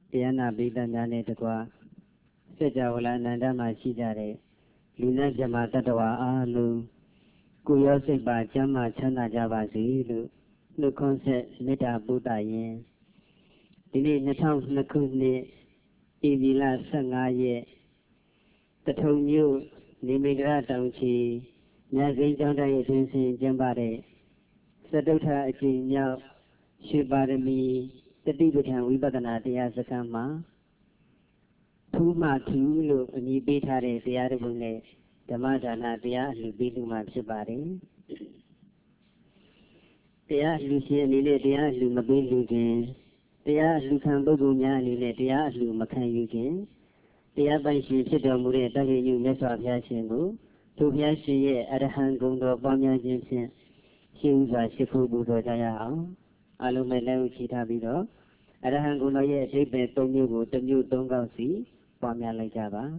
Tiana Bita Nane Taqua Sejawala Nandama Shidare Luna Jama Tatawa Alu Kuyosipa Jama Chana Javasi Lu Concept Meta Buddha Yen Dini Natang Nakuni Ibila Sangaye Tatonyu Nimigra Tauchi Yazin Janda Yedinsin Jambare Sadota Jinyao Shibarami Tadibutan Vibadana Diazakama Tuma Tulu Nibitare Diarabune Damadana Dia Lubiluma Shibari Dia Lucian Lile Dia Lumabil Lugin Dia Lucan Bogunya Lile Dia Lumakan Yugin Dia Banshi Chidomure Dagi Mesa Yashingu To Yashi Arahan Gundo Banya Jinsin Shinza Shifu Budo Jaya Alumele Chitabido Arahan Guno Ye Tibe Tomu Temu Dongausi Banya Lajaba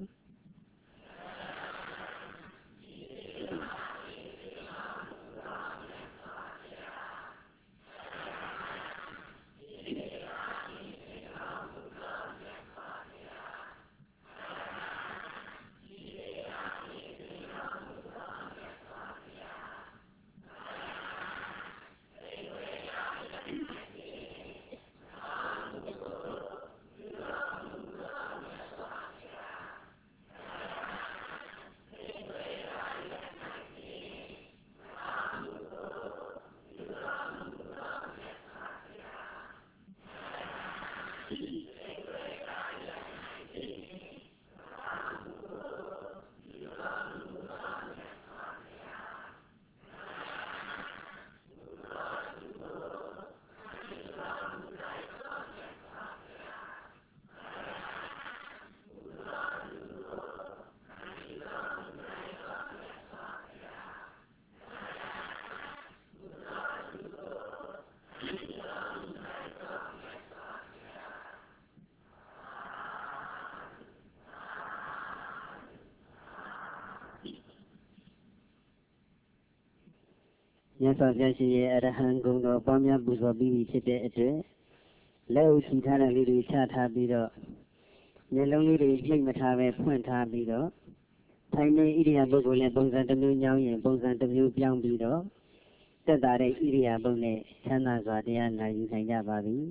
Yasa Yashi Arahan Gundo Banya Buzo Bibi Chite Low Chitana Lili Chata Bido Nelongi Ligmatave Puenta Bido Tiny Idia Bogole Bonza the New Yang Bonza the New Young Bido Tadare Idia Bone Chana Zadiana Yusaya Babi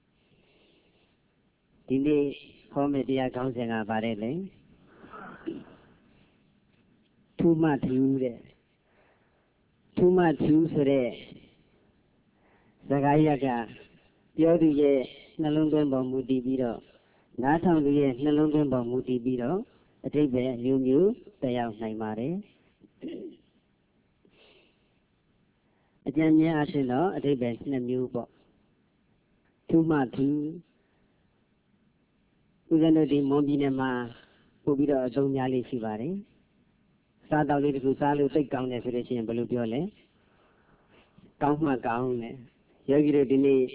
Dini Homedia Council Barele Too much you Too much you Zagayaga Yodi Nalungan Bamudi Bido Nathan Nalungan Bamudi Bido A Tibe New Tayao Naimare A Jania Ashino A Tibe Namu Bo Too much you Uganodi Mombinema Ubida Donyali Shibare Sada Little Salu take down the Federation Balubiole Count my gown Yogi Dini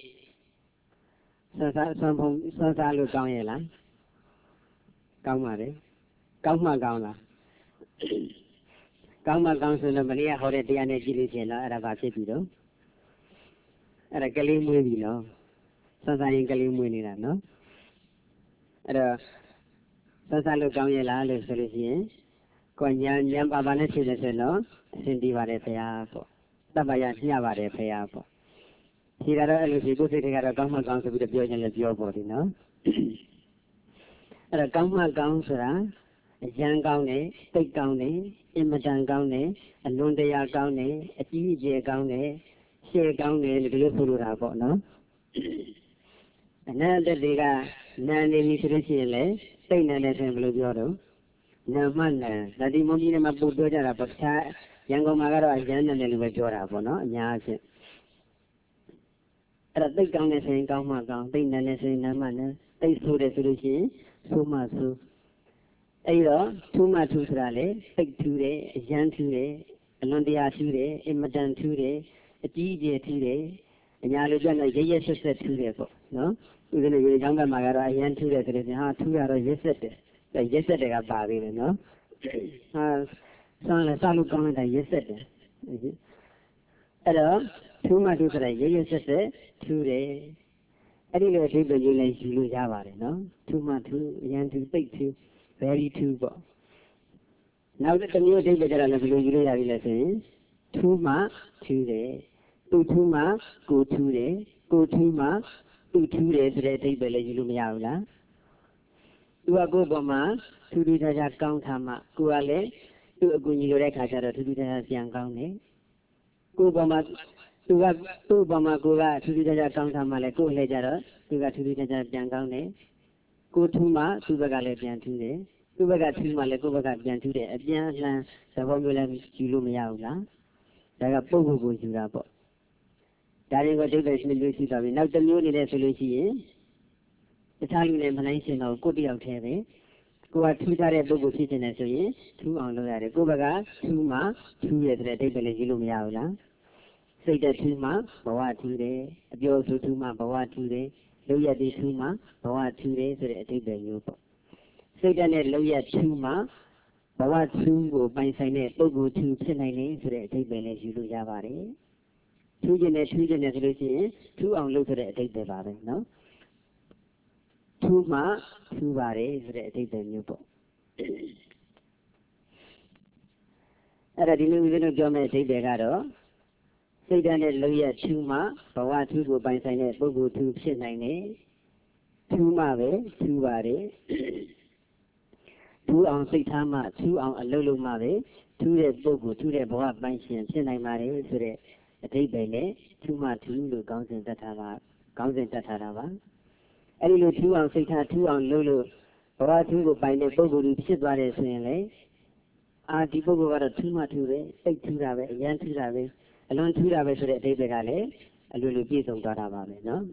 Sasalu Gaunela Gaumare Gauma Gauna Gauma Council Maria Horetiana Gilisena Arabacido at a Galimino Sasain Galimwinina, no? At a Sasalu Gaunela, the Felician. Konyan Yambabane Citizen, Cindy Varepeapo, Tabaya Yavare Peapo. He had a little bit of a Gama Council with the Biogen of your body, no? At a Gama Council, a young Gaune, Big Gaune, Imajan Gaune, a Lundaya Gaune, a TJ Gaune, Shea Gaune, the Lupura, no? Another Liga, Nanny Nitriciale, Saint Anderson Blue. No man, that the Momina Mabuda, but Yango Magara, Jan and Elvajora, no, Yas. At a big gun is saying Gama, Bing Nanesi Namana, they stood a solution, Sumasu. Either, Tuma Tusrale, Big 2 day, Jan 2 day, Londia 2 day, Imadan 2 day, a DJ 2 day, and Yalujan, a yes, 2 day, no? We're going to be younger Magara, Yan 2 days, 2 hours yesterday. Yesterday got Bobby, no? Son, a salu comment yesterday. Hello, 2 months yesterday, 2 days. အဲ့ဒီလိုအဓိပ္ပာယ်ကြီးလည်းယူလို့ရပါတယ်နော်ထူးမှထူးအရန်ထူးသိပ်ထူး very ထူးပေါ့နောက်တစ်မျိုးအဓိပ္ပာယ်ကျတော့လည်းဘယ်လိုယူလို့ရပြီလဲဆိုရင်ထူးမှထူးတယ်သူထူးမှကိုထူးတယ်ကိုထူးမှသူထူးတယ်ဆိုတဲ့အဓိပ္ပာယ်လည်းယူလို့မရဘူးလားသူကကိုယ့်ပေါ်မှာထူးထူးခြားခြားကောင်းထားမှကိုကလည်းသူ့အကူအညီလိုတဲ့ခါကျတော့ထူးထူးခြားခြားပြန်ကောင်းတယ်ကိုယ့်ပေါ်မှာသူကသူ့ပေါ်မှာကိုကထူးထူးခြားခြားကောင်းထားမှလည်းကိုယ်လည်းကြတော့သူကထူးထူးခြားခြားပြန်ကောင်းတယ်ကိုထူးမှသူ့ဘက်ကလည်းပြန်ထူးတယ်သူ့ဘက်ကထူးမှလည်းကိုယ့်ဘက်ကပြန်ထူးတယ်အပြန်အလှန်သဘောမျိုးလည်းယူလို့မရဘူးလားဒါကပုဂ္ဂိုလ်ကိုယူတာပေါ့ဒါတွေကိုအဓိပ္ပာယ်နှစ်မျိုးရှိသွားပြီနောက်တစ်မျိုးနေတဲ့ဆိုလို့ရှိရင်တခြားလူနဲ့မနိုင်ရှင်တော့ကိုယ့်တယောက်တည်းပဲကိုကထူးခြားတဲ့ပုဂ္ဂိုလ်ဖြစ်နေတယ်ဆိုရင်ထူးအောင်လုပ်ရတယ်ကိုယ့်ဘက်ကထူးမှထူးရတဲ့အဓိပ္ပာယ်လည်းယူလို့မရဘူးလားစိတ်တထူးမှဘဝထူးတယ်အပြောဆိုထူးမှဘဝထူးတယ်လုပ်ရတဲ့ထူးမှဘဝထူးတယ်ဆိုတဲ့အဓိပ္ပာယ်မျိုးပေါ့စိတ်တနဲ့လုပ်ရထူးမှဘဝထူးကိုပိုင်ဆိုင်တဲ့ပုဂ္ဂိုလ်ထူးဖြစ်နိုင်တယ်ဆိုတဲ့အဓိပ္ပာယ်လည်းယူလို့ရပါတယ်ထူးခြင်းနဲ့ဆိုလို့ရှိရင်ထူးအောင်လုပ်ဆိုတဲ့အဓိပ္ပာယ်ပါပဲနော်ထူးမှထူးပါတယ်ဆိုတဲ့အဓိပ္ပာယ်မျိုးပေါ့အဲ့ဒါဒီလိုဦးဇင်းတို့ပြောမယ့်အဓိပ္ပာယ်ကတော့စိတ်ဓာတ်နဲ့လုံရထူးမှဘဝထူးကိုပိုင်ဆိုင်တဲ့ပုဂ္ဂိုလ်ထူးဖြစ်နိုင်တယ်ထူးမှပဲထူးပါတယ်ထူးအောင်စိတ်ထားမှထူးအောင်အလုပ်လုပ်မှပဲထူးတဲ့ပုဂ္ဂိုလ်ထူးတဲ့ဘဝပိုင်ရှင်ဖြစ်နိုင်ပါတယ်ဆိုတဲ့အဓိပ္ပာယ်နဲ့ထူးမှထူးလို့ခေါင်းစဉ်တတ်ထားတာပါအဲ့ဒီလိုထူးအောင်စိတ်ထားထူးအောင်လုပ်လို့ဘဝထူးကိုပိုင်တဲ့ပုဂ္ဂိုလ်ဖြစ်သွားတယ်ဆိုရင်လေဒီပုဂ္ဂိုလ်ကတော့ထူးမှထူးတယ်စိတ်ထူးတာပဲအရန်ထူးတာပဲအလွန်ထူးတာပဲဆိုတဲ့အဓိပ္ပာယ်ကလည်းအလိုလိုပြည့်စုံသွားတာပါပဲနော်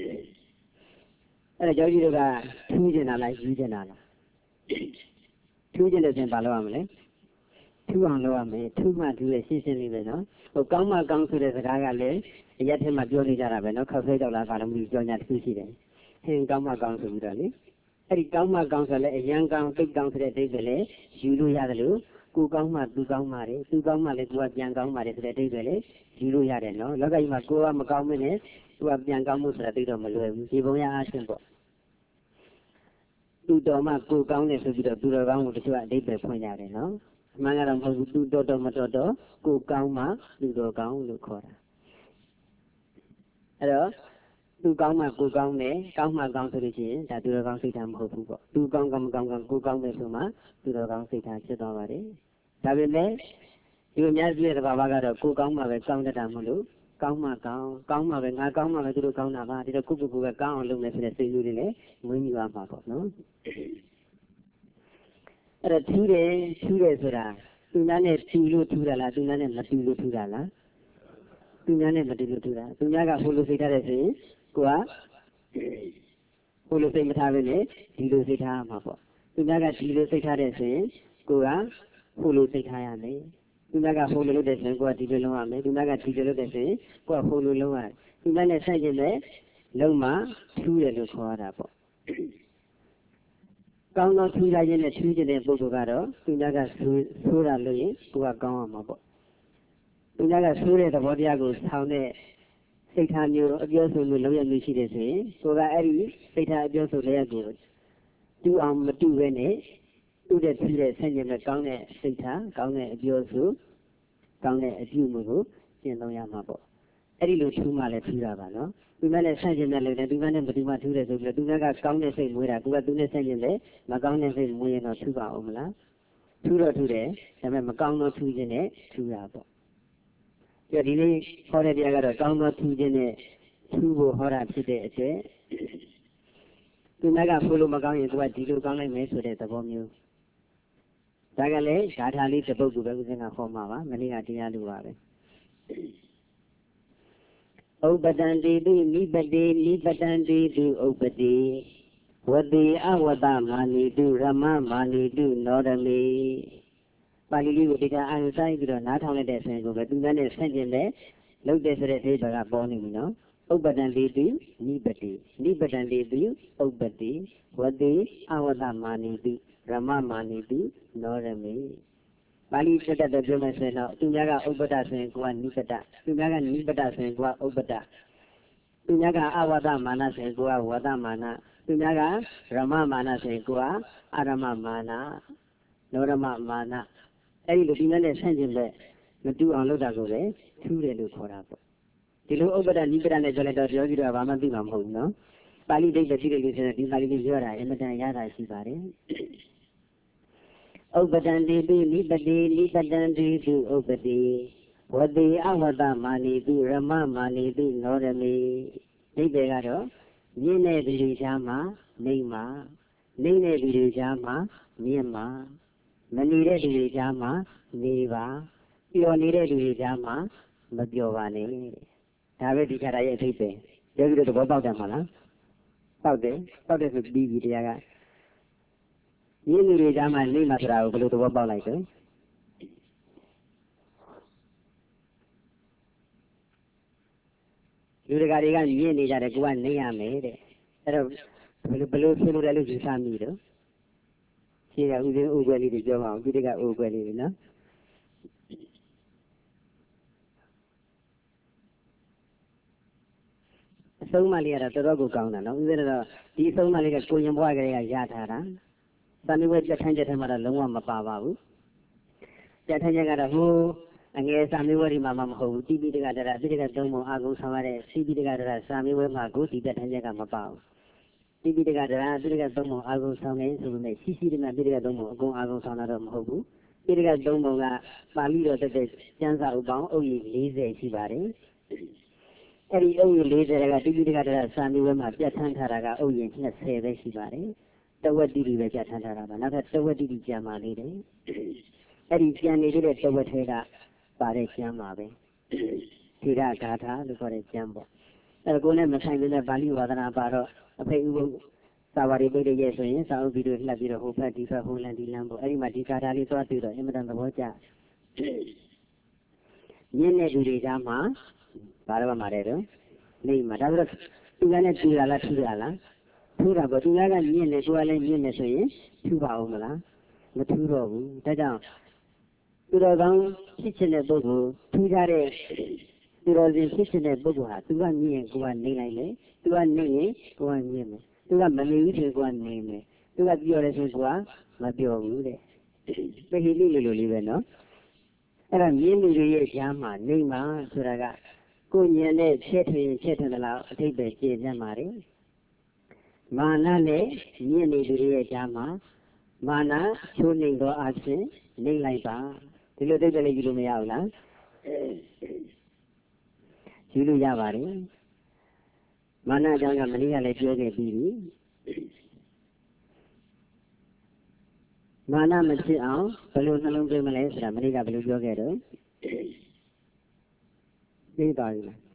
အဲ့ဒါကြောင့်ဒီတို့ကထူးကျင်တာလားယူကျင်တာလားထူးကျင်တဲ့စဉ်ဘာလုပ်ရမလဲထူးအောင်လုပ်ရမယ်ထူးမှထူးရဲ့ရှင်းလေးပဲနော်ဟိုကောင်းမှကောင်းဆိုတဲ့စကားကလည်းအရက်ထဲမှာပြောနေကြတာပဲနော်ခောက်ဆွဲကြောက်လားဘာလို့မပြောညာတစ်ခုရှိတယ်ဟင်းကောင်းမှကောင်းဆိုပြီးတော့လေအဲ့ဒီကောင်းမှကောင်းဆိုလည်းအရန်ကောင်းသိကောင်းဆိုတဲ့အဓိပ္ပာယ်လည်းယူလို့ရတယ်လို့ကိုကောင်းမှသူကောင်းမှတယ်သူကောင်းမှလည်းသူကပြန်ကောင်းမှတယ်ဆိုတဲ့အဓိပ္ပာယ်လည်းယူလို့ရတယ်နော်လောကကြီးမှာကိုကမကောင်းမနဲ့သူကပြန်ကောင်းမှုဆိုတာသိတော့မလွယ်ဘူးဒီပုံရအားဖြင့်ပေါ့သူတော်မှကိုကောင်းတယ်ဆိုပြီးတော့သူတော်ကောင်းကိုတချို့အဓိပ္ပာယ်ဖွင့်ကြတယ်နော်အမှန်ကတော့မဟုတ်ဘူးသူတော်မတော်တော့ကိုကောင်းမှသူတော်ကောင်းလို့ခေါ်တာအဲ့တော့သူကောင်းမှကိုကောင်းတယ်ကောင်းမှကောင်းဆိုလို့ရှိရင်ဒါသူတော်ကောင်းစိတ်ထားမဟုတ်ဘူးပေါ့သူကောင်းမကောင်းကိုကောင်းတယ်ဆိုမှသူတော်ကောင်းစိတ်ထားဖြစ်သွားပါတယ်ဒါပေမဲ့ဒီအများကြီးတဲ့ဘာဘာကတော့ကိုကောင်းမှပဲကောင်းတတ်တာမဟုတ်လို့ကောင်းမှကောင်းမှပဲငါကောင်းမှပဲသူတို့ကောင်းတာပါဒီတော့ကိုကိုပဲကောင်းအောင်လုပ်မယ်ဆိုတဲ့စိတ်မျိုးတွေလည်းမွေးမြူရမှာပေါ့နော်အဲ့ဒါထူးတယ်ဆိုတာသူများနဲ့တူလို့ထူးတာလားသူများနဲ့မတူလို့ထူးတာလားသူများနဲ့မတူလို့ထူးတာသူများကဟိုလိုစိတ်ထားတဲ့ဆိုရင်ကိုကဟိုလိုစိတ်မထားဘဲနဲ့ဒီလိုစိတ်ထားမှာပေါ့သူများကဒီလိုစိတ်ထားတဲ့ဆိုရင်ကိုကဟိုလိုစိတ်ထားရမယ်သူများကဟိုလိုလုပ်တဲ့ဆိုရင်ကိုကဒီလိုလုပ်ရမယ်သူများကဒီလိုလုပ်တဲ့ဆိုရင်ကိုကဟိုလိုလုပ်ရတယ်သူများနဲ့ဆက်ကျင်တဲ့လုံးမှထူးတယ်လို့ခေါ်ရတာပေါ့ကောင်းသောထူးခြားခြင်းနဲ့ထူးခြားတဲ့ပုဂ္ဂိုလ်ကတော့သူများကဆိုးတာလို့ရင်ကိုကကောင်းရမှာပေါ့သူများကဆိုးတဲ့သဘောတရားကိုဆောင်တဲ့စိတ်ထားမျိုးအပြောဆိုမျိုးလုံးရမျိုးရှိတယ်ဆိုရင်ကိုကအဲ့ဒီစိတ်ထားအပြောဆိုလည်းကိုတူအောင်မတူပဲနဲ့တူတဲ့ထူးတဲ့ဆန့်ကျင်မဲ့ကောင်းတဲ့စိတ်ထားကောင်းတဲ့အပြောဆိုကောင်းတဲ့အပြုမှုကိုကျင့်သုံးရမှာပေါ့အဲ့ဒီလိုထူးမှလည်းထူးတာပါနော်သူများနဲ့ဆန့်ကျင်တဲ့လည်းသူများနဲ့မတူမှထူးတယ်ဆိုပြီးတော့သူများကကောင်းတဲ့စိတ်မွေးတာကိုကသူနဲ့ဆန့်ကျင်တယ်မကောင်းတဲ့စိတ်မွေးရင်တော့ထူးပါအောင်မလားထူးတော့ထူးတယ်ဒါပေမဲ့မကောင်းတော့ထူးခြင်းနဲ့ထူးတာပေါ့ကြည့်ဒီနေ့ဟောတဲ့တရားကတော့ကောင်းသောထူးခြင်းနဲ့ထူးဖို့ဟောတာဖြစ်တဲ့အတွက်သူများကဖိုးလို့မကောင်းရင်သူကဒီလိုကောင်းလိုက်မယ်ဆိုတဲ့သဘောမျိုးဒါကလည်းဓာထာလေးတစ်ပုဒ်ကိုပဲဦးဇင်းကဟောမှာပါမနေ့ကတရားလိုပါပဲဥပတံတိတုနိပတိနိပတံတိတုဥပတိဝတိအဝတမာနိတုရမမာနိတုနောရမေပါဠိလေးကိုဒီကအာရုံစိုက်ပြီးတော့နားထောင်လိုက်တဲ့ဆိုရင်ကိုပဲသူများနဲ့ဆန့်ကျင်တဲ့လုပ်တဲ့ဆိုတဲ့အိဗေကပေါ်နေပြီနော်ဥပတံတိတုနိပတိနိပတံတိတုဥပတိဝတိအဝတမာနိတုရမမာနိတုနောရမေပါဠိစကားတော့ပြောမယ်ဆိုရင်တော့သူများကဥပဒဆိုရင်ကိုကနိပတသူများကနိပတဆိုရင်ကိုကဥပဒသူများကအဝတ္တမာနဆိုရင်ကိုကဝတ္တမာနသူများကရမမာနဆိုရင်ကိုကအရမမာနနောရမမာနအဲ့ဒီလိုဒီနဲ့ဆန့်ကျင်ဘက်မတူအောင်လုပ်တာကိုပဲထူးတယ်လို့ခေါ်တာပေါ့ဒီလိုဥပဒနိပဒနဲ့ပြောလိုက်တော့ပြောပြီးတော့ဘာမှသိမှာမဟုတ်ဘူးနော်ပါဠိဒိဋ္ဌိသိတယ်လို့ဆိုရင်ဒီပါဠိလေးပြောတာအင်မတန်ရတာရှိပါတယ်ဥပဒံတိပိနိပတိနိပတံတိတုဥပတိဝတိအဝတ္တမာနိတုရမမာနိတုနောရမေဒိဋ္ဌိကတော့မြင့်တဲ့သူတွေကြားမှာနှိမ့်မှာနှိမ့်တဲ့သူတွေကြားမှာမြင့်မှာမနေတဲ့သူတွေကြားမှာနေပါပျော်နေတဲ့လူတွေကြားမှာမပျော်ပါနဲ့ဒါပဲဒီခါရရဲ့အထိပ္ပယ်ပြောပြီးတော့သဘောပေါက်တယ်မလားပေါက်တယ်ဆိုပြီးပြီတရားကမြင့်လူတွေကြားမှာနှိမ့်မှာဆိုတာကိုဘယ်လိုသဘောပေါက်လိုက်လဲလူတွေကမြင့်နေကြတယ်ကိုကနှိမ့်ရမယ်တဲ့အဲ့တော့ဘယ်လိုဆိုလို့လဲလို့ယူဆမိတော့ရှင်းရဦးစင်းဥကွယ်လေးတွေပြောပါအောင်ဒီတကဥကွယ်လေးတွေနော်အဆုံးမလေးကတော့တော်တော်ကိုကောင်းတာနော်ဦးစင်းတော့ဒီအဆုံးမလေးကကိုရင်ဘွားကလေးကရထားတာသံဃာ့ပြဋ္ဌာန်းချက်ထဲမှာတော့လုံးဝမပါပါဘူးပြဋ္ဌာန်းချက်ကတော့ဟိုအငယ်စာမေးပွဲဒီမှာမဟုတ်ဘူးတိပိတကတရပိတကသုံးပုံအာဂုံဆောင်ရတဲ့စီပိတကတရစာမေးပွဲမှာကိုဒီပြဋ္ဌာန်းချက်ကမပါဘူးတိပိတကတရပိတကသုံးပုံအာဂုံဆောင်နေဆိုလို့နဲ့ရှိရှိတည်းမှာပိတကသုံးပုံအကုန်အာဂုံဆောင်တာတော့မဟုတ်ဘူးပိတကသုံးပုံကပါဠိတော်တက်တဲ့ကျမ်းစာဥပအောင်အုပ်ရည်40ရှိပါတယ်အဲ့ဒီအုပ်ရည်40ကတိပိတကတရစာမေးပွဲမှာပြဋ္ဌာန်းထားတာကအုပ်ရည်20ပဲရှိပါတယ်တဝက်တိတိပဲပြဋ္ဌာန်းထားတာပါနောက်ထပ်တဝက်တိတိကျမ်းပါလေးတယ်အဲ့ဒီကျမ်းနေတဲ့တဝက်ထဲကပါတဲ့ကျမ်းပါပဲထေရဂါထာလို့ခေါ်တဲ့ကျမ်းပေါ့အဲ့ကိုနဲ့မဆိုင်တဲ့ပါဠိဝါဒနာပါတော့အဖေဥပုသာဝတိပိဋကရဲ့ဆိုရင်စာအုပ်ပြီးတော့လှပ်ပြီးတော့ဟိုဖက်ဒီဖက်ဟိုလန်ဒီလန်ပေါ့အဲ့ဒီမှာဒီဂါထာလေးသွားပြီးတော့အင်မတန်သဘောကျမြင့်တဲ့လူတွေကြားမှာဘာလို့မှမတဲ့တော့နေမှာဒါဆိုတော့သူကလည်းတူရလားထူရလားထူတာပေါ့သူကလည်းမြင့်နေသူကလည်းမြင့်နေဆိုရင်ထူပါအောင်မလားမထူတော့ဘူးဒါကြောင့်သူတော်ကောင်းဖြစ်ခြင်းတဲ့ပုဂ္ဂိုလ်ထူကြတဲ့သူတော်စင်ဖြစ်ခြင်းတဲ့ပုဂ္ဂိုလ်ဟာသူကမြင့်ရင်ကိုကနေလိုက်လေသူကနေရင်ကိုကမြင့်မယ်သူကမနေဘူးဆိုကိုကနေမယ်သူကပြောတယ်ဆိုကိုကမပြောဘူးတဲ့ပိဟိလိလိုလေးပဲနော်အဲ့ဒါမြင့်လူတွေရဲ့ကြားမှာနေမှာဆိုတာကကိုညံတဲ့ချက်ထွင်တယ်လို့အထိပ္ပယ်ကျေပြတ်ပါတယ်မာနနဲ့မြင့်နေသူတွေရဲ့ကြားမှာမာနချိုးနေသောအခြင်းနေလိုက်ပါဒီလိုတိတ်တယ်လေးယူလို့မရဘူးလားယူလို့ရပါတယ်မာနအကြောင်းကမနေ့ကလည်းပြောခဲ့ပြီးပြီမာနမဖြစ်အောင်ဘယ်လိုနှလုံးသွင်းမလဲဆိုတာမနေ့ကဘယ်လိုပြောခဲ့တော့သိပါပြီလား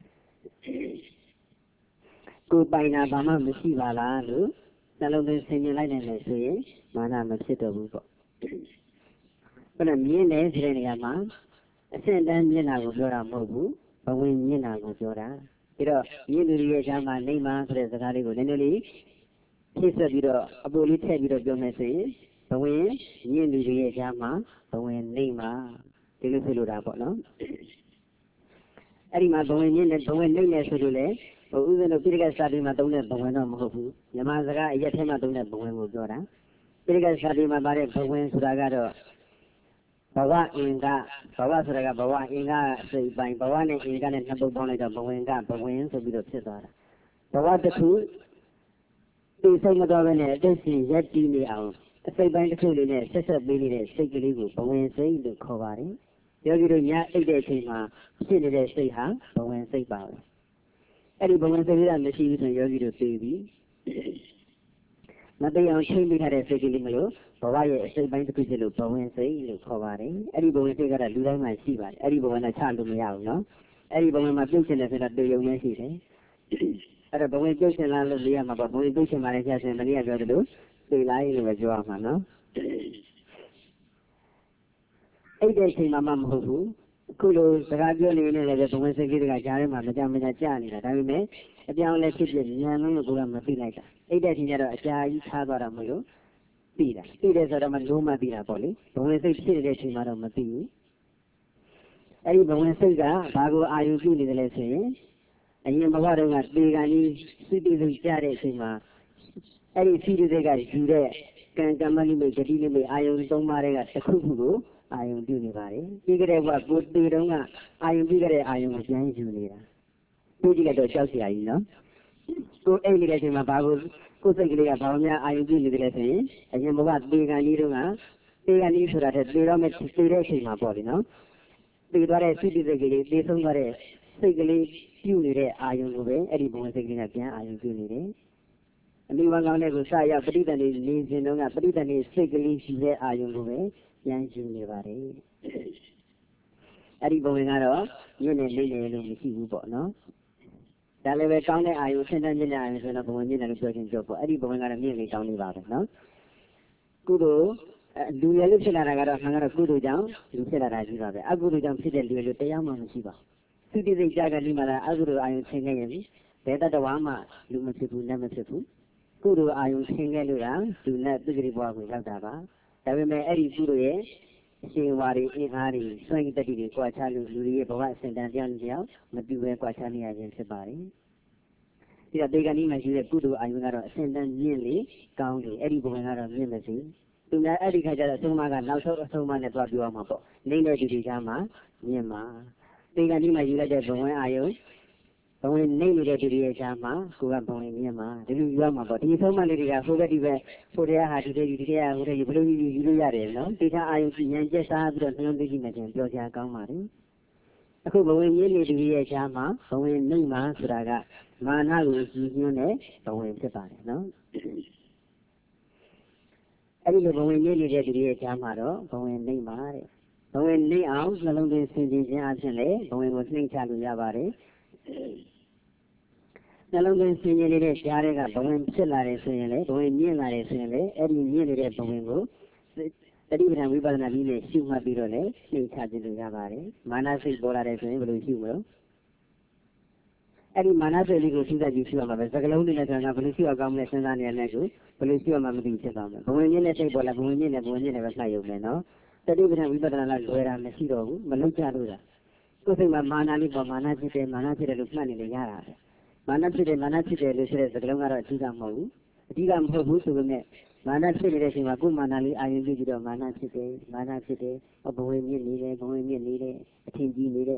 ကိုပိုင်တာဘာမှမရှိပါလားလို့နှလုံးသွင်းဆင်ခြင်လိုက်နိုင်တယ်ဆိုရင်မာနမဖြစ်တော့ဘူးပေါ့ဘယ်နဲ့မြင်တယ်ဆိုတဲ့နေရာမှာအဆင့်တန်းမြင်တာကိုပြောတာမဟုတ်ဘူးဘဝင်မြင်တာကိုပြောတာပြီးတော့မြင်လူတွေရဲ့ကြားမှာနေမှာဆိုတဲ့စကားလေးကိုနည်းနည်းလေးဖြည့်ဆွက်ပြီးတော့အပူလေးထည့်ပြီးတော့ပြောမယ်ဆိုရင်ဘဝင်မြင်လူတွေရဲ့ကြားမှာဘဝင်နေမှာဒီလိုဆိုလိုတာပေါ့နော်အဲ့ဒီမှာဘဝင်မြင်တယ်ဘဝင်နေတယ်ဆိုလို့လေဟိုဥစဉ်တို့ပိဋကစာပေမှာသုံးတဲ့ဘဝင်တော့မဟုတ်ဘူးမြန်မာစကားအရက်ထဲမှာသုံးတဲ့ဘဝင်ကိုပြောတာပိဋကစာပေမှာပါတဲ့ဘဝင်ဆိုတာကတော့ဘဝအင်္ဂဘဝဆိုတာကဘဝအင်္ဂစိတ်ပိုင်းဘဝနဲ့အင်္ဂနဲ့နှစ်ပုဒ်ပေါင်းလိုက်တော့ဘဝင်ကဘဝင်ဆိုပြီးတော့ဖြစ်သွားတာဘဝတစ်ခုသိစိတ်မတော်ဘဲနဲ့အသက်ရှင်ရက်တည်နေအောင်အစိတ်ပိုင်းတစ်ခုလေးနဲ့ဆက်ဆက်ပေးနေတဲ့စိတ်ကလေးကိုဘဝင်စိတ်လို့ခေါ်ပါတယ်ယောဂီတို့ညအိတ်တဲ့အချိန်မှာဖြစ်နေတဲ့စိတ်ဟာဘဝင်စိတ်ပါပဲအဲ့ဒီဘဝင်စိတ်ကမရှိဘူးဆိုရင်ယောဂီတို့သိပြီမသိအောင်ချိန်ပေးထားတဲ့စိတ်ကလေးမလို့ဘဝရဲ့အစိတ်ပိုင်းတစ်ခုဖြစ်လို့ဘဝင်စိတ်လို့ခေါ်ပါတယ်အဲ့ဒီဘဝင်စိတ်ကတော့လူတိုင်းမှာရှိပါတယ်အဲ့ဒီဘဝင်နဲ့ချလို့မရဘူးနော်အဲ့ဒီဘဝင်မှာပြုတ်ချင်တယ်ဆိုတာတူယုံနေရှိတယ်အဲ့တော့ဘဝင်ပြုတ်ချင်လားလို့လေရမှာပေါ့ဘဝင်ပြုတ်ချင်ပါလေဆရာဆင်မနေ့ကပြောသလိုသိလိုက်လို့ပဲပြောရမှာနော်အဲ့ဒီအချိန်မှာမဟုတ်ဘူးအခုလိုစကားပြောနေနေလည်းဘဝင်စိတ်ကလေးကကြားထဲမှာမကြမ်းကြာနေတာဒါပေမဲ့အပြောင်းလဲဖြစ်ဖြစ်ဉာဏ်လုံးလို့ကိုယ်ကမသိလိုက်တာအဲ့တဲ့အချိန်ကျတော့အကြာကြီးထားသွားတာမလို့သိတာသိတယ်ဆိုတော့မှလုံးမသိတာပေါ့လေဘဝင်စိတ်ဖြစ်နေတဲ့အချိန်မှာတော့မသိဘူးအဲ့ဒီဘဝင်စိတ်ကဘာကိုအာရုံပြုနေတယ်လဲဆိုရင်အရင်ဘဝတုန်းကသေကံကြီးစိတ်တိတ်ကြတဲ့အချိန်မှာအဲ့ဒီစိတ်တိတ်ကယူတဲ့ကံကမ္မနိမိတ်ဂတိနိမိတ်အာယုံ၃ပါးတွေကတစ်ခုခုကိုအာယုံပြုနေပါတယ်ပြီးကြတဲ့ဘဝကိုသေတုန်းကအာယုံပြုတဲ့အာယုံကိုပြန်ယူနေတာပြီးကြည့်လိုက်တော့ကြောက်စရာကြီးနော်ကိုအိတ်နေတဲ့အချိန်မှာဘာကိုစိတ်ကလေးကဘာမှအာယုံပြုနေတယ်လဲဆိုရင်အရင်ဘဝသေကံကြီးတုန်းကသေကံကြီးဆိုတာတဲ့သေတော့မဲ့သေတဲ့အချိန်မှာပေါ့လေနော်သေသွားတဲ့စိတ်တိတ်ကလေးသေဆုံးသွားတဲ့စိတ်ကလေးပြုနေတဲ့အာယုံကိုပဲအဲ့ဒီဘဝစိတ်ကလေးကပြန်အာယုံပြုနေတယ်အမိဘကောင်းတဲ့ကိုစရပဋိသန္ဓေနေစဉ်တုန်းကပဋိသန္ဓေစိတ်ကလေးရှိတဲ့အာယုံကိုပဲပြန်ယူနေပါတယ်အဲ့ဒီဘဝင်ကတော့ညနေနေနေလို့မရှိဘူးပေါ့နော်ဒါလည်းပဲကောင်းတဲ့အာယုံဆင်းတဲ့ညနေအာယုံဆိုတော့ဘဝင်ညနေလို့ပြောချင်းပြောပေါ့အဲ့ဒီဘဝင်ကတော့မြင့်နေကောင်းနေပါပဲနော်ကုသိုလ်လူရလို့ဖြစ်လာတာကတော့မှန်ကတော့ကုသိုလ်ကြောင့်လူဖြစ်လာတာကြီးပါပဲအကုသိုလ်ကြောင့်ဖြစ်တဲ့လူလို့တရားမှမရှိပါဘူးသုတိစိတ်ကြကလေးမှလာအကုသိုလ်အာယုံဆင်းခဲ့ရင်ဘယ်တတဝါမှလူမဖြစ်ဘူးလက်မဖြစ်ဘူးကုသိုလ်အာယုံဆင်းခဲ့လို့လားလူနဲ့သူဂရိဘဝကိုရောက်တာပါဒါပေမဲ့အဲ့ဒီကုသိုလ်ရဲ့အရှင်ဝါရီအင်အားတွေစွန့်ရည်တတိတွေကြွားချလို့လူတွေရဲ့ဘဝအစဉ်တန်ပြောင်းပြောင်းမတူဘဲကြွားချနေရခြင်းဖြစ်ပါတယ်ဒီတော့ဒေဂဏီမှာရှိတဲ့ကုသိုလ်အာယုံကတော့အစဉ်တန်မြင့်လေကောင်းလေအဲ့ဒီဘဝကတော့မြင့်မရှိသူများအဲ့ဒီခါကျတော့အဆုံးမကနောက်ဆုံးအဆုံးမနဲ့တွားပြောအောင်မှာပေါ့နေတဲ့ဒီကမှမြင့်မှာဒေဂဏီမှာယူလိုက်တဲ့ဘဝအာယုံဘဝင်နေနေတဲ့သူတွေရဲ့ရှားမှာကိုကဘဝင်မြင်မှာဒီလိုယူရမှာပေါ့ဒီဆုံးမလေးတွေကဟိုဘက်ဒီဘက်ဟိုတရားဟာဒီတရားဒီတရားဟိုတရားဘယ်လိုယူလို့ရတယ်နော်တေချာအာယုဉာဏ်ကျက်စားပြီးတော့နှလုံးသွင်းကြည့်မယ်ဆိုရင်ပြောကြကောင်းပါတယ်အခုဘဝင်မြင်နေသူတွေရဲ့ရှားမှာဘဝင်နေမှာဆိုတာကမာနကိုယူညွှန်းတဲ့ဘဝင်ဖြစ်ပါတယ်နော်အဲ့ဒီလိုဘဝင်နေနေတဲ့သူတွေရဲ့ရှားမှာတော့ဘဝင်နေမှာတဲ့ဘဝင်နေအောင်နှလုံးသွင်းဆင်ခြင်ခြင်းအပြင်လေဘဝင်ကိုနှိမ့်ချလို့ရပါတယ်နှလုံးသွင်းဆင်ခြင်နေတဲ့ကြားတွေကဘဝင်ဖြစ်လာတယ်ဆိုရင်လေဘဝင်မြင့်လာတယ်ဆိုရင်လေအဲ့ဒီမြင့်နေတဲ့ဘဝင်ကိုတတိပဌာန်ဝိပဿနာနည်းနဲ့ရှုမှတ်ပြီးတော့လေနှိမ့်ချခြင်းလို့ရပါတယ်မာနစိတ်ပေါ်လာတယ်ဆိုရင်ဘယ်လိုရှုမလို့အဲ့ဒီမာနစိတ်လေးကိုရှုတတ်ပြီးရှုရမှာပဲစကလုံးလေးနဲ့ဆိုရင်ဘယ်လိုရှုအောင်ကောင်းမလဲစဉ်းစားနေရတဲ့ကိုဘယ်လိုရှုရမှာမသိဖြစ်သွားမယ်ဘဝင်မြင့်တဲ့စိတ်ပေါ်လာဘဝင်မြင့်တဲ့ပဲနှိုက်ရုံပဲနော်တတိပဌာန်ဝိပဿနာကလွယ်တာမရှိတော့ဘူးမလုပ်ကြလို့လားကိုယ်စိတ်မှာမာနလေးပေါ်မာနဖြစ်တယ်လို့မှတ်နေလေရတာပဲမာနဖြစ်တယ်လို့ဆိုတဲ့စကားလုံးကတော့အဓိကမဟုတ်ဘူးအဓိကမဟုတ်ဘူးဆိုပေမဲ့မာနဖြစ်နေတဲ့အချိန်မှာကိုယ်မာနလေးအာရုံပြုပြီးတော့မာနဖြစ်တယ်ဘဝင်မြင့်နေတယ်အထင်ကြီးနေတယ်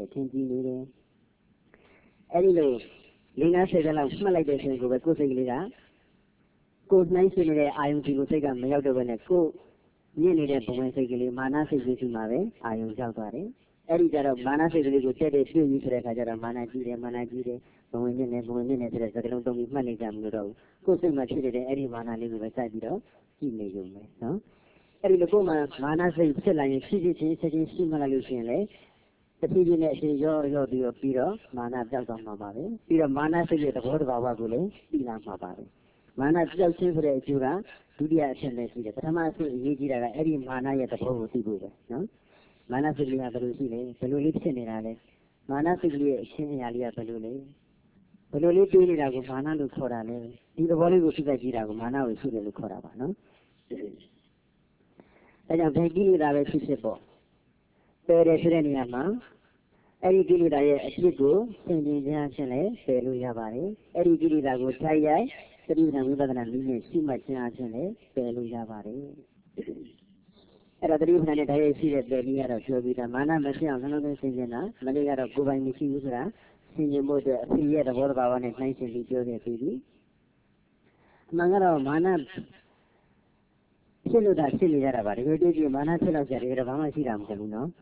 အဲ့ဒီလို50လောက်မှတ်လိုက်တဲ့ချိန်ကိုပဲကိုယ်စိတ်ကလေးကကိုယ်နှိုင်းရှင်နေတဲ့အာယုံကြီးကိုစိတ်ကမရောက်တော့ဘဲနဲ့ကိုယ်မြင့်နေတဲ့ဘဝင်စိတ်ကလေးမာနစိတ်ကြီးမှာပဲအာယုံရောက်သွားတယ်အဲ့ဒီကြတော့မာနစိတ်ကလေးကိုတက်တဲ့ပြည့်ပြီးဆိုတဲ့အခါကျတော့မာနကြီးတယ်ဘဝင်မြင့်နေဆိုတဲ့စကားလုံးသုံးပြီးမှတ်နေကြမလို့တော့ကိုယ်စိတ်မှာဖြစ်နေတဲ့အဲ့ဒီမာနလေးကိုပဲစိုက်ပြီးတော့ကြည့်နေရုံပဲနော်အဲ့ဒီလိုကိုယ်မှာမာနစိတ်ဖြစ်လာရင်ဖြစ်ချင်းချက်ချင်းရှိမှလာလို့ရှိရင်လေတဖြည်းဖြည်းနဲ့အချိန်ရောပြီးတော့မာနပြောက်သွားမှာပါပဲပြီးတော့မာနစိတ်ရဲ့သဘောတဘာဝကိုလည်းသိလာမှာပါပဲမာနပြောက်ခြင်းဆိုတဲ့အကျိုးကဒုတိယအချက်နဲ့ရှိတယ်ပထမအချက်အရေးကြီးတာကအဲ့ဒီမာနရဲ့သဘောကိုသိဖို့ပဲနော်မာနစိတ်ကဘယ်လိုရှိလဲဘယ်လိုလေးဖြစ်နေတာလဲမာနစိတ်ကလေးရဲ့အချင်းအရာလေးကဘယ်လိုလဲဘယ်လိုလေးတွေးနေတာကိုမာနလို့ခေါ်တာလဲဒီသဘောလေးကိုသိကြကြည့်တာကိုမာနကိုရှိတယ်လို့ခေါ်တာပါနော်အဲကြောင့်ဘယ်ကိလေသာပဲဖြစ်ပေါ့ပယ်တယ်ဆိုတဲ့နေရာမှာအဲ့ဒီကိလေသာရဲ့အဖြစ်ကိုသင်ခြင်းခြင်းအဖြစ်လည်းပယ်လို့ရပါတယ်အဲ့ဒီကိလေသာကိုထိုက်ရိုက်သတိပဋ္ဌာန်ဝိပဿနာနည်းနဲ့ရှုမှတ်ခြင်းအဖြစ်လည်းပယ်လို့ရပါတယ်အဲ့တော့သတိပဋ္ဌာန်နဲ့ဓာတ်ရိုက်ရှိတဲ့ပယ်နည်းကတော့ပြောပြီးတာမာနမဖြစ်အောင်နှလုံးသွင်းဆင်ခြင်တာမနေ့ကတော့ကိုယ်ပိုင်မရှိဘူးဆိုတာဆင်ခြင်ဖို့အတွက်အဖြစ်ရဲ့သဘောတဘာဝနဲ့နှိုင်းယှဉ်ပြီးပြောခဲ့ပြီးအမှန်ကတော့မာနဖြစ်လို့တာဖြစ်နေရတာပါဒီလိုတွေ့ကြည့်မာနဖြစ်လို့ကြတယ်ဒါဘာမှရှိတာမဟုတ်ဘူးနော်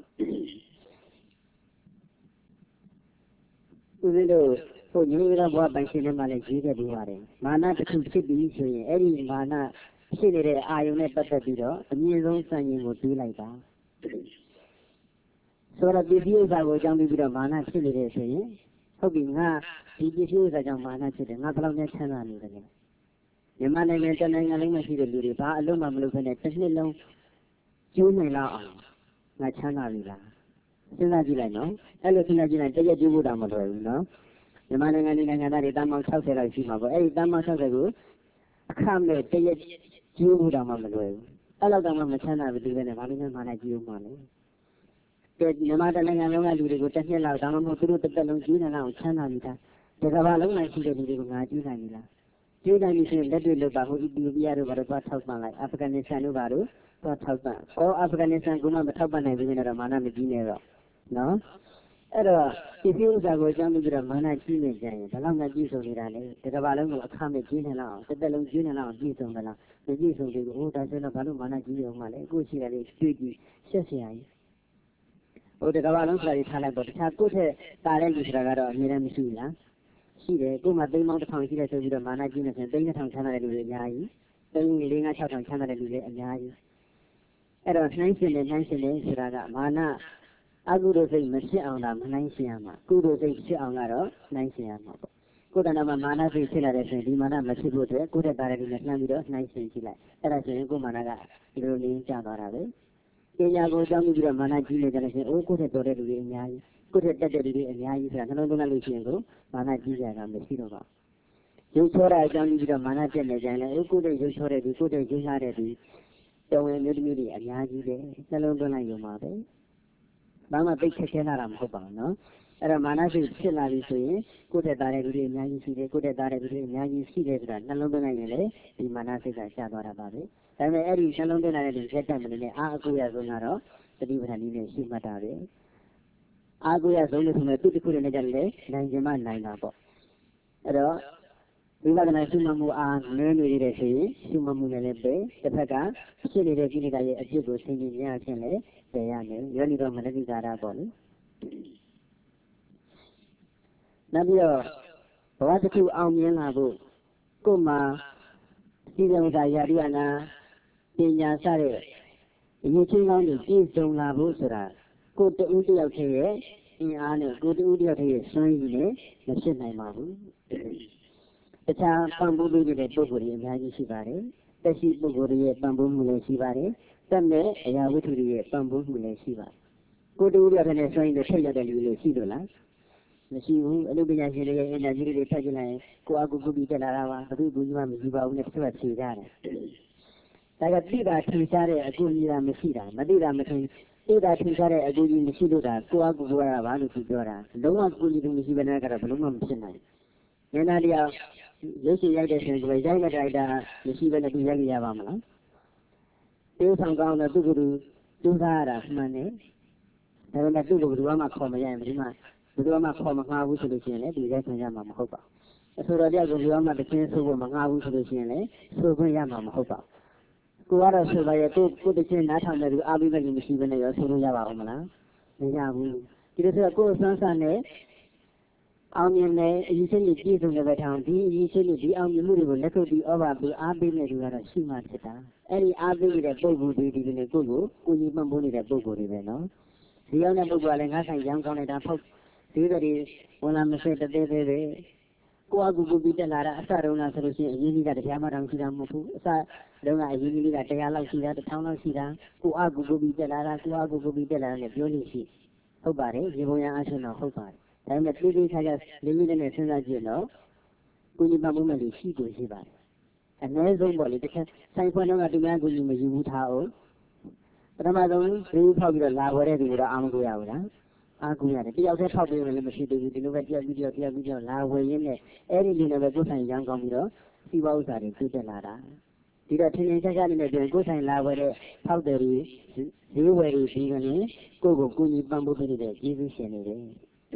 ဦးဇင်းတို့ဟိုညီမတို့ဘဝပိုင်ရှင်တွေမှလည်းရေးခဲ့ပြီးပါတယ်မာနတစ်ခုဖြစ်ပြီးဆိုရင်အဲ့ဒီမာနဖြစ်နေတဲ့အာယုံနဲ့ပတ်သက်ပြီးတော့အမြင့်ဆုံးစံရင်ကိုတွေးလိုက်ပါဆိုတော့ပစ္စည်းဥစ္စာကိုအကြောင်းပြုပြီးတော့မာနဖြစ်နေတယ်ဆိုရင်ဟုတ်ပြီငါဒီပစ္စည်းဥစ္စာကြောင့်မာနဖြစ်တယ်ငါဘယ်လောက်နဲ့ချမ်းသာနေတယ်မြန်မာနိုင်ငံတနိုင်ငံလုံးမှာရှိတဲ့လူတွေဘာအလုံးမှမလုပ်ဘဲနဲ့တစ်နှစ်လုံးကျိုးနိုင်လောက်အောင်ငါချမ်းသာပြီလားစဉ်းစားကြည့်လိုက်နော်အဲ့လိုစဉ်းစားကြည့်လိုက်တရက်ကျိုးဖို့တောင်မလွယ်ဘူးနော်မြန်မာနိုင်ငံနိုင်ငံသားတွေတန်းပေါင်း60လောက်ရှိမှာပေါ့အဲ့ဒီတန်းပေါင်း60ကိုအခမဲ့တရက်ကျိုးဖို့တောင်မလွယ်ဘူးအဲ့လောက်တောင်မှမချမ်းသာဘူးဒီပဲနဲ့ဘာလို့လဲမာနကျိုးမှလဲကဲမြန်မာနိုင်ငံလုံးကလူတွေကိုတစ်နှစ်လောက်ဒါမှမဟုတ်သူတို့တစ်သက်လုံးကျိုးနိုင်လောက်ချမ်းသာပြီလား The Cavallo, I see the Julia. Julia is in that will about who be out of what husband like Afghanistan Ubaru, what husband, or Afghanistan Guma, the Taban and Vina Ramana Medina. No? If you are going to the Mana China giant, the Lama Giso Irani, the Cavallo will come a Gina, the Bellum Gina, Giso Mala, the Giso, who does not Balu Mana Gio Male, Gucci, Studio, Shessiai. O the Cavallo, like Talent, but have put a talent with Ragara, Miram Sula. She go my day mount upon here to the managing and bring it on Canada to the Yai, then we ring a shot on Canada to the Yai. At our 19 Raga, Mana, I go to say Messi on them, Nansiama, go to say Siangaro, Nansiama. Good another Mana, say Silla, the Mana Messibo, good at Barry in the Flamido, 19 Chile. And I say, go Managa, you don't need Jabarabe. Kenya goes down to the Mana Gina, and I say, oh, good at Dore to the Yai. Good at that, and Yai, and another Luciano, Mana Gina and the Silova. You saw I down to the Mana Gina, you could have already, you could have just already. So when you meet and Yaji there, hello, don't you, mother? Mama big Kanaram Hoba, no? At a Mana is still a little, good at directly in Yaji, good at directly in Yaji, see that, no longer the Mana is a shadow about it. And every Shalom and I said them in the Aguya Zonaro, the Divan in the Shimatari. Aguya Zonu from a beautiful in the Jale, Nanjaman Nainabo. We were going to Sumamu and Nurnu Resi, Sumamu Lebe, the Paka, Chili Regina, a Jibu singing Yakele, the Yane, Yonido Managara Boli. Nabio, what the two Abu, Kuma, Sidan Yariana, Pinya Sare, you came on the Gizon Labusura, go to Udia Kay, in honor, go to Udia Kay, Swing, the Sidney Mabu. The child Bambu with a Boguri and Yaji Shibare, the sheep Boguri, Bambu Mule Shibare, Sunday, a Yawituri, Bambu Mule Shiva. Go to Udia and swing the Shaya that you will see the last. The Shivu, a little bit as you lay in a little Tajana, Coagu Bubi Telarawa, a good woman, Ziba, next to a Sidana. Like a Biba Tinsare, a good Yira Messida, Madira Matin, Ida Tinsare, a good Messidoda, Coagu Vanu Fidora, no one could even receive an agar of Lumum Sinai. Yenadia, this is like a Jaga, receive an Abiyavamala. There some down a Duguru, Dugara, Mane, and a Dugurama Comayam, Rima Comma, which is the Yama Hopa. So the Yama, the Prince of Manga, which is the so Yama Hopa. Kuara Suraya put the chain at under the Abiva in the Shivan, Suraya Amana. Yamu. It is a cool Sansa. Usually these on the town, usually the only movable letter be over the Abin and Shimata. Any Abin with a Bogu did in a Gogo, only Bamboni the Bogo Riveno. The only Bogo and I young on it up. The other is when I'm said that they Coagu be the Lara, Sarona Solution, you need at the Yamaran Sidamufu, Sarona, you need at the Yala Sida, the town of Sida, Coagu be the Lara, Coagu be the Lara, the Yoli. Hobare, Jivoya Asana Hobare. And the 3 days I just lived in a sense, you know, Kunimamumali, she goes here. And there's nobody, because Saipano at the Magu, you would how. Ramadan, you probably allow whatever you are Anguilla. Anguilla, the other probably will never see the video, allow way in there. Everything of a good and young Gomiro, see what are in Kutanara. Did I tell you that the good and love where powder is, see where is even go Kuni Bambu, Jesus and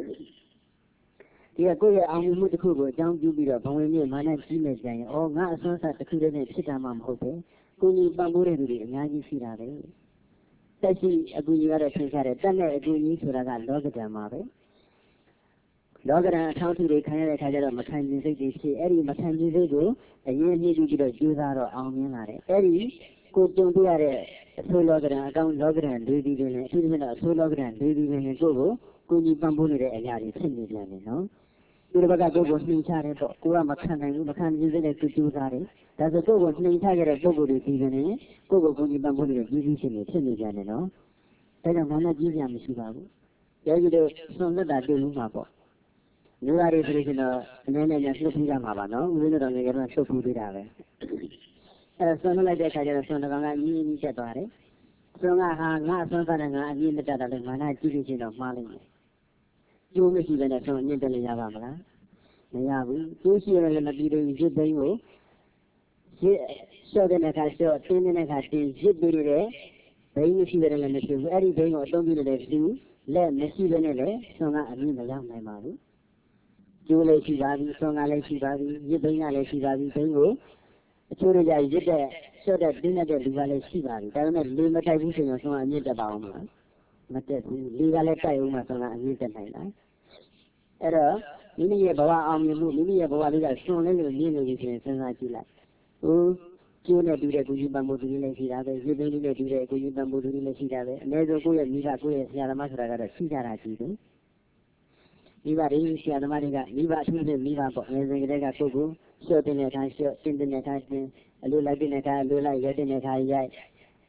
the Agoya Amu the Kubo, down Jubila, Pawani, Mana Simas, or not so that the Kudan and Sitamam Hope, Kuni Bamburi, Nagi Sirare. Tashi Aguya Tinkara, Dana Aguni Suraga, Logadamabe. Logara County, the Canada Kajara, Makan, say, Eddie Makan, Zigo, a year needed to do that or Alminare. Eddie, go don't do it. So Logara, down Logran, Lady, so Logran, Lady, Gogo, Kuni Bambuni, and Yari, Sindhi, no? Uraga Gogo, Nichare, Kura Makan, Makan, to do that. That's a Gogo, Nichare, Gogo, even, Gogo, Kuni Bambuni, Sindhi, no? Then I'm not giving a Mishibabu. There you do, so that do Mapo. You are original, and then I just look at Yamava, no? We don't get so good at it. Son like that, I just don't know, I mean, Jabari. So I have not something I mean that I don't mind, I give it of Malin. You miss even a son, you don't have Amala. ရဘူးကျိုးရှိရလည်းမပြီးတော့ရစ်သိန်းကိုရစ်လျှော့တဲ့အခါလျှော့တင်းတဲ့အခါတင်းရစ်ပြီးတဲ့ဘိန်းမရှိတယ်လည်းမရှိဘူးအဲ့ဒီဘိန်းကိုအသုံးပြုနေတဲ့လူလက်မရှိဘဲနဲ့လည်းဆွမ်းကအမြင့်မရောက်နိုင်ပါဘူးကျိုးလည်းရှိပါပြီဆွမ်းကလည်းရှိပါပြီရစ်ဘိန်းကလည်းရှိပါပြီဘိန်းကိုအချို့တွေကရစ်တဲ့လျှော့တဲ့တင်းတဲ့လူကလည်းရှိပါပြီဒါပေမဲ့လေမထိုက်ဘူးဆိုရင်ဆွမ်းကအမြင့်တက်ပါအောင်မလားမတက်ဘူးလေကလည်းတိုက်အောင်မှဆွမ်းကအမြင့်တက်နိုင်လားအဲ့တော့မိမိရဲ့ဘဝအောင်မြင်မှုမိမိရဲ့ဘဝလေးကဆွမ်းလေးလို့မြင်နေပြီဆိုရင်စဉ်းစားကြည့်လိုက်ကျိုးနဲ့တူတဲ့ကိုကြီးပန်းမှုတူလေးလည်းရှိတာပဲရစ်သိန်းလေးနဲ့တူတဲ့ကိုကြီးပန်းမှုတူလေးလည်းရှိတာပဲအနည်းဆုံးကိုယ့်ရဲ့မိဘကိုယ့်ရဲ့ဆရာသမားဆိုတာကတော့ရှိကြတာကြည့်တယ်မိဘတွေဆရာသမားတွေကမိဘအထူးဖြင့်မိဘပေါ့ငယ်စဉ်ကတည်းကကိုယ့်ကိုလျှော့တဲ့အခါလျှော့တင်းတဲ့အခါတင်းအလိုလိုက်တဲ့အခါအလိုလိုက်ရိုက်တဲ့အခါရိုက်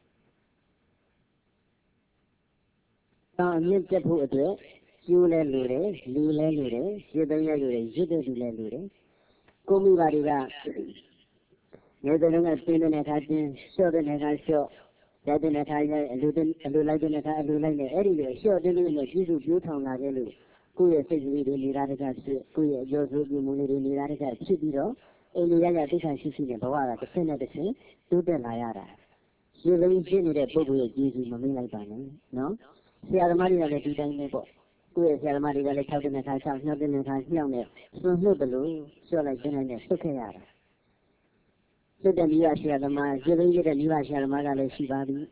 အမြင့်တက်ဖို့အတွက်ကျိုးလဲလိုတယ်လူလဲလိုတယ်ရစ်သိန်းလဲလိုတယ်ရစ်တဲ့လူလဲလိုတယ်ကိုမိဘတွေကငယ်စဉ်ကတင်းတဲ့အခါတင်းလျှော့တဲ့အခါလျှော့ရိုက်တဲ့အခါရိုက်အလိုလိုက်တဲ့အခါအလိုလိုက်နဲ့အဲ့ဒီလိုလျှော့တင်းလေးနဲ့ပြည့်စုံပြိုးထောင်လာခဲ့လို့ကိုယ့်ရဲ့စိတ်ကလေးတွေနေတာတကဖြစ်ကိုယ့်ရဲ့အကျိုးဆိုးပြမှုလေးတွေနေတာတကဖြစ်ပြီးတော့အိမ်လေးရသိက္ခာရှိနဲ့ဘဝကတစ်ဆင့်နဲ့တစ်ဆင့်တိုးတက်လာရတာရေသိမ်းဖြစ်နေတဲ့ပုဂ္ဂိုလ်ရဲ့ကျေးဇူးမမေ့လိုက်ပါနဲ့နော်ဆရာသမားတွေကလည်းဒီတိုင်းပဲပေါ့ကိုယ့်ရဲ့ဆရာသမားတွေကလည်း၆တဲ့အခါ၆ညှောက်တဲ့အခါညှောက်နဲ့စွန့်လွတ်တယ်လို့လျှော့လိုက်တဲ့နဲ့ဆွတ်ခဲ့ရတာဆွတ်တဲ့မိဘဆရာသမားရေသိမ်းတဲ့မိဘဆရာသမားကလည်းရှိပါပြီ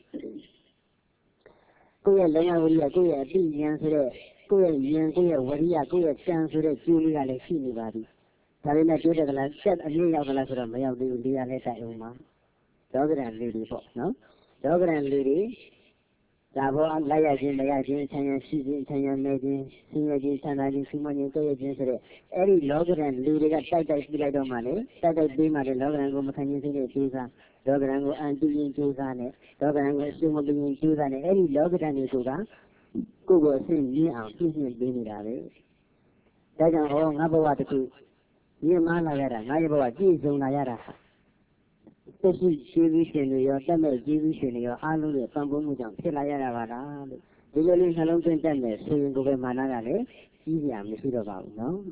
ကိုယ့်ရဲ့လုံရဝရိယကိုယ့်ရဲ့အတိဉာဏ်ဆိုတဲ့ကိုယ့်ရဲ့ဉာဏ်ကိုယ့်ရဲ့ဝရိယကိုယ့်ရဲ့စံဆိုတဲ့ကျိုးလေးကလည်းရှိနေပါပြီဒါပေမဲ့တိုးတက်သလားဆက်အမြင့်ရောက်သလားဆိုတော့မရောက်သေးဘူးလေရလည်းတိုက်အောင်ပါဒေါဂရန်လေးတွေပေါ့နော်ဒေါဂရန်လေးတွေဒါဘောလိုက်ရခြင်းမရခြင်းဆံရရှိခြင်းဆံရမဲ့ခြင်းဆင်းရဲခြင်းဆန္ဒခြင်းစီမံခြင်းကြည့်ရခြင်းဆိုတဲ့အဲ့ဒီလောကရန်လူတွေကတိုက်ပြီးလိုက်တော့မှလေတိုက်ပြီးမှလည်းလောကရန်ကိုမခံခြင်းစိတ်နဲ့ကြိုးစားလောကရန်ကိုအန်တူရင်ကြိုးစားနဲ့လောကရန်ကိုအရှုံးမပြင်းကြိုးစားနဲ့အဲ့ဒီလောကရန်တွေကကိုယ့်ကိုအဆင့်မြင့်အောင်ပြည့်စုံပေးနေတာပဲဒါကြောင့်ဟောငါဘဝတစ်ခုမြင့်မားလာရတာငါရဲ့ဘဝကြည်စုံလာရတာသက်ရှိကျေးဇူးရှင်တွေရောတတ်မဲ့ကျေးဇူးရှင်တွေရောအားလုံးရဲ့ပံ့ပိုးမှုကြောင့်ဖြစ်လာရတာပါလားလို့ဒီလိုလေးနှလုံးသွင်းတတ်မယ်ဆိုရင်ကိုယ်ပဲမာနကလည်းကြီးစရာမရှိတော့ပါဘူးနော်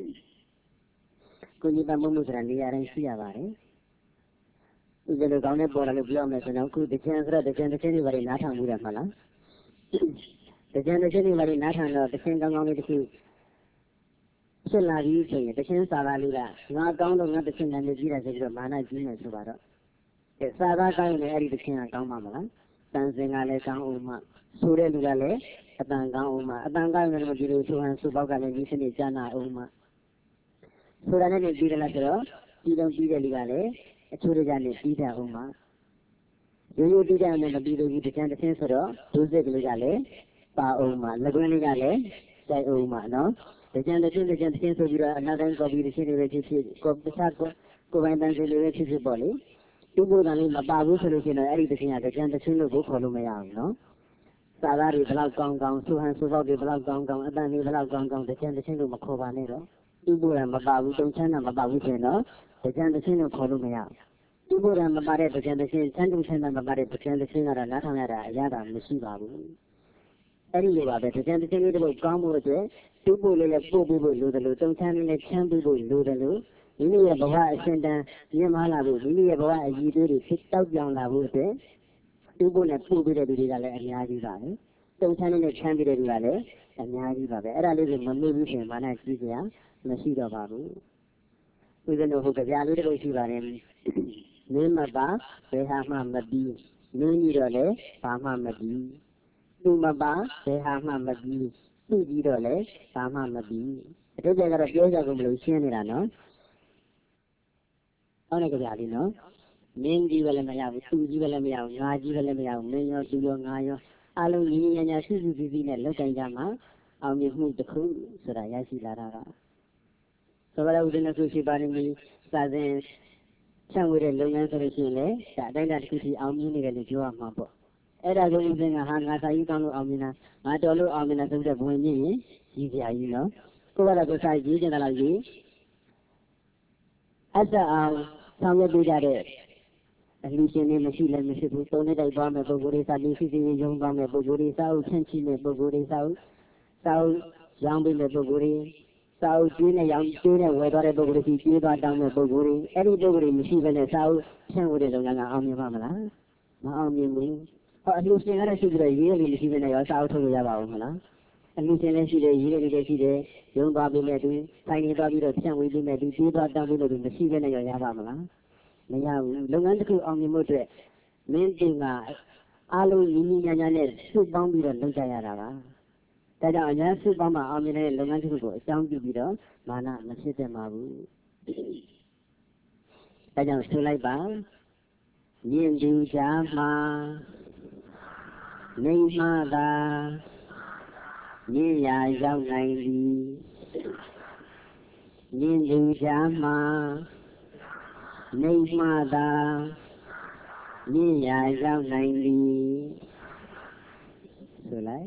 ကိုကြီးပံ့ပိုးမှုဆိုတာနေရာတိုင်းရှိရပါတယ်ဒီလိုကောင်းတဲ့ပေါ်လာလို့ပြောမယ်ဆိုတော့ခုတချင်ဆိုတော့တချင်တွေဘာတွေနားထောင်မှုတယ်မဟုတ်လားတချင်တွေဘာတွေနားထောင်တော့တချင်ကောင်းလေးတစ်ခုဖြစ်လာပြီဆိုရင်တခြင်းစာသားလေးကငါကောင်းတော့ငါတခြင်းနဲ့ကြီးတာဆိုပြီးတော့မာနကြီးနေဆိုပါတော့စာသားကောင်းရင်အဲ့ဒီတခြင်းကကောင်းပါမလားတန်စင်ကလည်းကောင်းအောင်မှဆိုတဲ့လူကလည်းအတန်ကောင်းအောင်မှအတန်ကောင်းရင်လည်းဒီလိုဆိုဟန်ဆိုပေါက်ကလည်းဒီစနစ်ကျနာအောင်မှဆိုတာနဲ့ပြီးတယ်လားဆိုတော့ပြီးတော့ပြီးတဲ့လူကလည်းအချို့တွေကလည်းပြီးတယ်အောင်မှရိုးရိုးပြီးတယ်နဲ့မပြီးသေးဘူးတခြင်းဆိုတော့ဒုစက်ကလေးကလည်းပါအောင်မှလက်ကွင်းလေးကလည်းစိုက်အောင်မှနော်တကြံဆိုပြီးတော့အနောက်တိုင်းကော်ပီတစ်ချက်တွေပဲဖြစ်ကိုတခြားကိုပိုင်တန်းစီတွေပဲဖြစ်ပေါ့လေတူပိုးတန်လေးမပါဘူးဆိုလို့ရှိရင်အဲ့ဒီတစ်ချက်ကတကြံတစ်ချက်လို့ကိုခေါ်လို့မရဘူးနော်စာသားတွေဘယ်လောက်ကောင်းစူဟန်စူပေါက်တွေဘယ်လောက်ကောင်းအတန်တွေဘယ်လောက်ကောင်းတကြံတစ်ချက်လို့မခေါ်ပါနဲ့တော့တူပိုးတန်မပါဘူးတုံချမ်းတာမပါဘူးဆိုရင်တော့တကြံတစ်ချက်လို့ခေါ်လို့မရဘူးတူပိုးတန်မပါတဲ့တကြံတစ်ချက်ချမ်းတူချမ်းတာမပါတဲ့တကြံတစ်ချက်ကတော့နားထောင်ရတာအရသာမရှိပါဘူးအဲ့ဒီလိုပါပဲတကြံတစ်ချက်လေးတော့ကောင်းဖို့အတွက်တူဖို့လေးလည်းပို့ပြီးဖို့လိုတယ်လို့တုံချမ်းလေးလည်းချမ်းပြီးဖို့လိုတယ်လို့မိမိရဲ့ဘဝအရှင်တန်မြင့်မားလာဖို့မိမိရဲ့ဘဝအကြီးသေးတွေဖြစ်တောက်ပြောင်လာဖို့အတွက်တူဖို့နဲ့ပို့ပြီးတဲ့လူတွေကလည်းအများကြီးပါပဲတုံချမ်းလေးနဲ့ချမ်းပြီးတဲ့လူကလည်းအများကြီးပါပဲအဲ့ဒါလေးကိုမမေ့ဘူးဆိုရင်မာနကြီးစရာမရှိတော့ပါဘူးဦးဇင်းတို့ဟိုကြပြလေးတစ်ခုရှိပါတယ်မင်းမပါဘယ်ဟာမှမပြီးမင်းကြီးတော့လည်းဘာမှမပြီးသူမပါဘယ်ဟာမှမပြီးသူ့ကြီးတော့လည်းဘာမှမပြီးအတိတ်ကတော့ပြောကြကုန်မလို့ရှင်းနေတာနော်ဟောနေကြပြီနော်မင်းကြီးပဲလည်းမရဘူးသူကြီးပဲလည်းမရဘူးငါကြီးပဲလည်းမရဘူးမင်းရောသူရောငါရောအလုံးညီညီညာစုစုစည်းစည်းနဲ့လုပ်ကြကြမှာအောင်မြင်မှုတစ်ခုဆိုတာရရှိလာတာကဆိုတော့ဦးဇင်းတို့ရှိပါနေပြီစာစဉ်ချမ်းဝေတဲ့လုပ်ငန်းဆိုလို့ရှိရင်လည်းဒါအတိုင်းတစ်ခုစီအောင်မြင်နေတယ်လို့ပြောရမှာပေါ့အဲ့ဒါကိုဦးဇင်းကဟာငါစာရေးကောင်းလို့အောင်မြင်တာငါတော်လို့အောင်မြင်တာဆိုတဲ့ဘဝင်မြင့်ရင်ကြီးစရာကြီးနော်ကိုကတော့ကိုစာရေးကျင်တယ်လို့ရေးအသက်အောင်ဆောင်ရွက်ပေးကြတဲ့အလူရှင်တွေမရှိလည်းမရှိဘူးသုံးနှစ်တိုက်သွားမယ်ပုဂ္ဂိုလ်တွေစာပြီးစီစီရုံသွားမယ်ပုဂ္ဂိုလ်တွေစာအုပ်ဖြန့်ချိမယ်ပုဂ္ဂိုလ်တွေစာအုပ်ရောင်းပေးမယ်ပုဂ္ဂိုလ်တွေစ sao chuyến này giống chuyến này về đó đây bố thì chuyến đó trong một bố đi ấy đi bố đi mình chỉ bên này sao xem về đâu ngang ông như vậy mà ông như mình họ lúc sinh ra thì rồi gì mình chỉ bên này ở sao thôi ra vào mà lúc sinh ra thì rồi gì đấy dùng bao nhiêu tiền thay như bao nhiêu xem về bên này đi chuyến đó trong bên này mình chỉ bên này ra vào mà này lúc ăn thì ông như một chuyện mình thì mà alo nhìn nhà này suốt bao nhiêu lần chạy ra đó tại sao nhà suốt bao mà ông như này lúc ăn thì cũng trong cái gì đó mà nó sẽ thế mà tại sao suốt lại ba nhìnดูcha mà નહીં mà ta nhìn nhà giàu này đi nhìnดูcha mà નહીં mà ta nhìn nhà giàu này đi suốt lại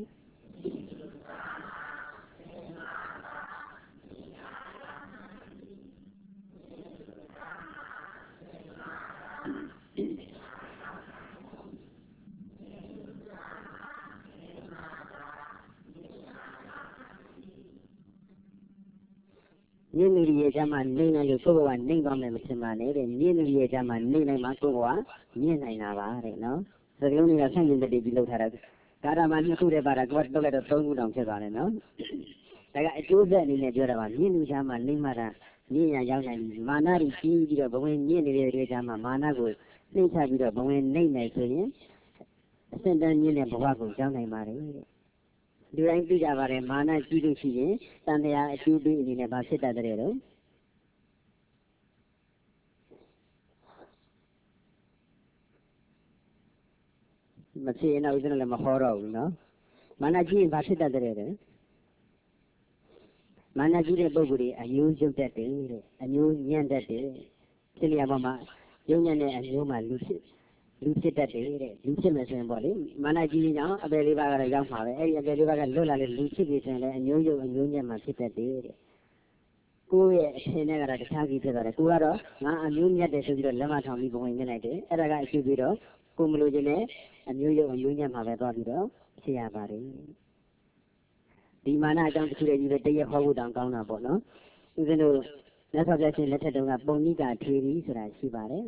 nhìn người cha mà nhìn này được cô bạn nhìn con này mà xem mà này để nhìn người cha mà nhìn này mà cô bạn nhìn này nào vậy đấy nó rồi lúc này là sang nhìn để đi lâu thà cả ra mà nó để bà quạt đâu là tôi cũng đồng chơi vào này nó tại cái chỗ này này đưa ra mà nhìn người cha mà nhìn mà ra nhìn nhà giàu này mà na đi chi đi rồi bỗng nhiên nhìn người cha mà na rồi nhìn sao đi rồi bỗng nhiên nhìn này thôi nhé xem đang nhìn này bảo qua cũng giàu này mà đấy đưa anh đi ra vào đây mà na chi được chi nhé ta này chú đi nhìn này bà sẽ ta đấy rồi mà sẽ nào cái này là mà khó rồi nó mà na chi bà sẽ ta đấy rồi mà na chi đấy bao nhiêu anh yêu chụp tết đấy anh yêu nhận tết đấy thế này mà yêu nhận này anh yêu mà lúc tết đấy lúc mà xem bảo đấy mà na chi nhá ở đây đi vào cái giống mà đấy ở đây đi vào cái lúc là lúc thì xem đấy anh yêu nhận mà tết đấy cô ấy thế này cái thằng kia thế cô ấy đó mà anh yêu nhận tết rồi làm sao đi bông này đấy ở đây cái chuyện đó cô mới nói này anh yêu nhận mà về đó đi đó thế à bà đấy đi mà na trong cái chuyện này họ cũng đang cao nào bọn nó cái nó sao vậy thì lẽ đâu là bông ní cả thuê đi rồi là gì bà đấy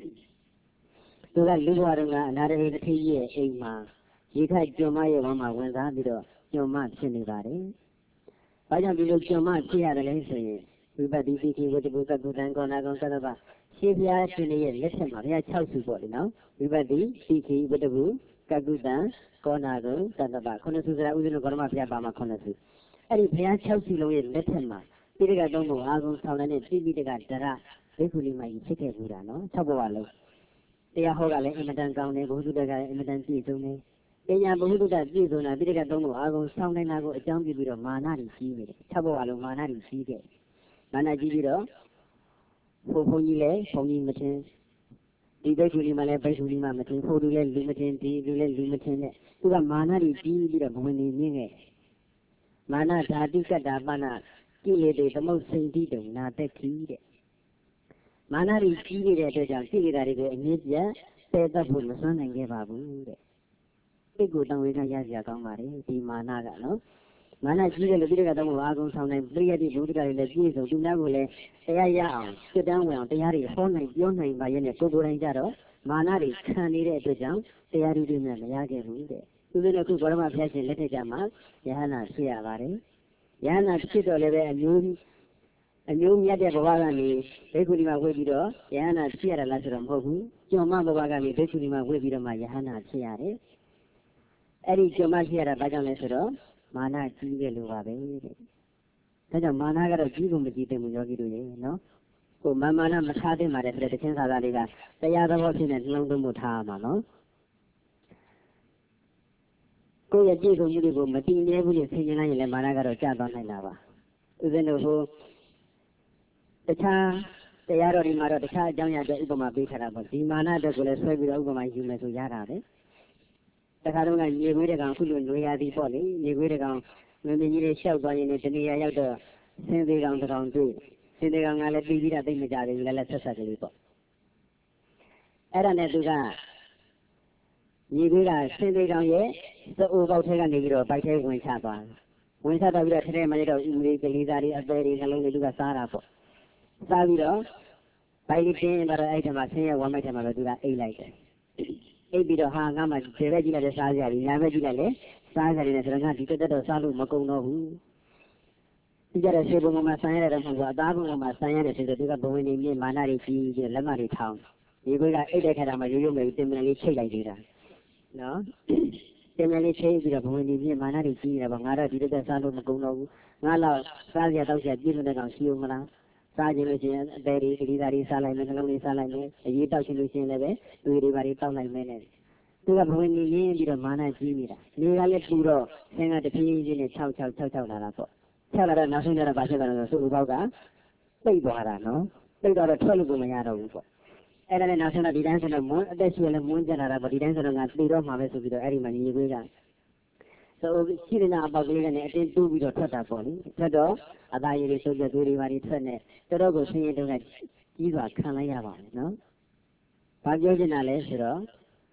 tôi là lúc vào đó là đây cái gì ấy mà chỉ khai cho mai mà quan sát đi đó cho mai xin đi bà đấy bây giờ bây giờ cho mai xin ra đấy rồi bây giờ đi thì cái bữa cái đang còn cái đó bà xin ra xin đi lẽ mà ra chào sự bọn nó bây giờ đi thì bây giờ cái đang còn cái đó bà con sự ra uống nó còn mà phải bà mà con sự ấy bây giờ chào sự luôn lẽ mà bây giờ đông ngo agon sau này thì bây giờ cái đó cái khu này chỉ cái gì đó nó chào bà luônတရားဟောကလည်းအင်မတန်ကောင်းတယ်ဘုဟုတ္တကလည်းအင်မတန်ပြည့်စုံတယ်ပညာဘုဟုတ္တပြည့်စုံတာပိဋကသုံးခုအာကုန်ဆောင်းနိုင်တာကိုအကြောင်းပြုပြီးတော့မာနတွေကြီးနေတယ်၆ဘဝလုံးမာနတွေကြီးခဲ့မာနကြီးပြီးတော့ဘုန်းကြီးလည်းဘုန်းကြီးမထင်ဒီဘိက္ခုနီမှလည်းဘိက္ခုနီမှမထင်ဖို့လူလည်းလူမထင်ဒီလူလည်းလူမထင်နဲ့သူကမာနတွေကြီးပြီးတော့ဘဝင်နေမြင့်ခဲ့မာနဓာတိကတ္တာပနာကိလေသာသမုတ်စိန်တိတုံနာတက်ခီတဲ့မာနရီကြီးနေတဲ့အတွက်ကြောင့်ကိလေသာတွေကိုအမြင့်ပြတ်ပယ်တတ်ဖို့မစွမ်းနိုင်ခဲ့ပါဘူးတဲ့စိတ်ကိုတောင်းဝေကရစရာကောင်းပါတယ်ဒီမာနကနော်မာနကြီးတယ်လို့ပြိတ္တကတော့အာကုံဆောင်နိုင်ပြိယတိဘုဒ္ဓကတွေလည်းပြည့်စုံသူများကိုလည်းတရားရအောင်စစ်တမ်းဝင်အောင်တရားတွေဟောနိုင်ပြောနိုင်ပါရဲ့နဲ့ကိုယ်ကိုယ်တိုင်ကြတော့မာနတွေခံနေတဲ့အတွက်ကြောင့်တရားဓုတွေနဲ့မရခဲ့ဘူးတဲ့သူတို့ကခုဘောရမဖျက်ရှင်လက်ထက်ကြမှာယဟနာဖြစ်ရပါတယ်ယဟနာဖြစ်တော့လည်းပဲအမျိုးမြတ်တဲ့ဘဝကနေဘိက္ခုနီမှာဝေပြီးတော့ယဟနာဖြစ်ရတာလားဆိုတော့မဟုတ်ဘူးကျော်မဘဝကနေဘိက္ခုနီမှာဝေပြီးတော့မှယဟနာဖြစ်ရတယ်အဲ့ဒီကျော်မဖြစ်ရတာဘာကြောင့်လဲဆိုတော့မာနကြီးတယ်လို့ပါပဲတဲ့ဒါကြောင့်မာနကတော့ကြီးကုန်မကြီးတဲ့မူယောဂီတို့ရေနော်ကိုမာနမထားတဲ့မှာတဲ့တခြင်းသာသာလေးကတရားသဘောဖြစ်တဲ့နှလုံးသွင်းမှုထားမှာနော်ကိုယ့်ရဲ့ကြည့်ကုန်မှုတွေကိုမတည်မြဲဘူးလို့ဆင်ခြင်လိုက်ရင်လည်းမာနကတော့ကျသွားနိုင်တာပါဥစဉ်တို့ဟိုတခြားတရားတော်ဒီမှာတော့တခြားအကြောင်းအရာတွေဥပမာပေးထားတာပေါ့ဒီမာနအတွက်ကိုလည်းဆွဲပြီးတော့ဥပမာယူမယ်ဆိုရတာပဲတခါတော့ညီခွေးတဲ့ကောင်ခုလိုလွေရသည်ပေါ့လေညီခွေးတဲ့ကောင်မင်းကြီးလေးလျှောက်သွားရင်တနေရာရောက်တော့ဆင်းသေးကောင်တစ်ကောင်တွေ့ဆင်းသေးကောင်ကလည်းပြီးပြီးတာသိမကြသေးဘူးလည်းဆက်ဆက်ကလေးပေါ့အဲ့ဒါနဲ့သူကညီခွေးကဆင်းသေးကောင်ရဲ့သအိုးပေါက်ထဲကနေပြီးတော့ပိုက်ထဲဝင်ချသွားဝင်စားတော့ပြီးတော့ထဲထဲမှာတော့ဦးလေးကလေးသားတွေအသေးတွေနှလုံးတွေသူကစားတာပေါ့စားပြီးတော့ဘိုင်လေးတင်းတော့အဲ့ဒီမှာဆင်းရဲဝမ်းမိုက်တယ်မှာပဲသူကအိတ်လိုက်တယ်အိတ်ပြီးတော့ဟာငါမှခြေဘက်ကြည့်လိုက်တဲ့စားစရာတွေညာဘက်ကြည့်လိုက်လေစားစရာတွေနဲ့ဆိုတော့ငါဒီတက်တော့စားလို့မကုန်တော့ဘူးဒီကြတဲ့ဆေးပုံမှာဆန်းရတယ်မဟုတ်ဘူးအသားပုံမှာဆန်းရတယ်ဆိုတော့သူကဘဝင်နေမြင့်မာနတွေကြီးပြီးလက်မတွေထောင်းဒီကွေးကအိတ်တဲ့ခါမှာရိုးရိုးမယ်တင်မလေးချိတ်လိုက်သေးတာနော်တင်မလေးချိတ်ပြီးတော့ဘဝင်နေမြင့်မာနတွေကြီးနေတာပေါ့ငါတော့ဒီတက်စားလို့မကုန်တော့ဘူးငါတော့စားစရာတောက်စရာပြည့်စုံတဲ့ကောင်ရှိဦးမလားစားခြင်းလို့ရှိရင်အသေးတွေကလေးသားတွေစားလိုက်မယ်နှလုံးလေးစားလိုက်မယ်အရေးတောက်ခြင်းလို့ရှိရင်လည်းပဲတွေတွေပါတွေတောက်လိုက်မယ်နဲ့သူကဘဝင်နေရင်းပြီးတော့မာနကြီးနေတာနေကလည်းပူတော့ဆင်းကတဖြည်းဖြည်းနဲ့6လာတာပေါ့6လာတော့နောက်ဆုံးကျတော့ဘာဖြစ်သွားလဲဆိုသူ့ဘောက်ကပိတ်သွားတာနော်ပိတ်သွားတော့ထွက်လို့ကိုမရတော့ဘူးပေါ့အဲ့ဒါနဲ့နောက်ဆုံးတော့ဒီတိုင်းဆိုတော့မွန်းအသက်ရှိရလဲမွန်းကျလာတာပေါ့ဒီတိုင်းဆိုတော့ငါပြေတော့မှာပဲဆိုပြီးတော့အဲ့ဒီမှာညီခွေးကဆိုရှိနေတာအပေါက်ကလေးနဲ့အတင်းတူးပြီးတော့ထွက်တာပေါ့လေထွက်တော့အသားရည်တွေဆိုပြသွေးတွေပါတွေထွက်နေတော်တော်ကိုဆင်းရဲတော့ကကြီးစွာခံလိုက်ရပါမယ်နော်ဘာပြောချင်တာလဲဆိုတော့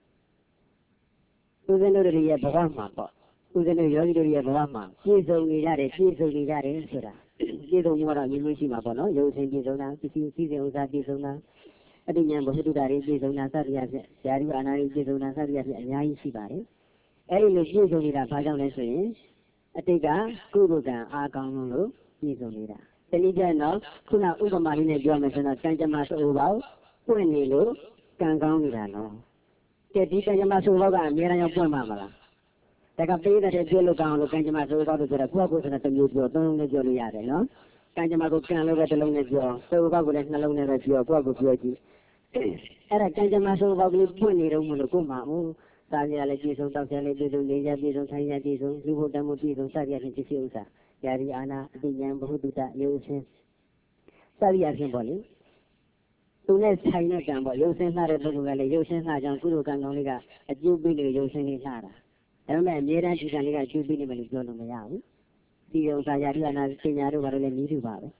ဦးဇင်းတို့ရဲ့ဘဝမှာပေါ့ဦးဇင်းတို့ယောဂီတို့ရဲ့ဘဝမှာပြည့်စုံနေကြတယ်ဆိုတာပြည့်စုံမှုကတော့မျိုးမျိုးရှိမှာပေါ့နော်ရုပ်ဆင်းပြည့်စုံတာပစ္စည်းစည်းစိမ်ဥစ္စာပြည့်စုံတာအတ္တဉာဏ်ဘုဟုတ္တတွေပြည့်စုံတာစသည်အဖြစ်ဇာတိအာနာတွေပြည့်စုံတာစသည်အဖြစ်အများကြီးရှိပါတယ်အဲ့ဒီလိုပြည့်စုံနေတာဘာကြောင့်လဲဆိုရင်အတိတ်ကကုသိုလ်ကံအားကောင်းလို့ပြည့်စုံနေတာတနည်းကျတော့ခုနဥပမာလေးနဲ့ပြောမယ်ဆိုတော့ကံကြမ္မာဆိုးပေါ့ပွင့်နေလို့ကံကောင်းနေတာနော်ကဲဒီကံကြမ္မာဆိုးပေါက်ကအများအားပွင့်မှာမလားဒါကပေးတဲ့ပြောလို့ကောင်းလို့ကံကြမ္မာဆိုးပေါက်လို့ဆိုတော့ကိုယ့်ကိုယ်ဆိုတော့တစ်မျိုးပြောသုံးလုံးနဲ့ပြောလို့ရတယ်နော်ကံကြမ္မာကိုကံလို့ပဲတစ်လုံးနဲ့ပြောဆိုးပေါက်ကိုလည်းနှလုံးနဲ့ပဲပြောကိုယ့်ကိုယ်ပြောကြည့်အဲ့ဒါကံကြမ္မာဆိုးပေါက်ကလေးပွင့်နေတော့မလို့ကိုယ်မှစားရလည်းပြည့်စုံတောက်ရလည်းပြည့်စုံနေရပြည့်စုံထိုင်ရပြည့်စုံလူဖို့တမှုပြည့်စုံစသည်အဖြစ်ပစ္စည်းဥစ္စာယာရီအာနာအတိညာဘုဟုတ္တရုပ်ဆင်းစသည်အဖြစ်ပေါ့လေသူနဲ့ဆိုင်တဲ့ကံပေါ့ရုပ်ဆင်းလှတဲ့ပုဂ္ဂိုလ်ကလည်းရုပ်ဆင်းလှကြောင်းကုသိုလ်ကံကောင်းလေးကအကျိုးပေးလို့ရုပ်ဆင်းလေးလှတာဒါပေမဲ့အမြဲတမ်းဒီကံလေးကအကျိုးပေးနေမယ်လို့ပြောလို့မရဘူးဒီဥစ္စာယာရီအာနာပညာတို့ဘာလို့လဲနီးတူပါပဲ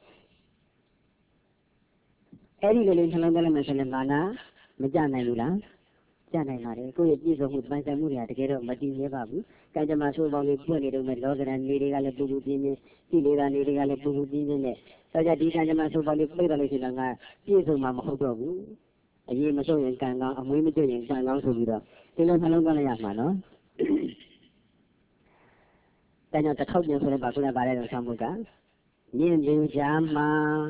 အဲ့ဒီလိုလေးနှလုံးသွင်းလိုက်မှဆိုရင်မာနမကြနိုင်ဘူးလားကြနိုင်ပါတယ်ကိုယ့်ရဲ့ပြည့်စုံမှုပိုင်ဆိုင်မှုတွေကတကယ်တော့မတည်မြဲပါဘူးကံကြမ္မာဆိုးပေါင်းလေးပွင့်နေတော့မဲ့လောကရန်နေတွေကလည်းပူပူပြင်းပြင်းဒီလေသာနေတွေကလည်းပူပူပြင်းပြင်းနဲ့ဒါကြဒီကံကြမ္မာဆိုးပေါင်းလေးပြည့်တော်လို့ရှိရင်ငါပြည့်စုံမှာမဟုတ်တော့ဘူးအရေးမဆုံးရင်ကံကောင်းအမွေးမကျွရင်ကံကောင်းဆိုပြီးတော့ဒီလိုနှလုံးသွင်းလိုက်ရမှာနော်ဒါကြောင့်တစ်ခေါက်ပြန်ဆိုရင်ပါခုနပါတယ်တော့ဆောင်းမှုကမြင့်ပင်ရှားမှာ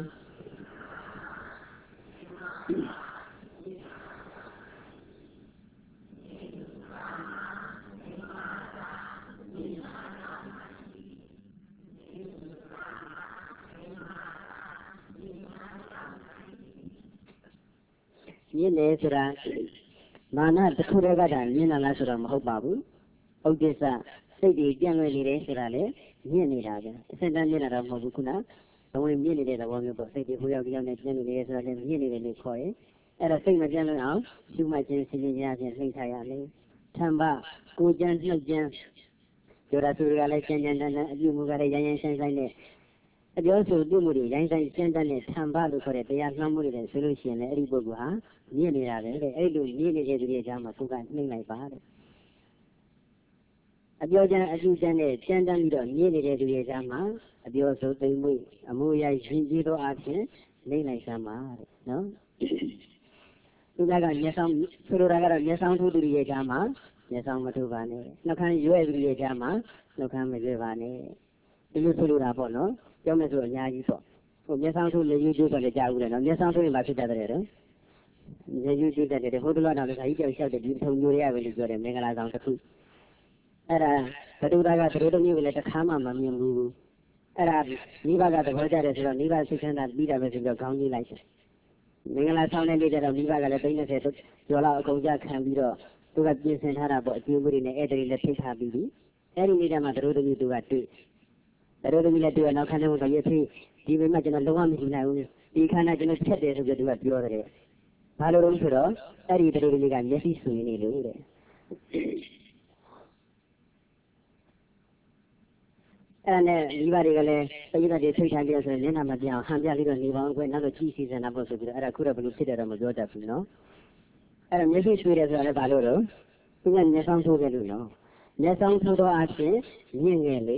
မြင့်တယ်ဆိုတာမာနတစ်ခုတည်းကတည်းကမြင့်လာလားဆိုတော့မဟုတ်ပါဘူးဥဒိစ္စစိတ်တွေပြန့်လွယ်နေတယ်ဆိုတာလေမြင့်နေတာပဲအစစ်တမ်းမြင့်လာတော့မဟုတ်ဘူးခုနဘဝင်မြင့်နေတဲ့သဘောမျိုးပေါ့စိတ်တွေဟိုရောက်ဒီရောက်နဲ့ပြန့်နေတယ်ဆိုတာလည်းမြင့်နေတယ်လို့ခေါ်တယ်အဲ့တော့စိတ်မပြန့်လွယ်အောင်ရှုမှတ်ခြင်းစဉ်းကျင်ခြင်းအပြင်လှိမ့်ထားရမယ်ထံပကိုကြံနှုတ်ကြံပြောတာဆိုရလည်းကျန်ကျန်တန်တန်အပြုမှုကလည်းရိုင်းရိုင်းဆိုင်ဆိုင်နဲ့အပြောဆိုပြုမှုတွေရိုင်းဆိုင်ကျန်တန်နဲ့ထံပလို့ခေါ်တဲ့တရားနှောင်းမှုတွေဆိုလို့ရှိရင်လည်းအဲ့ဒီပုဂ္ဂိုလ်ဟာမြင့်နေတာပဲတဲ့အဲ့လိုမြင့်နေတဲ့သူတွေအကြောင်းမှာကိုယ်ကနှိမ့်လိုက်ပါတဲ့အပြောကြမ်းအပြုကြမ်းနဲ့ကျန်တန်ပြီးတော့မြင့်နေတဲ့သူတွေအကြောင်းမှာအပြောဆိုသိမ့်မှုအမှုအရာရှင်ကြီးသောအဖြစ်နှိမ့်လိုက်စမ်းပါတဲ့နော်သူကမျက်စောင်းဆိုလိုတာကတော့မျက်စောင်းထိုးသူတွေအကြောင်းမှာမျက်စောင်းမထိုးပါနဲ့နှုတ်ခမ်းရွဲ့သူတွေအကြောင်းမှာနှုတ်ခမ်းမရွဲ့ပါနဲ့ဒီလိုဆိုလိုတာပေါ့နော်ပြောမယ်ဆိုအများကြီးပေါ့ဟိုမျက်စောင်းထိုးလေယူကျိုးဆိုလည်းကြားဘူးလေနော်မျက်စောင်းထိုးရင်ဘာဖြစ်တတ်တယ်တော့လေယူကျိုးတတ်တယ်ဟိုတလောတော့လည်းခါကြီးကြောက်လျှောက်တယ်ဒီထုံညိုရရပဲလို့ပြောတယ်မင်္ဂလာဆောင်တစ်ခုအဲ့ဒါဘဒုသားကသတို့မျိုးလည်းတစ်ခါမှမမြင်ဘူးအဲ့ဒါမိဘကသဘောကျတယ်ဆိုတော့မိဘစိတ်ချမ်းသာပြီးတာပဲဆိုတော့ခေါင်းကြီးလိုက်တယ်မင်္ဂလာဆောင်တဲ့နေ့ကျတော့မိဘကလည်း30ကျော်လောက်အကုန်ကြခံပြီးတော့သူကပြင်ဆင်ထားတာပေါ့အကျိုးမှုတွေနဲ့အဲ့ဒါတွေလည်းဖိတ်ထားပြီးပြီအဲ့ဒီနေ့ကျမှသတို့မျိုးသူကတွေ့သတို့မျိုးလည်းတွေ့နောက်ခန်းထဲမှာရဖြစ်ဒီမိမကျွန်တော်လုံးဝမကြည့်နိုင်ဘူးဒီခန်းကကျွန်တော်ဖြတ်တယ်ဆိုပြီးသူကပြောတယ်ဘာလို့လဲဆိုတော့အဲ့ဒီသတို့မျိုးကမျက်စိဆွေနေလို့တဲ့အဲ့နဲ့မိဘတွေကလည်းပိဋကတွေထိတ်ထိုင်ပြဆိုရင်မျက်နှာမပြောင်းဟန်ပြပြီးတော့နေပါအောင်ခွဲနောက်တော့ကြည့်စီစဉ်တာပေါ့ဆိုပြီးတော့အဲ့ဒါခုတော့ဘယ်လိုဖြစ်တယ်တော့မပြောတတ်ဘူးနော်အဲ့တော့မျက်စိဆွေးတယ်ဆိုတာလည်းဘာလို့တော့သူကမျက်စောင်းထိုးခဲ့လို့နော်မျက်စောင်းထိုးတော့အချင်းမြင့်ငယ်လေ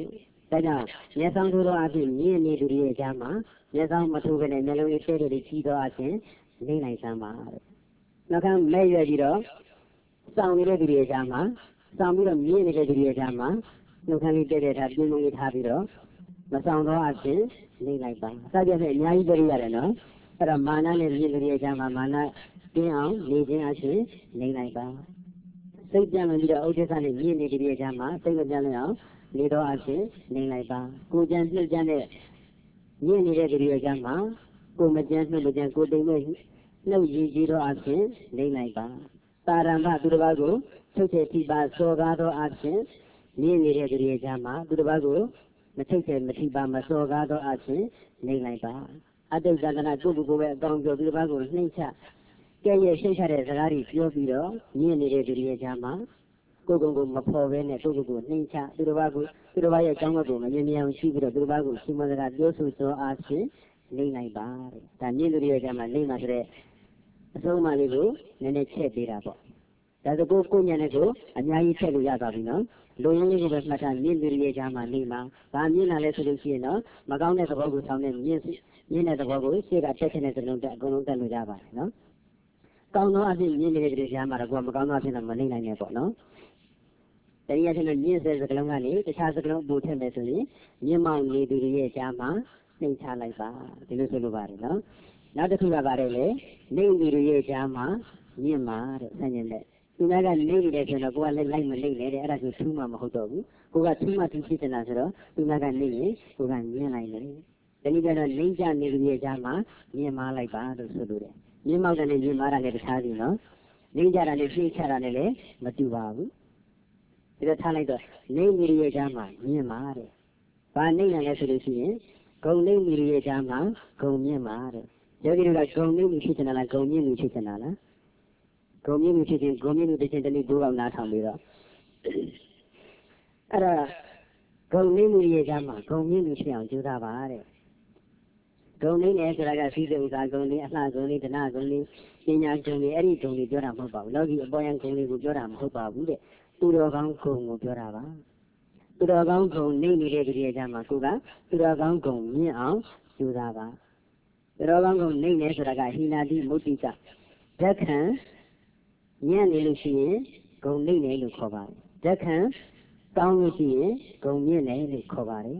ဒါကြောင့်မျက်စောင်းထိုးသောအဖြစ်မြင်နေသူတွေရဲ့ကြားမှာမျက်စောင်းမထိုးဘဲနဲ့မျက်လုံးလေးတဲတဲလေးကြီးသောအဖြစ်နေနိုင်စမ်းပါတဲ့နောက်ခါမဲ့ရွယ်ပြီးတော့စောင်းနေတဲ့သူတွေရဲ့ကြားမှာစောင်းပြီးတော့မြင်နေတဲ့သူတွေရဲ့ကြားမှာနှုတ်ခမ်းလေးတဲတဲထားပြင်းလုံးလေးထားပြီးတော့မဆောင်သောအဖြစ်နေလိုက်ပါအစပြည့်နဲ့အများကြီးတွေ့ရတယ်နော်အဲ့တော့မာနနဲ့မြင်လူတွေအကြောင်းမှာမာနပြင်းအောင်နေခြင်းအဖြစ်နေလိုက်ပါစိတ်ကြံပြီးတော့ဥဒိစ္စနဲ့မြင်နေကြတဲ့အကြောင်းမှာစိတ်မကြံလို့အောင်နေတော့အဖြစ်နေလိုက်ပါကိုကြံနှုတ်ကြံတဲ့မြင်နေတဲ့လူတွေအကြောင်းမှာကိုမကြံနှုတ်မကြံကိုတိမ်မဲ့နှုတ်ရည်ကြည်တော့အဖြစ်နေလိုက်ပါတာရံဖသူတစ်ပါးကိုထုတ်ချက်ထိပါစောကားသောအဖြစ်မြင်နေတဲ့လူတွေအကြောင်းမှာသူတစ်ပါးကိုမထုတ်ချက်မထိပါမစောကားသောအဖြစ်နေလိုက်ပါအတိတ်ကတနာကိုယ့်ကိုယ်ပဲအကောင်ပြောပြီးတစ်ပါးကိုနှိမ့်ချကဲ့ရဲ့ရှိတ်ချတဲ့စကားတွေပြောပြီးတော့မြင်နေတဲ့သူတွေရဲ့ကြားမှာကိုယ်ကိုယ်မဖော်ဘဲနဲ့ကိုယ့်ကိုယ်ကိုနှိမ့်ချသူတစ်ပါးရဲ့အကြောင်းကိုမမြင်မြင်အောင်ရှိပြီးတော့သူတစ်ပါးကိုရှိမစကားပြောဆိုသောအဖြစ်နေလိုက်ပါတဲ့ဒါမြင်သူတွေရဲ့ကြားမှာနေမှာဆိုတဲ့အဆုံးအမလေးကိုနည်းနည်းချက်ပေးတာပေါ့ဒါဆိုကိုညံနဲ့ကိုအများကြီးချက်လို့ရပါပြီနော်လူရင်းလေးကိုပဲမှတ်ထားမြင်သူတွေရဲ့ကြားမှာနေမှာဘာမြင်လာလဲဆိုလို့ရှိရင်တော့မကောင်းတဲ့သဘောကိုဆောင်တဲ့မြင်တဲ့သဘောကိုရှေ့ကတက်ချင်တဲ့စလုံးတက်အကုန်လုံးတက်လို့ရပါတယ်နော်ကောင်းသောအဖြစ်မြင်နေတဲ့သူတွေကြားမှာတော့ကိုယ်မကောင်းသောအဖြစ်တော့မနေနိုင်နဲ့ပေါ့နော်တနည်းအားဖြင့်မြင်စေစကလုံးကနေတခြားစကလုံးပို့ထည့်မယ်ဆိုရင်မြင်မောင်နေသူတွေရဲ့ကြားမှာနှိမ့်ချလိုက်ပါဒီလိုဆိုလိုပါတယ်နော်နောက်တစ်ခုကပါတယ်လေနေသူတွေရဲ့ကြားမှာမြင်မှာတဲ့ဆန့်ကျင်တဲ့သူများကနေနေတယ်ဆိုတော့ကိုကလည်းလိုက်မနေနဲ့တဲ့အဲ့ဒါဆိုထူးမှမဟုတ်တော့ဘူးကိုကထူးမှထူးဖြစ်နေတာဆိုတော့သူများကနေရင်ကိုကမြင်လိုက်တယ်ဒီနေ့ကတော့လိမ့်ချနေသူရဲ့ကြားမှာမြင်မာလိုက်ပါလို့ဆိုလိုတယ်မြင်မောက်တယ်နဲ့မြင်မာတာနဲ့တခြားစီနော်လိမ့်ကြတာနဲ့ဖြည့်ချတာနဲ့လည်းမတူပါဘူးဒီတော့ထားလိုက်တော့နေသူရဲ့ကြားမှာမြင်မာတဲ့ဘာနေနိုင်လဲဆိုလို့ရှိရင်ဂုံနေသူရဲ့ကြားမှာဂုံမြင်မာတဲ့ယောဂီတို့ကဂုံနေမှုဖြစ်ချင်တာလားဂုံမြင်မှုဖြစ်ချင်တာလားဂုံမြင့်မှုဖြစ်ခြင်းဂုံမြင့်မှုတစ်ချိန်တနည်းကိုယ်အောင်နားထောင်ပြီးတော့အဲ့ဒါဂုံမြင့်မှုရဲ့ကြားမှာဂုံမြင့်မှုဖြစ်အောင်ကြိုးစားပါတဲ့ဂုံနေတယ်ဆိုတာကစီးစိမ်ဥစ္စာဂုံလေးအလှဂုံလေးဒနာဂုံလေးပညာဂုံလေးအဲ့ဒီဂုံလေးပြောတာမဟုတ်ပါဘူးလောကီအပေါ်ယံဂုံလေးကိုပြောတာမဟုတ်ပါဘူးတဲ့သူတော်ကောင်းဂုံကိုပြောတာပါသူတော်ကောင်းဂုံနေနေတဲ့သူရဲ့ကြားမှာကိုကသူတော်ကောင်းဂုံမြင့်အောင်ကြိုးစားပါသူတော်ကောင်းဂုံနေနေဆိုတာကဟိနာတိမုတ္တိကဓက္ခံညံ့နေလို့ရှိရင်ဂုံနေတယ်လို့ခေါ်ပါတယ်ဓက္ခံကောင်းလို့ရှိရင်ဂုံမြင့်တယ်လို့ခေါ်ပါတယ်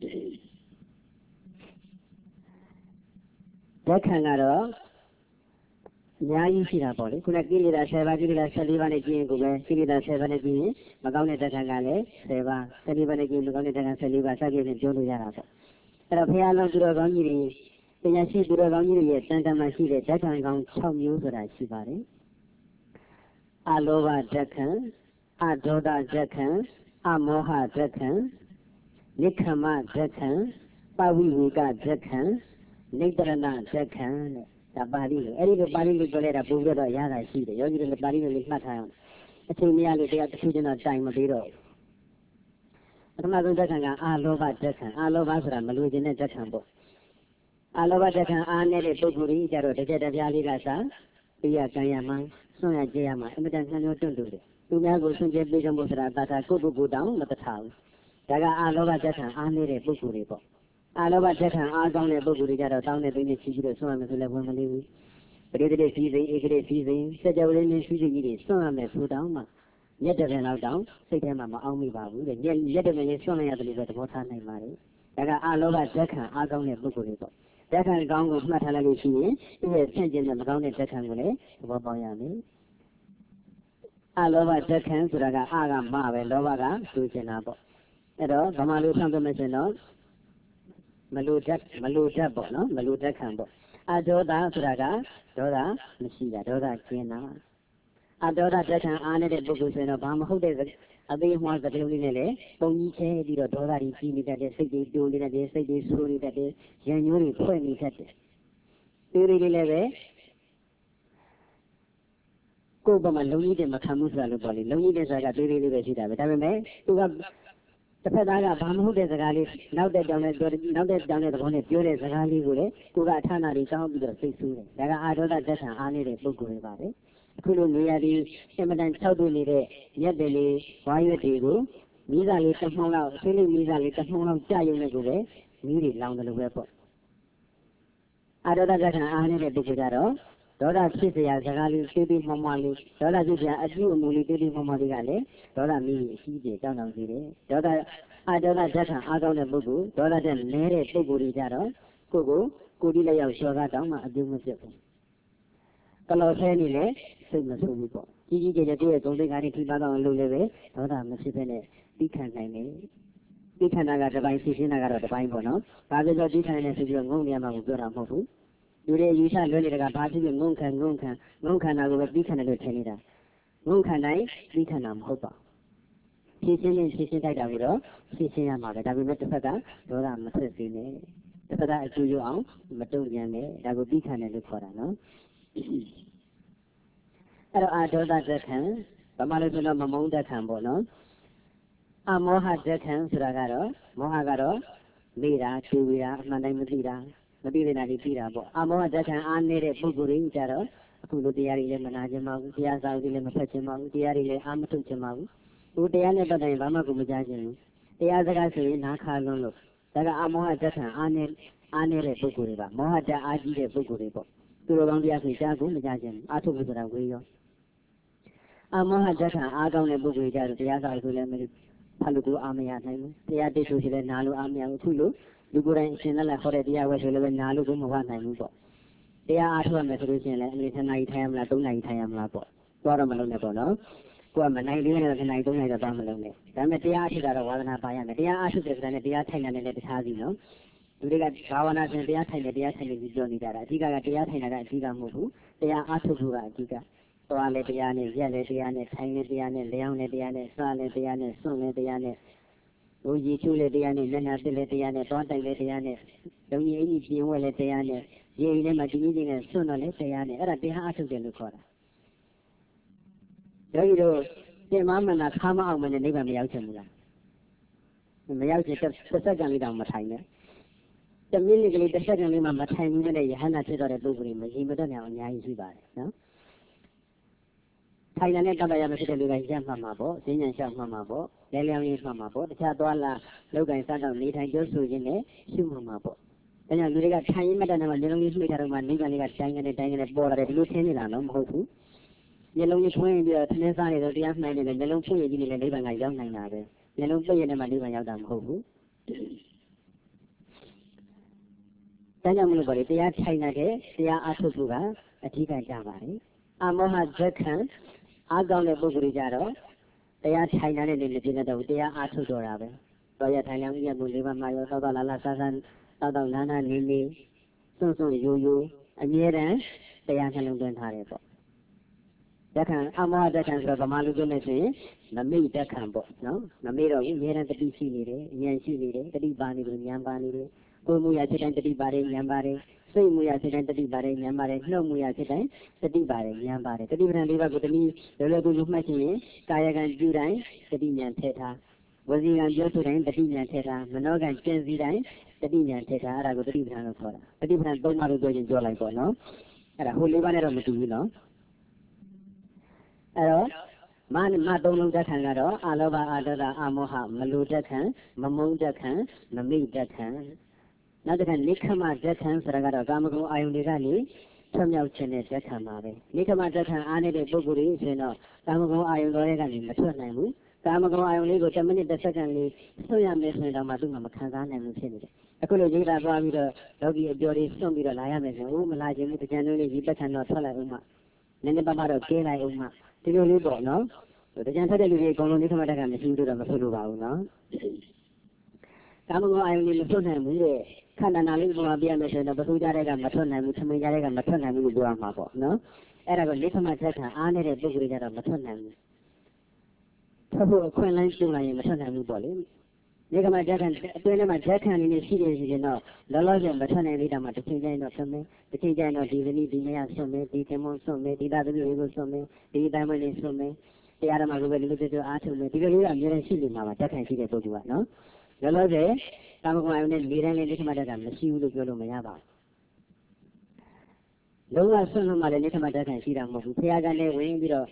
ဓက္ခံကတော့အများကြီးရှိတာပေါ့လေခုနကိလေသာ10ပါးကိလေသာ14ပါးနဲ့ကျင်းကိုပဲကိလေသာ10ပါးနဲ့ကျင်းမကောင်းတဲ့ဓက္ခံကလည်း10ပါး14ပါးနဲ့ကျင်းမကောင်းတဲ့ဓက္ခံ14ပါးစသဖြင့်ပြောလို့ရတာပေါ့အဲ့တော့ဘုရားလုံးသူတော်ကောင်းကြီးတွေပညာရှိသူတော်ကောင်းကြီးတွေရဲ့တန်တမာရှိတဲ့ဓက္ခံကောင်း6မျိုးဆိုတာရှိပါတယ်အလောဘဓက္ခံအဒေါသဓက္ခံအမောဟဓက္ခံနိခမဓက္ခံပဝိဝေကဓက္ခံနိတ္တရဏဓက္ခံတဲ့ဒါပါဠိလိုအဲ့ဒီလိုပါဠိလိုပြောလိုက်တာပုံပြတော့ရတာရှိတယ်ယောဂီတွေလည်းပါဠိလိုလေးမှတ်ထားအောင်အချိန်မရလို့တရားတစ်ခုချင်းတော့တိုင်မပေးတော့ပထမဆုံးဓက္ခံကအာလောဘဓက္ခံအာလောဘဆိုတာမလိုချင်တဲ့ဓက္ခံပေါ့အာလောဘဓက္ခံအားနေတဲ့ပုဂ္ဂိုလ်ကြီးကြတော့တစ်ချက်တစ်ပြားလေးကစားပြရကံရမှဆွန့်ရကြရမှအမတန်နှမျိုးတွန့်တူတယ်သူများကိုဆွန့်ကြဲပေးကြဖို့ဆိုတာတာတာကိုယ့်ပုဂ္ဂိုလ်တောင်မတထားဘူးဒါကအာလောဘဓက္ခံအားနေတဲ့ပုဂ္ဂိုလ်တွေပေါ့အာလောဘဓက္ခံအားကောင်းတဲ့ပုဂ္ဂိုလ်တွေကြတော့တောင်းတဲ့သိနေချီပြီးတော့ဆွန့်ရမယ်ဆိုလည်းဝင်မလေးဘူးပရိသေစီစိန်ဧကရေစီစိန်စကြဝဠာနဲ့ရှိရှိကြီးတွေဆွန့်ရမယ်ဆိုတောင်းမှမျက်တပင်လောက်တောင်စိတ်ထဲမှာမအောင်မိပါဘူးတဲ့မျက်တပင်ကြီးဆွန့်လိုက်ရတယ်လို့ပဲသဘောထားနိုင်ပါတယ်ဒါကအာလောဘဓက္ခံအားကောင်းတဲ့ပုဂ္ဂိုလ်တွေပေါ့ဓက္ခံကောင်းကိုမှတ်ထားလိုက်လို့ရှိရင်ဒီရဲ့ဆန့်ကျင်တဲ့မကောင်းတဲ့ဓက္ခံကိုလည်းသဘောပေါက်ရမယ်အလောဘဓက္ခံဆိုတာကအာကမပဲလောဘကသူကျင်တာပေါ့အဲ့တော့ဗမာလူဆံပြမယ်ဆိုတော့မလူဓတ်ပေါ့နော်မလူဓက္ခံပေါ့အဒေါသဆိုတာကဒေါသမရှိတာဒေါသကျင်တာအဒေါသဓက္ခံအားနေတဲ့ပုဂ္ဂိုလ်ဆိုရင်တော့ဘာမဟုတ်တဲ့အသေးအမွှားသတ္တလုံးလေးနဲ့လည်းပုံကြီးချဲပြီးတော့ဒေါသကြီးကြီးနေတတ်တယ်စိတ်တွေတိုးနေတတ်တယ်စိတ်တွေဆိုးနေတတ်တယ်ရံညိုးတွေဖွဲ့နေတတ်တယ်ဒီလိုလေးလည်းပဲကိုယ်ကမှလုံကြီးတယ်မခံဘူးဆိုတာလို့ပေါ့လေလုံကြီးတယ်ဆိုတာကသေးသေးလေးပဲရှိတာပဲဒါပေမဲ့သူကတစ်ဖက်သားကဘာမဟုတ်တဲ့စကားလေးနောက်တဲ့ကြောင်တဲ့သဘောနဲ့ပြောတဲ့စကားလေးကိုလေကိုကအထာနာတွေတောင်းပြီးတော့စိတ်ဆိုးတယ်ဒါကအာဒေါသဓက္ခံအားနေတဲ့ပုဂ္ဂိုလ်တွေပါပဲအခုလိုနေရာဒီအင်မတန်၆တူနေတဲ့မြတ်တယ်လေးဝါရွက်တွေကိုမိသားလေးတစ်မှုံလောက်ဆွေးလေးမိသားလေးတစ်မှုံလောက်ကြာရုံနဲ့ကိုပဲမိတွေလောင်တယ်လို့ပဲပေါ့အဒေါသဇခံအားနေတဲ့ပုဂ္ဂိုလ်ကြတော့ဒေါသဖြစ်เสียစကားလေးသေးသေးမွှားလေးဒေါသဖြစ်เสียအပြုအမူလေးသေးသေးမွှားလေးကလည်းဒေါသမိအရှိပြေကြောင်းတောင်စီတယ်ဒေါသအဒေါသဇခံအားကောင်းတဲ့ပုဂ္ဂိုလ်ဒေါသတဲ့နဲတဲ့ပုဂ္ဂိုလ်တွေကြတော့ကိုတိလက်ရောက်လျှော်ကားတောင်းမှအပြုမဖြစ်ဘူးကလော်ဆဲနေလေစိတ်မဆိုးဘူးပေါ့ကြီးကြီးကျယ်ကျယ်ကိုယ့်ရဲ့ဂုဏ်သိက္ခာတွေထိပါတော့လို့လည်းပဲဒေါသမဖြစ်ဘဲနဲ့သိခံနိုင်တယ်သိခံတာကတစ်ပိုင်းဖြစ်နေတာကတော့တစ်ပိုင်းပေါ့နော်ဘာဖြစ်လို့သိခံနေဆိုပြီးတော့ငုံနေရမှာကိုပြောတာမဟုတ်ဘူးလူတွေယူဆလွဲနေတာကဘာဖြစ်ဖြစ်ငုံခံတာကိုပဲသိခံတယ်လို့ထင်နေတာငုံခံတိုင်းသိခံတာမဟုတ်ပါဘူးဖြည့်ရှင်းတိုက်တာပြီးတော့ဖြည့်ရှင်းရမှာပဲဒါပေမဲ့တစ်ဖက်ကဒေါသမဆက်စေနဲ့တစ်ဖက်ကအကျိုးရအောင်မတုံ့ပြန်နဲ့ဒါကိုသိခံတယ်လို့ခေါ်တာနော်အဲ့တော့အာဒေါသဇခံဗမာလိုဆိုတော့မမုန်းဇခံပေါ့နော်အမောဟဇခံဆိုတာကတော့မောဟကတော့မေ့တာတွေးဝေတာအမှန်တိုင်းမသိတာမသိတဲ့နာတွေပြီးတာပေါ့အမောဟဇခံအားနေတဲ့ပုဂ္ဂိုလ်တွေကြတော့အခုလိုတရားတွေလည်းမနာကျင်ပါဘူးတရားစာအုပ်တွေလည်းမဖတ်ချင်ပါဘူးတရားတွေလည်းအားမထုတ်ချင်ပါဘူးဟိုတရားနဲ့ပတ်သက်ရင်ဘာမှကိုမကြားချင်ဘူးတရားစကားဆိုရင်နားခါလွန်းလို့ဒါကအမောဟဇခံအားနေတဲ့ပုဂ္ဂိုလ်တွေပါမောဟတအားကြီးတဲ့ပုဂ္ဂိုလ်တွေပေါ့သူတော်ကောင်းတရားဆိုကြားကိုမကြားချင်ဘူးအားထုတ်လို့ဆိုတာဝေးရောအမောဟဇခံအားကောင်းတဲ့ပုဂ္ဂိုလ်ကြတော့တရားစာအုပ်ဆိုလည်းမဖတ်လို့ကိုအားမရနိုင်ဘူးတရားတိတ်ဆိုလည်းနားလို့အားမရဘူးအခုလို့လူကိုယ်တိုင်အရှင်လက်ဟောတဲ့တရားဝဲဆိုလည်းပဲနားလို့ကိုမဝနိုင်ဘူးပေါ့တရားအားထုတ်ရမယ်ဆိုလို့ရှိရင်လည်းအမေ2နာရီထိုင်ရမလား3နာရီထိုင်ရမလားပေါ့သွားတော့မလုံးနဲ့ပေါ့နော်ကိုကမနိုင်သေးနဲ့2နာရီ3နာရီတော့သွားမလုံးနဲ့ဒါပေမဲ့တရားအားထုတ်တာတော့ဝါဒနာပါရမယ်တရားအားထုတ်တဲ့ကတည်းကတရားထိုင်တာနဲ့တခြားစီနော်လူတွေကဘာဝနာဆိုရင်တရားထိုင်နေပြီးပြောနေကြတာအဓိကကတရားထိုင်တာကအဓိကမဟုတ်ဘူးတရားအားထုတ်ဖို့ကအဓိကသွားလေတရားနဲ့ရက်လေတရားနဲ့ထိုင်လေတရားနဲ့လျောင်းလေတရားနဲ့စားလေတရားနဲ့စွန့်လေတရားနဲ့ဘုရားကျူးလေတရားနဲ့မျက်နှာပစ်လေတရားနဲ့သွားတိုက်လေတရားနဲ့လုံကြီးအကြီးပြင်ဝဲလေတရားနဲ့ရေရင်ထဲမှာဒီကြီးနဲ့စွန့်တော့လေတရားနဲ့အဲ့ဒါတရားအားထုတ်တယ်လို့ခေါ်တာယောဂီတို့ပြင်မမှန်တာခါမအောင်မနဲ့နိဗ္ဗာန်မရောက်ချင်ဘူးလားမရောက်ချင်တစ်စက္ကန့်လေးတောင်မထိုင်နဲ့တစ်မိနစ်ကလေးတစ်စက္ကန့်လေးမှမထိုင်ဘူးနဲ့ယဟန္တာဖြစ်တော့တဲ့ပုဂ္ဂိုလ်တွေမရေမတွက်နိုင်အောင်အများကြီးရှိပါတယ်နော်ထိုင်တဲ့တောက်ရမဖြစ်တဲ့လူကရက်မှတ်မှာပေါ့ဈဉ္ဉံလျှောက်မှတ်မှာပေါ့လဲလျောင်းရေးမှတ်မှာပေါ့တခြားသွားလာလောက်ကင်စားတော့နေထိုင်ပြောဆိုခြင်းနဲ့ရှုမှတ်မှာပေါ့ဒါကြောင့်လူတွေကထိုင်ရင်းမှတ်တဲ့နေရာမှာမျက်လုံးကြီးမှိတ်ထားတော့မှနိဗ္ဗာန်လေးကတိုင်းကနေပေါ်လာတယ်ဒီလိုထင်နေတာနော်မဟုတ်ဘူးမျက်လုံးကြီးထွင်းပြီးတော့ထင်းစားနေတော့တရားမှန်နေတယ်မျက်လုံးဖွင့်ရည်ကြီးနေလဲနိဗ္ဗာန်ကရောက်နိုင်တာပဲမျက်လုံးပိတ်ရတဲ့မှာနိဗ္ဗာန်ရောက်တာမဟုတ်ဘူးဒါကြောင့်မလို့ပေါ့လေတရားထိုင်တဲ့တရားအားထုတ်ဖို့ကအဓိကကြပါတယ်အမောဟဇခံအားကောင်းတဲ့ပုဂ္ဂိုလ်တွေကြတော့တရားထိုင်တဲ့နေနဲ့ပြည့်တဲ့တရားအားထုတ်တော့တာပဲတော်ရထိုင်လျောင်းရမှု၄ပါးမှာရောသောလာလာဆန်းဆန်းတောက်နာနာနေနေစွန့်ရိုးအမြဲတမ်းတရားနှလုံးသွင်းထားတယ်ပေါ့ဇခံအမောဟဇခံဆိုတော့ဗမာလူပြောနေဆိုရင်မမိတ်ဇခံပေါ့နော်မမိတ်တော့ဘူးအမြဲတမ်းတတိရှိနေတယ်ဉာဏ်ရှိနေတယ်တတိပါနေတယ်ဉာဏ်ပါနေတယ်ကိုယ်မူရဖြစ်တဲ့တတိပါတယ်ဉာဏ်ပါတယ်စိတ်မူရဖြစ်တဲ့တတိပါတယ်ဉာဏ်ပါတယ်နှုတ်မူရဖြစ်တဲ့တတိပါတယ်ဉာဏ်ပါတယ်တတိပဌာန်၄ပါးကိုတနည်းလောလောကူမှတ်ချင်ရင်ကာယကံပြုတိုင်းတတိဉာဏ်ထည့်ထားဝစီကံပြောဆိုတိုင်းတတိဉာဏ်ထည့်ထားမနောကံကျင့်စီတိုင်းတတိဉာဏ်ထည့်ထားအဲ့ဒါကိုတတိပဌာန်လို့ခေါ်တာတတိပဌာန်၃ပါးလို့ပြောရင်ပြောလိုက်ပေါ့နော်အဲ့ဒါဟို၄ပါးနဲ့တော့မတူဘူးနော်အဲ့တော့မသုံးလုံးဇခံကတော့အာလောဘအာဒေါသအာမောဟမလူဇခံမမုန်းဇခံမမိတ်ဇခံနောက်တစ်ခါနိခမဇခံဆိုတာကတော့ကာမဂုဏ်အာယုန်တွေကနေထွတ်မြောက်ခြင်းနဲ့ဇခံပါပဲနိခမဇခံအားနေတဲ့ပုဂ္ဂိုလ်တွေဆိုရင်တော့ကာမဂုဏ်အာယုန်တွေကနေမထွက်နိုင်ဘူးကာမဂုဏ်အာယုန်လေးကို10မိနစ်10စက္ကန့်လေးဆွရမယ်ဆိုရင်တော့မှသူ့မှာမခံစားနိုင်ဘူးဖြစ်နေတယ်အခုလိုရိတ်တာသွားပြီးတော့လောကီအပျော်တွေစွန့်ပြီးတော့လာရမယ်ဆိုရင်မလာခြင်းဘူးတကြံလေးဒီပတ်ခံတော့ထွက်လိုက်ဦးမှနည်းနည်းပါးပါးတော့ကျဲလိုက်ဦးမှဒီလိုလေးပေါ့နော်တကြံထွက်တဲ့လူတွေအကုန်လုံးနိခမဇခံမရှိဘူးတော့မဆိုလိုပါဘူးနော်ကာမဂုဏ်အာယုန်တွေမထွက်နိုင်ဘူးတဲ့ခန္ဓာနာလေးပေါ်မှာပြရမယ်ဆိုရင်တော့ပစုကြတဲ့ကမထွက်နိုင်ဘူးသမင်ကြတဲ့ကမထွက်နိုင်ဘူးလို့ပြောရမှာပေါ့နော်အဲ့ဒါကနိခမဇခံအားနေတဲ့ပုဂ္ဂိုလ်တွေကြတော့မထွက်နိုင်ဘူးထွက်ဖို့အခွင့်အလမ်းပြုလာရင်မထွက်နိုင်ဘူးပေါ့လေနိခမဇခံအတွင်းထဲမှာဇခံနေနေရှိတယ်ဆိုရင်တော့လောလောဆယ်မထွက်နိုင်သေးတာမှတစ်ချိန်ကျရင်တော့ဆွမယ်တစ်ချိန်ကျရင်တော့ဒီဇနီးဒီမယားဆွမယ်ဒီခင်မွန်းဆွမယ်ဒီသားသမီးတွေကိုဆွမယ်ဒီတိုင်းမလေးဆွမယ်တရားဓမ္မကိုပဲဒီလိုပြောအားထုတ်မယ်ဒီလိုလေးကအများကြီးရှိနေမှာပါဇခံရှိတဲ့ပုဂ္ဂိုလ်ကနော်လောလောဆယ်ကာမဂုဏ်အာယုန်နဲ့နေတိုင်းလေးနိခမဇခံမရှိဘူးလို့ပြောလို့မရပါဘူးလုံးဝဆွတ်လို့မှလည်းနိခမဇခံရှိတာမဟုတ်ဘူးဖရာကလည်းဝင်ပြီးတော့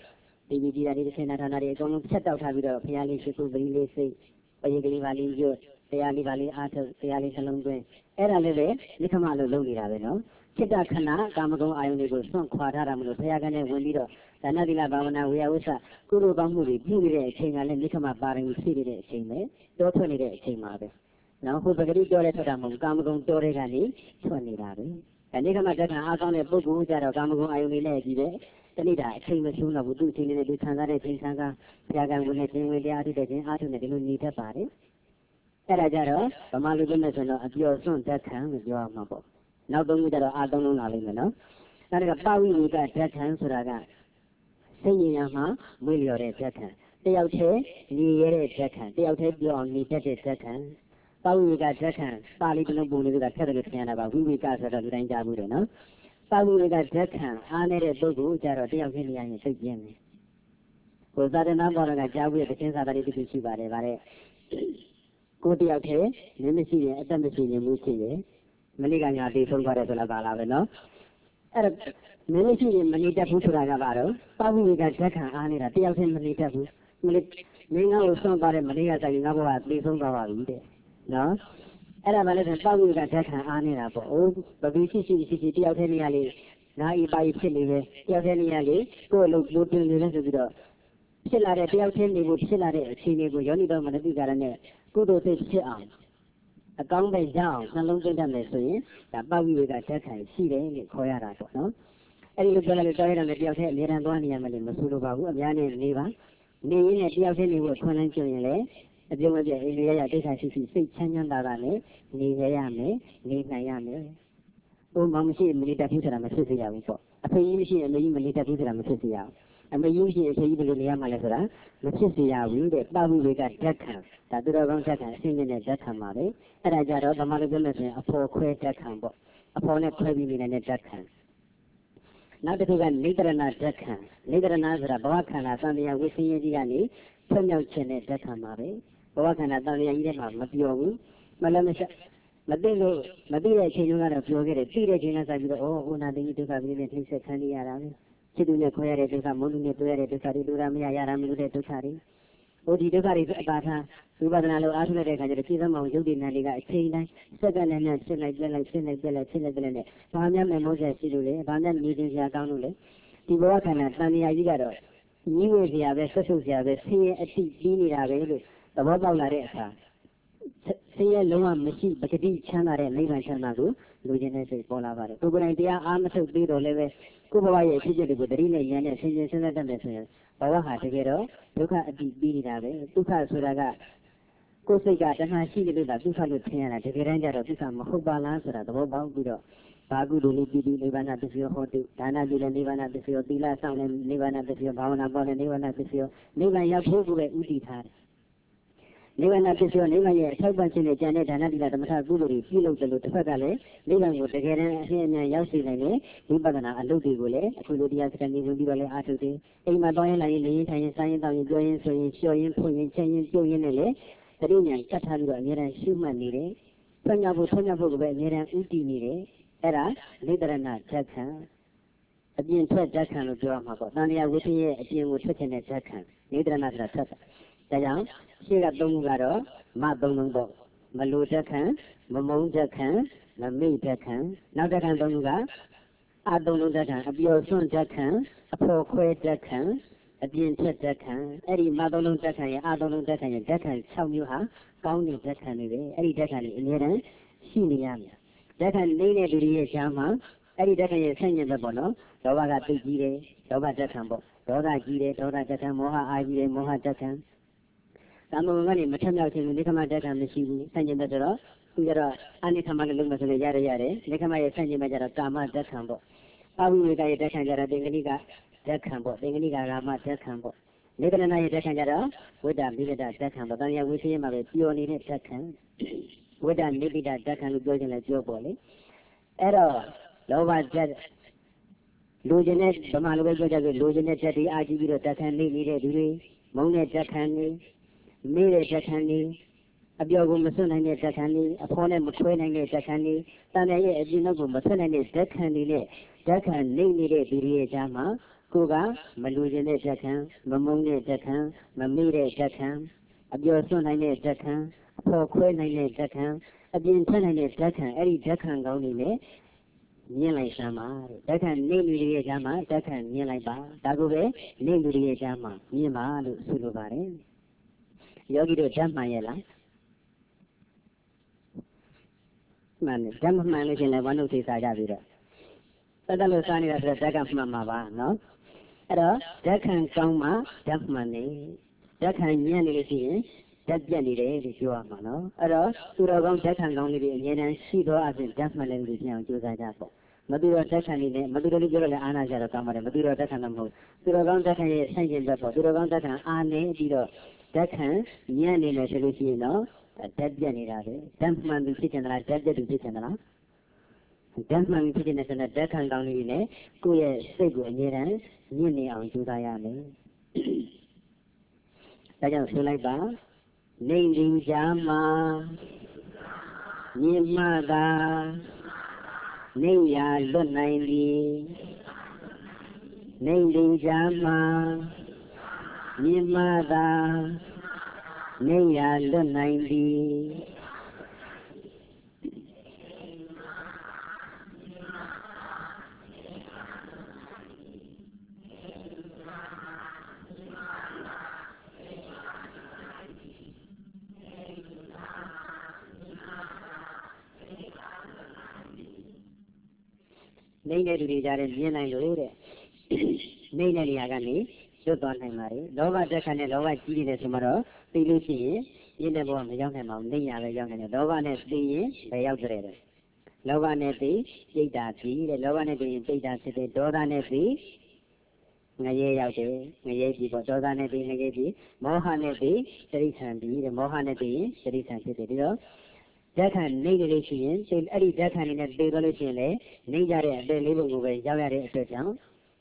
ဒီဗီဒီယိုလေးတစ်ဆင့်နာထားတွေအကုန်လုံးဖြတ်တောက်ထားပြီးတော့ဖျားလေးရှိခုပရိလေးစိတ်ပရိကလေးပါလေးရွတ်တရားလေးပါလေးအားထုတ်တရားလေးနှလုံးသွင်းအဲ့ဒါလည်းပဲနိခမလို့လုပ်နေတာပဲနော်စိတ္တခဏကာမဂုဏ်အာယုန်တွေကိုစွန့်ခွာထားတာမလို့ဘုရားကလည်းဝင်ပြီးတော့ဒါနသီလဘာဝနာဝေယဝိသကုသိုလ်ကောင်းမှုတွေပြုနေတဲ့အချိန်ကလည်းနိခမပါရမီဖြည့်နေတဲ့အချိန်ပဲတောထွက်နေတဲ့အချိန်မှာပဲနော်ဟိုပဂတိတောတဲ့ထွက်တာမဟုတ်ကာမဂုဏ်တောတဲ့ကနေထွက်နေတာပဲနိခမတက်ခံအားကောင်းတဲ့ပုဂ္ဂိုလ်ကြတော့ကာမဂုဏ်အာယုန်တွေနဲ့ကြီးပဲတဏိတာအချိန်မဆုံးတော့ဘူးသူ့အချိန်နဲ့သူခံစားတဲ့ချိန်ဆန်းကဘုရားကဝင်နေခြင်းဝေတရားအထုတဲ့ခြင်းအားထုတ်နေတယ်လို့ညီတတ်ပါတယ်အဲ့ဒါကြတော့ဗမာလူပြောမယ်ဆိုတော့အပျော်စွန့်တက်ခံလို့ပြောရမှာပေါ့နောက်သုံးခုကြတော့အားသုံးလုံးလာလိမ့်မယ်နော်ဒါတကပဝိဝေကတက်ခံဆိုတာကစိတ်ဉာဏ်မှာမွေးလျော်တဲ့တက်ခံတယောက်တည်းညီရတဲ့တက်ခံတယောက်တည်းပြောအောင်ညီတတ်တဲ့တက်ခံပဝိဝေကတက်ခံပါဠိတစ်လုံးပုံလေးကထက်တယ်လို့ထင်ရတာပါဝိဝေကဆိုတော့လူတိုင်းကြားဘူးတယ်နော်ပဝိဝေကတက်ခံအားနေတဲ့ပုဂ္ဂိုလ်ကြတော့တယောက်တည်းနေရရင်စိတ်ပြင်းတယ်ဟိုသာသနာ့ဘောရကကြားဘူးတဲ့သင်္သာတာတွေတခုရှိပါတယ်ဗါတဲ့ကိုတယောက်တည်းမင်းမရှိရင်အသက်မရှိရင်မှုရှိရင်မနေ့ကညာတေဆုံးသွားတယ်ဆိုတာပါလားပဲနော်အဲ့တော့မင်းမရှိရင်မနေတတ်ဘူးဆိုတာကပါတော့ပဝိဝေကဓာတ်ခံအားနေတာတယောက်တည်းမနေတတ်ဘူးမင်းငါ့ကိုဆုံးသွားတဲ့မနေ့ကတိုင်ငါဘဝတေဆုံးသွားပါပြီတဲ့နော်အဲ့ဒါမှလည်းပဝိဝေကဓာတ်ခံအားနေတာပေါ့အိုးဘယ်ရှိတယောက်တည်းနေရလေနာဤပါဤဖြစ်နေပဲတယောက်တည်းနေရလေကိုယ့်အလုပ်လို့တင်နေလဲဆိုပြီးတော့ဖြစ်လာတဲ့တယောက်တည်းနေဖို့ဖြစ်လာတဲ့အခြေအနေကိုယောနိတော်မနတိကာရနဲ့ကုသိုလ်စိတ်ဖြစ်အောင်အကောင်းပဲရအောင်နှလုံးသွင်းတတ်မယ်ဆိုရင်ဒါပဝိဝေကဓာတ်ခံရှိတယ်လို့ခေါ်ရတာပေါ့နော်အဲ့ဒီလိုပြောလိုက်လို့တော်ရတဲ့တယောက်တည်းအမြဲတမ်းသွားနေရမယ်လို့မဆိုလိုပါဘူးအများနဲ့နေပါနေရင်းနဲ့တယောက်တည်းနေဖို့ခွင့်လန်းကြုံရင်လည်းအပြုံးအပြည့်အိန္ဒိယရဒိဋ္ဌာရှိစိတ်ချမ်းသာတာနဲ့နေရရမယ်နေနိုင်ရမယ်ဘုံမရှိမနေတတ်ဘူးဆိုတာမဖြစ်စေရဘူးပေါ့အဖေကြီးမရှိအမေကြီးမနေတတ်ဘူးဆိုတာမဖြစ်စေရဘူးအမေကြီးရှိအဖေကြီးဘယ်လိုနေရမှာလဲဆိုတာမဖြစ်စေရဘူးတဲ့ပဝိဝေကဓာတ်ခံဒါသူတော်ကောင်းဓာတ်ခံအရှင်းနဲ့ဓာတ်ခံပါပဲအဲ့ဒါကြတော့ဗမာလိုပြောလို့ဆိုရင်အဖော်ခွဲဓာတ်ခံပေါ့အဖော်နဲ့ခွဲပြီးနေတဲ့ဓာတ်ခံနောက်တစ်ခုကနေတရဏဓာတ်ခံနေတရဏဆိုတာဘဝခန္ဓာသံတရားဝိသင်းကြီးကနေဖွင့်မြောက်ခြင်းနဲ့ဓာတ်ခံပါပဲဘဝခန္ဓာသံတရားကြီးထဲမှာမပြောဘူးမလည်းမသိလို့မသိတဲ့အချိန်တုန်းကတော့ပြောခဲ့တယ်သိတဲ့အချိန်ကစပြီးတော့ဩနာတိဒုက္ခပြီးနေထိတ်ဆက်ခံရတာပဲစိတ်တူနဲ့ခွဲရတဲ့ဒုက္ခမုန်းတူနဲ့တွေ့ရတဲ့ဒုက္ခတွေလူရမရရတာမလို့တဲ့ဒုက္ခတွေဟိုဒီဒုက္ခတွေအပါထားဝိပဿနာလို့အားထုတ်တဲ့အခါကျတော့ခြေသမောင်ရုပ်တည်နာတွေကအချိန်တိုင်းစက္ကန့်နဲ့ဖြစ်လိုက်ပြက်လိုက်ဖြစ်လိုက်ပြက်လိုက်နဲ့ဘာမှမမောစရာရှိလို့လေဘာမှနေခြင်းစရာကောင်းလို့လေဒီဘဝခန္ဓာတန်မြာကြီးကတော့ညီဝေစရာပဲဆွတ်ဆုပ်စရာပဲဆင်းရဲအတိပြီးနေတာပဲလို့သဘောပေါက်လာတဲ့အခါဆင်းရဲလုံးဝမရှိပဂတိချမ်းသာတဲ့နိဗ္ဗာန်ချမ်းသာကိုလူချင်းတဲ့စိတ်ပေါ်လာပါတယ်ကိုယ်တိုင်တရားအားမထုတ်သေးတော့လည်းပဲကိုယ်ဘဝရဲ့အဖြစ်အပျက်တွေကိုတတိနဲ့ဉာဏ်နဲ့ဆင်ခြင်စဉ်းစားတတ်တယ်ဆိုရင်ဘဝဟာတကယ်တော့ဒုက္ခအတိပြီးနေတာပဲဒုက္ခဆိုတာကကိုယ်စိတ်ကတဏှာရှိနေလို့လားဒုက္ခလို့ထင်ရတာတကယ်တမ်းကျတော့ဒုက္ခမဟုတ်ပါလားဆိုတာသဘောပေါက်ပြီးတော့ဘာကုသိုလ်လေးပြီးနိဗ္ဗာန်ပစ္စည်းဟောတုဒါနပြုလည်းနိဗ္ဗာန်ပစ္စည်းသီလဆောင်လည်းနိဗ္ဗာန်ပစ္စည်းဘာဝနာပေါ်လည်းနိဗ္ဗာန်ပစ္စည်းနိဗ္ဗာန်ရောက်ဖို့ကိုပဲဥတည်ထားတယ်နိဗ္ဗာန်ပစ္စည်းနိဗ္ဗာန်ရဲ့အထောက်ပံ့ခြင်းနဲ့ဉာဏ်နဲ့ဒါနတိလသမထကုသိုလ်တွေပြုလုပ်တယ်လို့တစ်ဖက်ကလည်းနိဗ္ဗာန်ကိုတကယ်တမ်းအရှင်းအမြန်ရောက်စေနိုင်တဲ့ဝိပဿနာအလုပ်တွေကိုလည်းအခုလိုတရားစကားနေဝင်ပြီးတော့လည်းအားထုတ်တယ်အိမ်မှာတောင်းရင်လာရင်နေရင်ထိုင်ရင်စားရင်တောင်းရင်ပြောရင်ဆိုရင်လျှော်ရင်ဖွင့်ရင်ချက်ရင်ပြုတ်ရင်လည်းတတိညာကတ်ထားပြီးတော့အများအားရှုမှတ်နေတယ်ဆွမ်းမြောက်ဖို့ကိုပဲအများအားဥတည်နေတယ်အဲ့ဒါနေတရဏဓာတ်ခံအပြင်ထွက်ဓာတ်ခံလို့ပြောရမှာပေါ့တန်တရားဝိသင်းရဲ့အပြင်ကိုထွက်ခြင်းတဲ့ဓာတ်ခံနေတရဏဆိုတာထွက်တာဒါကြောင့်ရှေ့ကသုံးခုကတော့မသုံးလုံးပေါ့မလိုဓာတ်ခံမမုန်းဓာတ်ခံမမိတ်ဓာတ်ခံနောက်ဓာတ်ခံသုံးခုကအသုံးလုံးဓာတ်ခံအပျော်စွန့်ဓာတ်ခံအဖော်ခွဲဓာတ်ခံအပြင်ထွက်ဓာတ်ခံအဲ့ဒီမသုံးလုံးဓာတ်ခံရဲ့အသုံးလုံးဓာတ်ခံရဲ့ဓာတ်ခံ6မျိုးဟာကောင်းတဲ့ဓာတ်ခံတွေပဲအဲ့ဒီဓာတ်ခံတွေအများတန်းရှိနေရမယ်ဓာတ်ခံနေတဲ့လူတွေရဲ့ရှားမှာအဲ့ဒီဓာတ်ခံရဲ့ဆန့်ကျင်ဘက်ပေါ့နော်လောဘကသိကြီးတယ်လောဘဓာတ်ခံပေါ့ဒေါသကြီးတယ်ဒေါသဓာတ်ခံမောဟအာကြီးတယ်မောဟဓာတ်ခံကာမဂုဏ်ကနေမထမြောက်ခြင်းနိခမဓာတ်ခံမရှိဘူးဆန့်ကျင်ဘက်ဆိုတော့သူကြတော့အနိခမလည်းလုံးမဆိုလို့ရတယ်နိခမရဲ့ဆန့်ကျင်ဘက်ကျတော့ကာမဓာတ်ခံပေါ့ပဝိဝေကရဲ့ဓာတ်ခံကြတော့တေငနိကဓာတ်ခံပေါ့တေငနိကကာမဓာတ်ခံပေါ့နေတရဏရဲ့ဓာတ်ခံကြတော့ဝိတ္တမိဂဒဓာတ်ခံပေါ့တန်ရဝိသေယမှာပဲပျော်နေတဲ့ဓာတ်ခံဝိတ္တနိတိတဓာတ်ခံလို့ပြောခြင်းလည်းပြောပေါ့လေအဲ့တော့လောဘဓာတ်လူကျင်တဲ့ဗမာလိုပဲပြောကြဆိုလူကျင်တဲ့ဓာတ်တွေအာကြည့်ပြီးတော့ဓာတ်ခံနေတဲ့လူတွေမုန်းတဲ့ဓာတ်ခံနေမိတဲ့ဓာတ်ခံနေအပြောကိုမစွန့်နိုင်တဲ့ဓာတ်ခံနေအဖော်နဲ့မထွေးနိုင်တဲ့ဓာတ်ခံနေတန်တဲ့ရဲ့အပြင်နောက်ကိုမဆွတ်နိုင်တဲ့ဓာတ်ခံနေနဲ့ဓာတ်ခံနေတဲ့သူတွေရဲ့ကြားမှာကိုကမလူကျင်တဲ့ဓာတ်ခံမမုန်းတဲ့ဓာတ်ခံမမိတဲ့ဓာတ်ခံအပျော်စွန့်နိုင်တဲ့ဓာတ်ခံအဖော်ခွဲနိုင်တဲ့ဓာတ်ခံအပြင်ထွက်နိုင်တဲ့ဓာတ်ခံအဲ့ဒီဓာတ်ခံကောင်းတွေနဲ့မြင်လိုက်စမ်းပါဓာတ်ခံနေလူတွေရဲ့ကြားမှာဓာတ်ခံမြင်လိုက်ပါဒါကိုပဲနေလူတွေရဲ့ကြားမှာမြင်ပါလို့ဆိုလိုပါတယ်ယောဂီတို့ဓာတ်မှန်ရဲ့လားမှန်တယ်ဓာတ်မမှန်လို့ရှင်လည်းဝမ်းတို့သိစားကြပြီးတော့တတ်လို့စားနေတာဆိုတော့ဓာတ်ကမှန်မှာပါနော်အဲ့တော့ဓာတ်ခံကောင်းမှဓာတ်မှန်နေဓာတ်ခံညံ့နေလို့ရှိရင်ဓာတ်ပြတ်နေတယ်လို့ပြောရမှာနော်အဲ့တော့သူတော်ကောင်းဓာတ်ခံကောင်းလေးတွေအများတန်းရှိသောအပြင်ဓာတ်မှန်တဲ့လူတွေပြောင်းကြိုးစားကြပေါ့မတူတော့ဓာတ်ခံနေနဲ့မတူတယ်လို့ပြောတော့လည်းအာနာကြတော့ကောင်းပါတယ်မတူတော့ဓာတ်ခံတော့မဟုတ်သူတော်ကောင်းဓာတ်ခံရဲ့ဆန့်ကျင်ဘက်ပေါ့သူတော်ကောင်းဓာတ်ခံအာနေပြီးတော့ဓာတ်ခံညံ့နေမယ်ဆိုလို့ရှိရင်တော့ဓာတ်ပြတ်နေတာပဲဓာတ်မှန်သူဖြစ်ချင်သလားဓာတ်ပြတ်သူဖြစ်ချင်သလားဓာတ်မှန်ဖြစ်နေတဲ့ဆိုတော့ဓာတ်ခံကောင်းလေးတွေနဲ့ကိုယ့်ရဲ့စိတ်ကိုအမြဲတမ်းညှင့်နေအောင်ကြိုးစားရမယ်ဒါကြောင့်ဆိုလိုက်ပါနေလူကြမှာမြင်မှသာနေရလွတ်နိုင်သည်နေလူကြမှာမြင်မှသာနေရလွတ်နိုင်သည်နေတဲ့လူတွေကြားထဲမြင်နိုင်လို့တဲ့နေတဲ့နေရာကနေလွတ်သွားနိုင်ပါတယ်လောဘတက်ခတ်နဲ့လောဘကြီးနေတယ်ဆိုမှတော့သိလို့ရှိရင်ပြင်းတဲ့ဘဝမရောက်နိုင်ပါဘူးနေရပဲရောက်နိုင်တယ်လောဘနဲ့သိရင်ဘယ်ရောက်ကြတယ်လောဘနဲ့သိပြိတ္တာပြီးတဲ့လောဘနဲ့သိရင်ပြိတ္တာဖြစ်တယ်ဒေါသနဲ့သိငရဲရောက်တယ်ငရဲပြီပေါ့ဒေါသနဲ့သိငရဲပြီမောဟနဲ့သိတိရိစ္ဆာန်ပြီတဲ့မောဟနဲ့သိရင်တိရိစ္ဆာန်ဖြစ်တယ်ဒီတော့ဓာတ်ခံနေနေလို့ရှိရင်အဲ့ဒီဓာတ်ခံနေနဲ့သိသွားလို့ရှိရင်လည်းနေကြတဲ့အပေလေးပုံကိုပဲရောက်ရတဲ့အတွက်ကြောင့်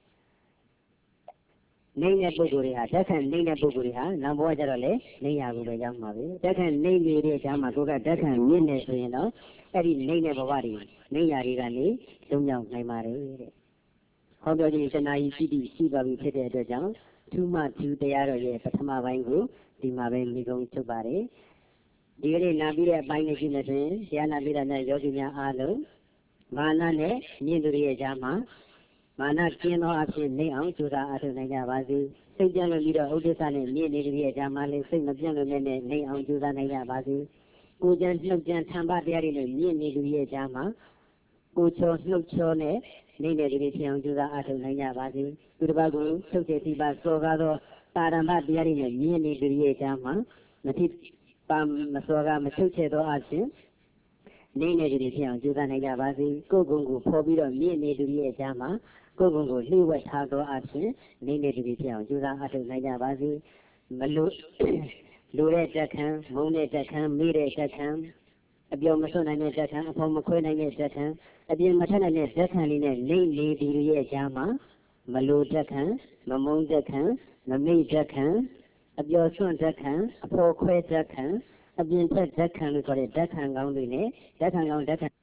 နေတဲ့ပုဂ္ဂိုလ်တွေဟာဓာတ်ခံနေတဲ့ပုဂ္ဂိုလ်တွေဟာနောက်ဘဝကျတော့လေနေရကိုပဲရောက်မှာပဲဓာတ်ခံနေနေတဲ့အခါမှာကိုယ်ကဓာတ်ခံမြင့်နေဆိုရင်တော့အဲ့ဒီနေတဲ့ဘဝတွေနေရတွေကနေလုံးရောက်နိုင်ပါတယ်တဲ့ဟောပြောခြင်းတဏှာကြီးရှိပါပြီဖြစ်တဲ့အတွက်ကြောင့်ထူးမှထူးတရားတော်ရဲ့ပထမပိုင်းကိုဒီမှာပဲမိကုံချုပ်ပါတယ်ဒီကနေ့နာပြီးတဲ့အပိုင်းလေးရှိနေဆိုရင်တရားနာပြီးတဲ့ယောဂီများအားလုံးမာနနဲ့မြင့်သူတွေရဲ့ကြားမှာမာနကျင်းသောအဖြစ်နေအောင်ကြိုးစားအားထုတ်နိုင်ကြပါစေစိတ်ကြံလို့ပြီးတော့ဥဒိစ္စနဲ့မြင့်နေသူတွေရဲ့ကြားမှာလည်းစိတ်မပြတ်လို့နဲ့နေအောင်ကြိုးစားနိုင်ကြပါစေကိုယ်ကြံနှုတ်ကြံထံပါတရားတွေနဲ့မြင့်နေသူတွေရဲ့ကြားမှာကိုယ်ချောနှုတ်ချောနဲ့နေတဲ့သူတွေဖြစ်အောင်ကြိုးစားအားထုတ်နိုင်ကြပါစေသူတစ်ပါးကိုထုတ်တဲ့ဒီပါစောကားသောတာရမတရားတွေနဲ့မြင့်နေသူတွေရဲ့ကြားမှာမတိပါမစောကမချုပ်ချဲသောအဖြစ်နေတဲ့သူတွေဖြစ်အောင်ကြိုးစားနိုင်ကြပါစေကိုယ်ကိုယ်ကိုဖော်ပြီးတော့မြင့်နေသူတွေရဲ့ကြားမှာကိုယ်ကိုယ်ကိုလှည့်ဝက်ထားသောအဖြစ်နေတဲ့သူတွေဖြစ်အောင်ကြိုးစားအားထုတ်နိုင်ကြပါစေမလို့လူတဲ့တက်ခံမုန်းတဲ့တက်ခံမိတဲ့တက်ခံအပြောမစွန့်နိုင်တဲ့တက်ခံအဖော်မခွဲနိုင်တဲ့တက်ခံအပြင်မထက်နိုင်တဲ့တက်ခံလေးနဲ့နေနေသူတွေရဲ့ကြားမှာမလို့တက်ခံမမုန်းတက်ခံမမိတက်ခံအပြောစွန့်တက်ခံအဖော်ခွဲတက်ခံအပြင်ထက်တက်ခံလို့ဆိုတဲ့တက်ခံကောင်းတွေနဲ့တက်ခံကောင်းတက်ခံ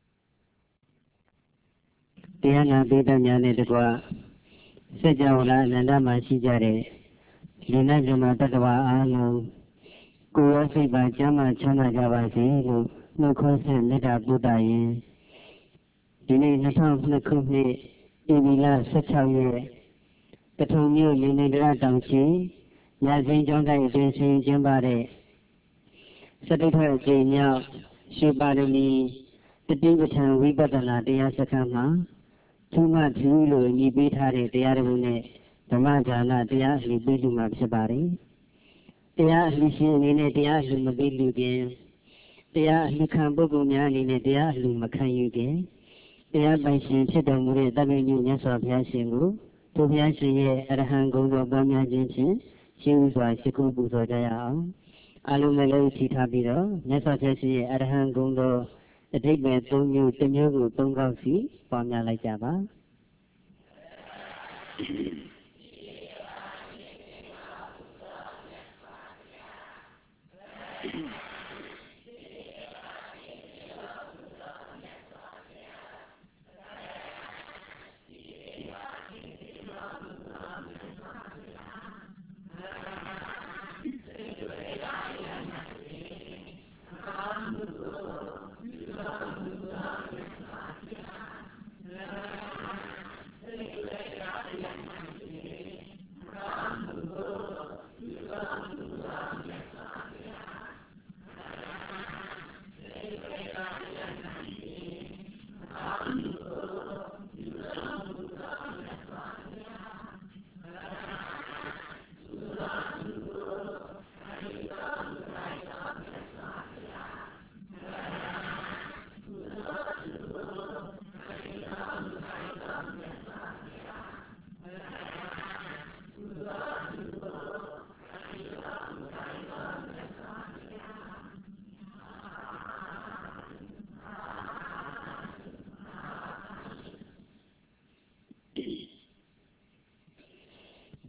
တရားနာပိဋကများနဲ့တကွစัจ java လာအနန္တမှာရှိကြတဲ့လူနဲ့လူမတ attva အားလုံးကိုယ်ရောစိတ်ပါကျမ်းမာချမ်းသာကြပါစေလို့နှုတ်ခွန်းဆက်မေတ္တာပို့တာရင်ဒီနေ့2002ခုနှစ်ဧပြီလ16ရက်တထုံမြို့နေနေဒရတောင်ရှိညဇင်းကျောင်းတိုင်းအတွင်းဆင်ကျင်းပတဲ့စတုထအကြိမ်မြောက်ရှုပါရမီတတိပဋ္ဌာန်ဝိပဿနာတရားစခန်းမှာထူးမှထူးလို့ညီပေးထားတဲ့တရားတော်နဲ့ဓမ္မဒါနတရားအလှပေးလူမှာဖြစ်ပါတယ်။တရားအလှရှင်အနေနဲ့တရားအလှမပေးလူခင်တရားအလှခံပုဂ္ဂိုလ်များအနေနဲ့တရားအလှမခံယူခင်တရားပိုင်ရှင်ဖြစ်တော်မူတဲ့တပည့်ကြီးမြတ်စွာဘုရားရှင်ကိုထိုဘုရားရှင်ရဲ့အရဟံဂုဏ်တော်ပွားများခြင်းဖြင့်ရှင်းဥစွာရှိခိုးပူဇော်ကြရအောင်။အလုံးလည်းထီထားပြီးတော့မြတ်စွာဘုရားရှင်ရဲ့အရဟံဂုဏ်တော်အဓိပ္ပာယ်၃မျိုးတစ်မျိုးကို၃ခေါက်စီပွားများလိုက်ကြပါ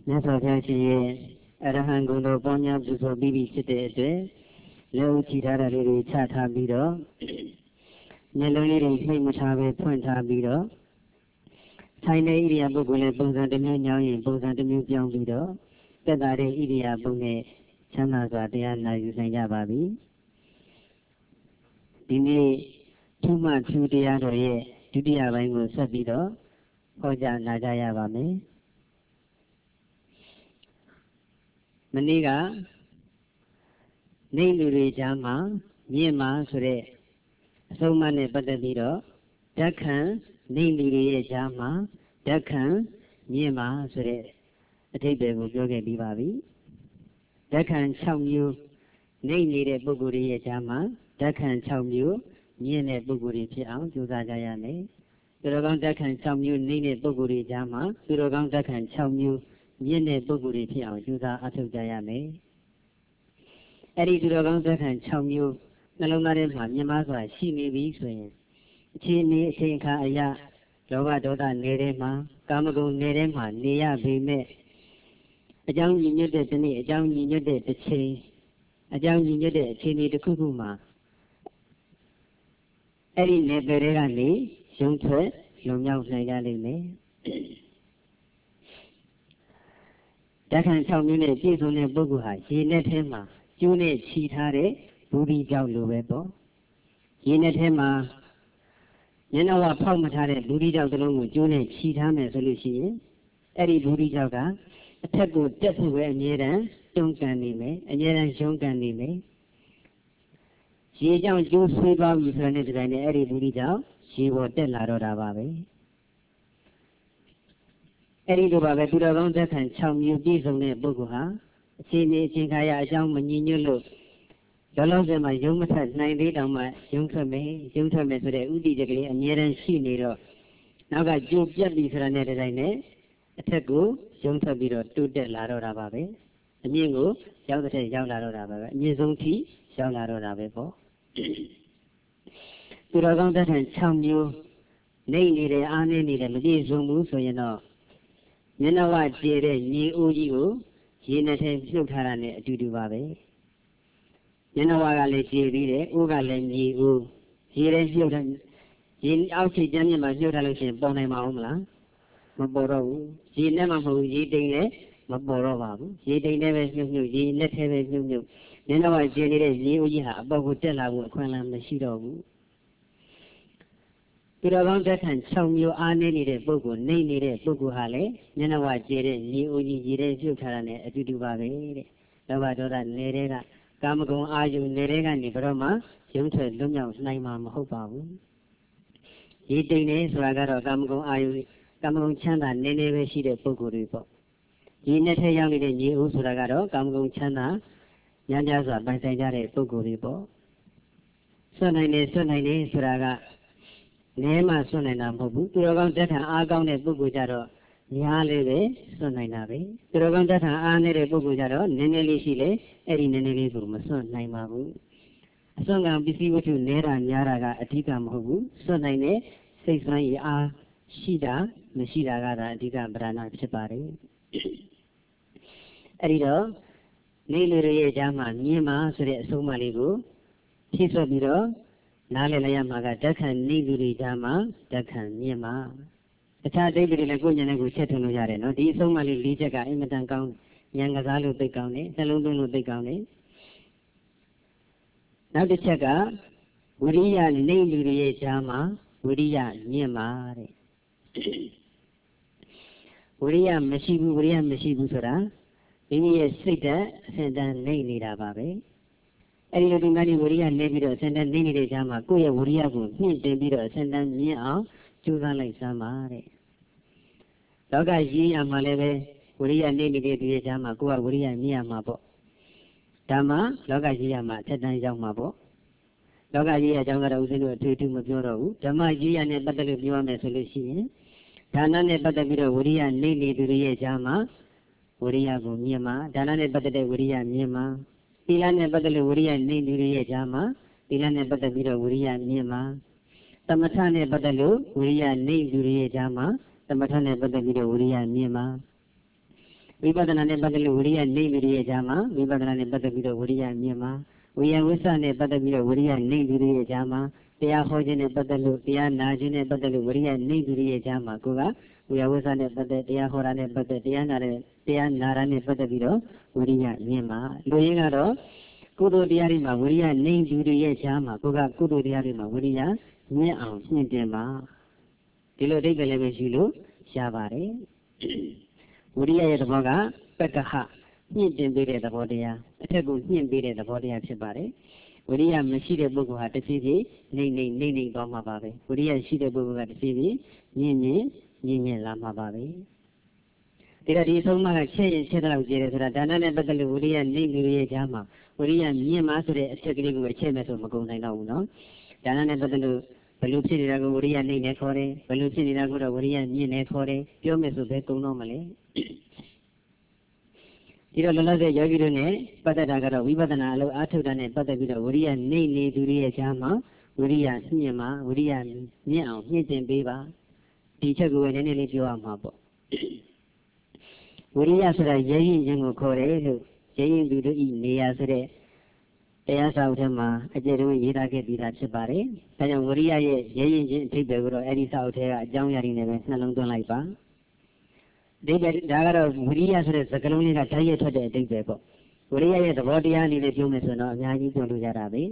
မြတ်စွာဘုရားရှင်ရဲ့အရဟံဂုဏ်တော်ပေါင်းများပူဇော်ပြီးပြီဖြစ်တဲ့အတွက်လက်ဦးချီထားတာလေးတွေချထားပြီးတော့မျက်လုံးလေးတွေနှိပ်မထားပဲဖွင့်ထားပြီးတော့ထိုင်တဲ့ဣရိယာပုဂ္ဂိုလ်နဲ့ပုံစံတစ်မျိုးညောင်းရင်ပုံစံတစ်မျိုးပြောင်းပြီးတော့သက်သာတဲ့ဣရိယာပုနဲ့ချမ်းသာစွာတရားနာယူနိုင်ကြပါပြီဒီနေ့ထူးမှထူးတရားတော်ရဲ့ဒုတိယပိုင်းကိုဆက်ပြီးတော့ဟောကြားနာကြရပါမယ်မနေ့ကနေလူတွေကြားမှာမြင့်မှာဆိုတဲ့အဆုံးအမနဲ့ပတ်သက်ပြီးတော့ဓက္ခံနေလူတွေရဲ့ကြားမှာဓက္ခံမြင့်မှာဆိုတဲ့အဓိပ္ပာယ်ကိုပြောခဲ့ပြီးပါပြီဓက္ခံ6မျိုးနေနေတဲ့ပုဂ္ဂိုလ်တွေရဲ့ကြားမှာဓက္ခံ6မျိုးမြင့်တဲ့ပုဂ္ဂိုလ်တွေဖြစ်အောင်ကြိုးစားကြရမယ်သူတော်ကောင်းဓက္ခံ6မျိုးနေတဲ့ပုဂ္ဂိုလ်တွေကြားမှာသူတော်ကောင်းဓက္ခံ6မျိုးမြင့်တဲ့ပုဂ္ဂိုလ်တွေဖြစ်အောင်ကြိုးစားအားထုတ်ကြရမယ်အဲ့ဒီသူတော်ကောင်းဓက္ခံ6မျိုးနှလုံးသားထဲမှာမြင့်မားစွာရှိနေပြီဆိုရင်အချိန်အခါအရာလောဘဒေါသနေတဲ့မှာကာမဂုဏ်နေတဲ့မှာနေရပေမဲ့အကြောင်းညီညွတ်တဲ့ဒီနေ့အကြောင်းညီညွတ်တဲ့တစ်ချိန်အကြောင်းညီညွတ်တဲ့အခြေအနေတစ်ခုခုမှာအဲ့ဒီနယ်ပယ်တွေကနေရုံထွက်လုံမြောက်နိုင်ကြလိမ့်မယ်ဓက္ခံ6မျိုးနဲ့ပြည့်စုံတဲ့ပုဂ္ဂိုလ်ဟာရေနဲ့ထဲမှာကျိုးနဲ့ခြီထားတဲ့ဘူဒီကြောက်လိုပဲပေါ့ရေနဲ့ထဲမှာမျက်နှာဝဖောက်မထားတဲ့ဘူဒီကြောက်တစ်လုံးကိုကျိုးနဲ့ခြီထားမယ်ဆိုလို့ရှိရင်အဲ့ဒီဘူဒီကြောက်ကအထက်ကိုတက်ဖို့ပဲအမြဲတမ်းတွန်းကန်နေမယ်အမြဲတမ်းရုန်းကန်နေမယ်ရေကြောင့်ကျိုးဆွေးသွားပြီဆိုတဲ့ဒီတိုင်းနဲ့အဲ့ဒီဘူဒီကြောက်ရေပေါ်တက်လာတော့တာပါပဲအဲ့ဒီလိုပါပဲသူတော်ကောင်းဓက္ခံ6မျိုးပြည့်စုံတဲ့ပုဂ္ဂိုလ်ဟာအချိန်ခါရအကြောင်းမညီညွတ်လို့လောလောဆယ်မှာယုံမထနိုင်သေးတောင်မှယုံထွက်မယ်ဆိုတဲ့ဥတည်တကလေးအမြဲတမ်းရှိနေတော့နောက်ကကြိုပြတ်ပြီဆိုတာနဲ့ဒီတိုင်းနဲ့အထက်ကိုယုံထွက်ပြီးတော့တိုးတက်လာတော့တာပါပဲအမြင့်ကိုရောက်တဲ့ရောက်လာတော့တာပါပဲအမြင့်ဆုံးထိရောက်လာတော့တာပဲပေါ့သူတော်ကောင်းဓက္ခံ6မျိုးနေနေတယ်အားနေနေတယ်မပြည့်စုံဘူးဆိုရင်တော့မျက်နှာဝကျဲတဲ့ညီအိုးကြီးကိုရေနဲ့ထဲမြုပ်ထားတာနဲ့အတူတူပါပဲမျက်နှာဝကလည်းကျဲပြီးတယ်အိုးကလည်းညီအိုးရေထဲမြုပ်ထားရေအောက်ခြေကျမ်းမြင့်မှာမြုပ်ထားလို့ရှိရင်ပေါ်နိုင်မအောင်မလားမပေါ်တော့ဘူးရေနဲ့မှမဟုတ်ဘူးရေတိမ်လည်းမပေါ်တော့ပါဘူးရေတိမ်နဲ့ပဲမြုပ်ရေနဲ့ထဲပဲမြုပ်မျက်နှာဝကျဲနေတဲ့ညီအိုးကြီးဟာအပေါ်ကိုတက်လာဖို့အခွင့်အလမ်းမရှိတော့ဘူးသူတော်ကောင်းဓက္ခံ6မျိုးအားနေနေတဲ့ပုဂ္ဂိုလ်နေနေတဲ့ပုဂ္ဂိုလ်ဟာလည်းမျက်နှာဝကျဲတဲ့ညီအိုးကြီးရေထဲပြုတ်ထားတာနဲ့အတူတူပါပဲတဲ့လောဘဒေါသနေတဲ့ကကာမဂုဏ်အာယုနေတဲ့ကနေဘယ်တော့မှရုံးထွက်လွတ်မြောက်နိုင်မှာမဟုတ်ပါဘူးရေတိမ်နေဆိုတာကတော့ကာမဂုဏ်အာယုကာမဂုဏ်ချမ်းသာနည်းနည်းပဲရှိတဲ့ပုဂ္ဂိုလ်တွေပေါ့ရေနဲ့ထဲရောက်နေတဲ့ညီအိုးဆိုတာကတော့ကာမဂုဏ်ချမ်းသာများများစွာပိုင်ဆိုင်ကြတဲ့ပုဂ္ဂိုလ်တွေပေါ့ဆွတ်နိုင်တယ်ဆိုတာကနဲမှဆွတ်နိုင်တာမဟုတ်ဘူးသူတော်ကောင်းဓက္ခံအားကောင်းတဲ့ပုဂ္ဂိုလ်ကြတော့များလေးပဲဆွတ်နိုင်တာပဲသူတော်ကောင်းဓက္ခံအားနေတဲ့ပုဂ္ဂိုလ်ကြတော့နည်းနည်းလေးရှိလေအဲ့ဒီနည်းနည်းလေးကိုမဆွတ်နိုင်ပါဘူးအစွမ်းကံပစ္စည်းဝတ္ထုနေတာများတာကအဓိကမဟုတ်ဘူးဆွတ်နိုင်တဲ့စိတ်ဆွမ်းရည်အားရှိတာမရှိတာကသာအဓိကပဓာနာဖြစ်ပါတယ်အဲ့ဒီတော့နေလူတွေရဲ့ကြားမှာမြင်မှာဆိုတဲ့အဆုံးအမလေးကိုဖြည့်ဆွတ်ပြီးတော့နားလည်လိုက်ရမှာကဓက္ခံနေလူတွေကြားမှာဓက္ခံမြင်မှာတခြားအဓိပ္ပာယ်တွေလည်းကိုယ်ဉာဏ်နဲ့ကိုချက်ထုံလို့ရတယ်နော်ဒီအဆုံးအမလေး၄ချက်ကအင်မတန်ကောင်းဉာဏ်ကစားလို့သိကောင်းတယ်နှလုံးသွင်းလို့သိကောင်းတယ်နောက်တစ်ချက်ကဝိရိယနေလူတွေရဲ့ကြားမှာဝိရိယမြင့်မှာတဲ့ဝိရိယမရှိဘူးဆိုတာမိမိရဲ့စိတ်ဓာတ်အစဉ်တန်းနေနေတာပါပဲအဲ့ဒီလိုဒီမှာဒီဝိရိယနေပြီးတော့အစဉ်တန်းနေနေတဲ့ကြားမှာကိုယ့်ရဲ့ဝိရိယကိုမြင့်တင်ပြီးတော့အစဉ်တန်းမြင့်အောင်ကြိုးစားလိုက်စမ်းပါတဲ့လောကကြီးရမှာလည်းပဲဝိရိယနေနေတဲ့ဒီကြားမှာကိုယ်ကဝိရိယမြင့်ရမှာပေါ့ဒါမှလောကကြီးရမှာအထက်တန်းရောက်မှာပေါ့လောကကြီးရအကြောင်းကတော့ဦးဇင်းတို့အထွေထွေမပြောတော့ဘူးဓမ္မကြီးရနဲ့ပတ်သက်လို့ပြောရမယ်ဆိုလို့ရှိရင်ဒါနနဲ့ပတ်သက်ပြီးတော့ဝိရိယနေနေသူတွေရဲ့ကြားမှာဝိရိယကိုမြင့်မှာဒါနနဲ့ပတ်သက်တဲ့ဝိရိယမြင့်မှာသီလနဲ့ပတ်သက်လို့ဝိရိယနေသူတွေရဲ့ကြားမှာသီလနဲ့ပတ်သက်ပြီးတော့ဝိရိယမြင့်မှာသမထနဲ့ပတ်သက်လို့ဝိရိယနေသူတွေရဲ့ကြားမှာသမထနဲ့ပတ်သက်ပြီးတော့ဝိရိယမြင့်မှာဝိပဿနာနဲ့ပတ်သက်လို့ဝိရိယနေပြီးရဲ့ကြားမှာဝိပဿနာနဲ့ပတ်သက်ပြီးတော့ဝိရိယမြင့်မှာဝိယဝိသနဲ့ပတ်သက်ပြီးတော့ဝိရိယနေပြီးရဲ့ကြားမှာတရားဟောခြင်းနဲ့ပတ်သက်လို့တရားနာခြင်းနဲ့ပတ်သက်လို့ဝိရိယနေပြီးရဲ့ကြားမှာကိုကဝိယဝိသနဲ့ပတ်သက်တရားဟောတာနဲ့ပတ်သက်တရားနာတာနဲ့ပတ်သက်ပြီးတော့ဝိရိယမြင့်မှာလူရင်းကတော့ကုသိုလ်တရားတွေမှာဝိရိယနေပြီးရဲ့ကြားမှာကိုကကုသိုလ်တရားတွေမှာဝိရိယမြင့်အောင်မြင့်တင်ပါဒီလိုအဓိပ္ပာယ်လည်းပဲရှိလို့ရပါတယ်ဝိရိယရဲ့သဘောကပက္ခဟမြင့်တင်ပေးတဲ့သဘောတရားအထက်ကိုမြင့်ပေးတဲ့သဘောတရားဖြစ်ပါတယ်ဝိရိယမရှိတဲ့ပုဂ္ဂိုလ်ဟာတစ်ဖြည်းဖြည်းနေသွားမှာပါပဲဝိရိယရှိတဲ့ပုဂ္ဂိုလ်ကတစ်ဖြည်းဖြည်းမြင့်လာမှာပါပဲဒီတော့ဒီအဆုံးအမကချက်တော့ကျေတယ်ဆိုတာဒါနနဲ့ပတ်သက်လို့ဝိရိယနေပြီးရဲ့ကြားမှာဝိရိယမြင့်မှာဆိုတဲ့အချက်ကလေးကိုချက်မဲ့ဆိုမကုန်နိုင်တော့ဘူးနော်ဒါနနဲ့ပတ်သက်လို့ဘယ်လိုဖြစ်နေတာကိုဝိရိယနေနဲ့ခေါ်တယ်ဘယ်လိုဖြစ်နေတာကိုတော့ဝိရိယမြင့်နဲ့ခေါ်တယ်ပြောမယ်ဆိုဘယ်ကုန်တော့မလဲဒီတော့လောလောဆယ်ယောဂီတို့နဲ့ပတ်သက်တာကတော့ဝိပဿနာအလုပ်အားထုတ်တာနဲ့ပတ်သက်ပြီးတော့ဝိရိယနေသူတွေရဲ့ကြားမှာဝိရိယမြင့်မှာဝိရိယမြင့်အောင်မြင့်တင်ပေးပါဒီချက်ကိုလည်းနည်းနည်းလေးပြောရမှာပေါ့ဝိရိယဆိုတာရဲရင်ခြင်းကိုခေါ်တယ်လို့ရဲရင်သူတို့ဤနေရာဆိုတဲ့တရားစာအုပ်ထဲမှာအကျဉ်းတုံးရေးထားခဲ့ပြီးသားဖြစ်ပါတယ်။ဒါကြောင့်ဝိရိယရဲ့ရဲရင်ခြင်းအဓိပ္ပာယ်ကိုတော့အဲဒီစာအုပ်ထဲကအကြောင်းအရာတွေနဲ့ပဲနှလုံးသွင်းလိုက်ပါ။ဒါကတော့ဝိရိယဆိုတဲ့စကားလုံးလေးကဓာတ်ရိုက်ထွက်တဲ့အဓိပ္ပာယ်ပေါ့။ဝိရိယရဲ့သဘောတရားအနေနဲ့ပြောမယ်ဆိုတော့အများကြီးပြောလို့ရတာပဲ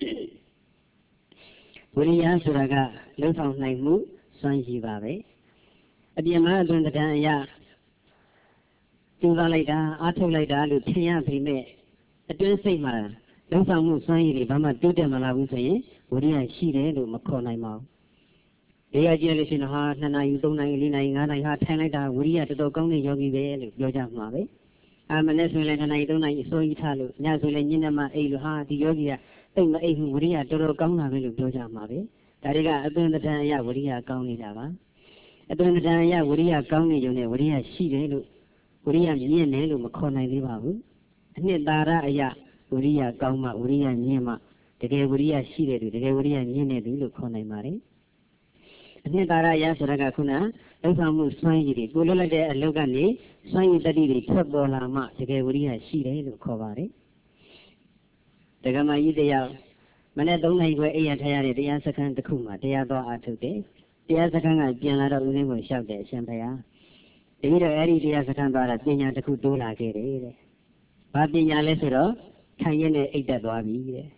။ဝိရိယဆိုတာကလုံဆောင်နိုင်မှုစွမ်းရည်ပါပဲ။အပြင်မှာအသွင်သဏ္ဍာန်အရကျူးစားလိုက်တာအားထုတ်လိုက်တာလို့ထင်ရပေမဲ့အတွင်းစိတ်မှာလုံဆောင်မှုစွမ်းရည်တွေဘာမှတိုးတက်မလာဘူးဆိုရင်ဝိရိယရှိတယ်လို့မခေါ်နိုင်ပါဘူး။ဒီအကြည့်လို့ရှိရင်ဟာ2နာရီ3နာရီ4နာရီ5နာရီဟာထိုင်လိုက်တာဝိရိယတော်တော်ကောင်းတဲ့ယောဂီပဲလို့ပြောကြမှာပဲ။မနေ့ဆိုရင်လည်း2နာရီ3နာရီအစိုးရထားလို့ညဆိုလည်းညနေမှအိပ်လို့ဟာဒီယောဂီကအိပ်မအိပ်ဘူးဝိရိယတော်တော်ကောင်းတာပဲလို့ပြောကြမှာပဲ။ဒါတွေကအသွင်သဏ္ဍာန်အရဝိရိယကောင်းနေတာပါ။အသွင်သဏ္ဍာန်အရဝိရိယကောင်းနေကြတဲ့ဝိရိယရှိတယ်လို့ဝိရိယမြင့်တယ်လို့မခေါ်နိုင်သေးပါဘူး။အနှစ်သာရအရဝိရိယကောင်းမှဝိရိယမြင့်မှတကယ်ဝိရိယရှိတဲ့သူတကယ်ဝိရိယမြင့်တဲ့သူလို့ခေါ်နိုင်ပါတယ်။အနှစ်သာရအရဆိုတာကခုနလုံဆောင်မှုစွမ်းရည်တွေကိုလွတ်လပ်တဲ့အလုပ်ကနေစွမ်းရည်တတိတွေထွက်ပေါ်လာမှတကယ်ဝိရိယရှိတယ်လို့ခေါ်ပါတယ်။ဒကမကြီးတယောက်မနေ့3နာရီခွဲအိပ်ရထားရတဲ့တရားစခန်းတစ်ခုမှာတရားတော်အားထုတ်တယ်။တရားစခန်းကပြန်လာတော့ဦးစင်းကိုလျှောက်တယ်အရှင်ဘုရား။ဒီတော့အဲ့ဒီတရားစခန်းသွားတာပညာတစ်ခုတိုးလာခဲ့တယ်တဲ့။ဘာပညာလဲဆိုတော့ထိုင်ရနဲ့အိတ်တက်သွားပြီတဲ့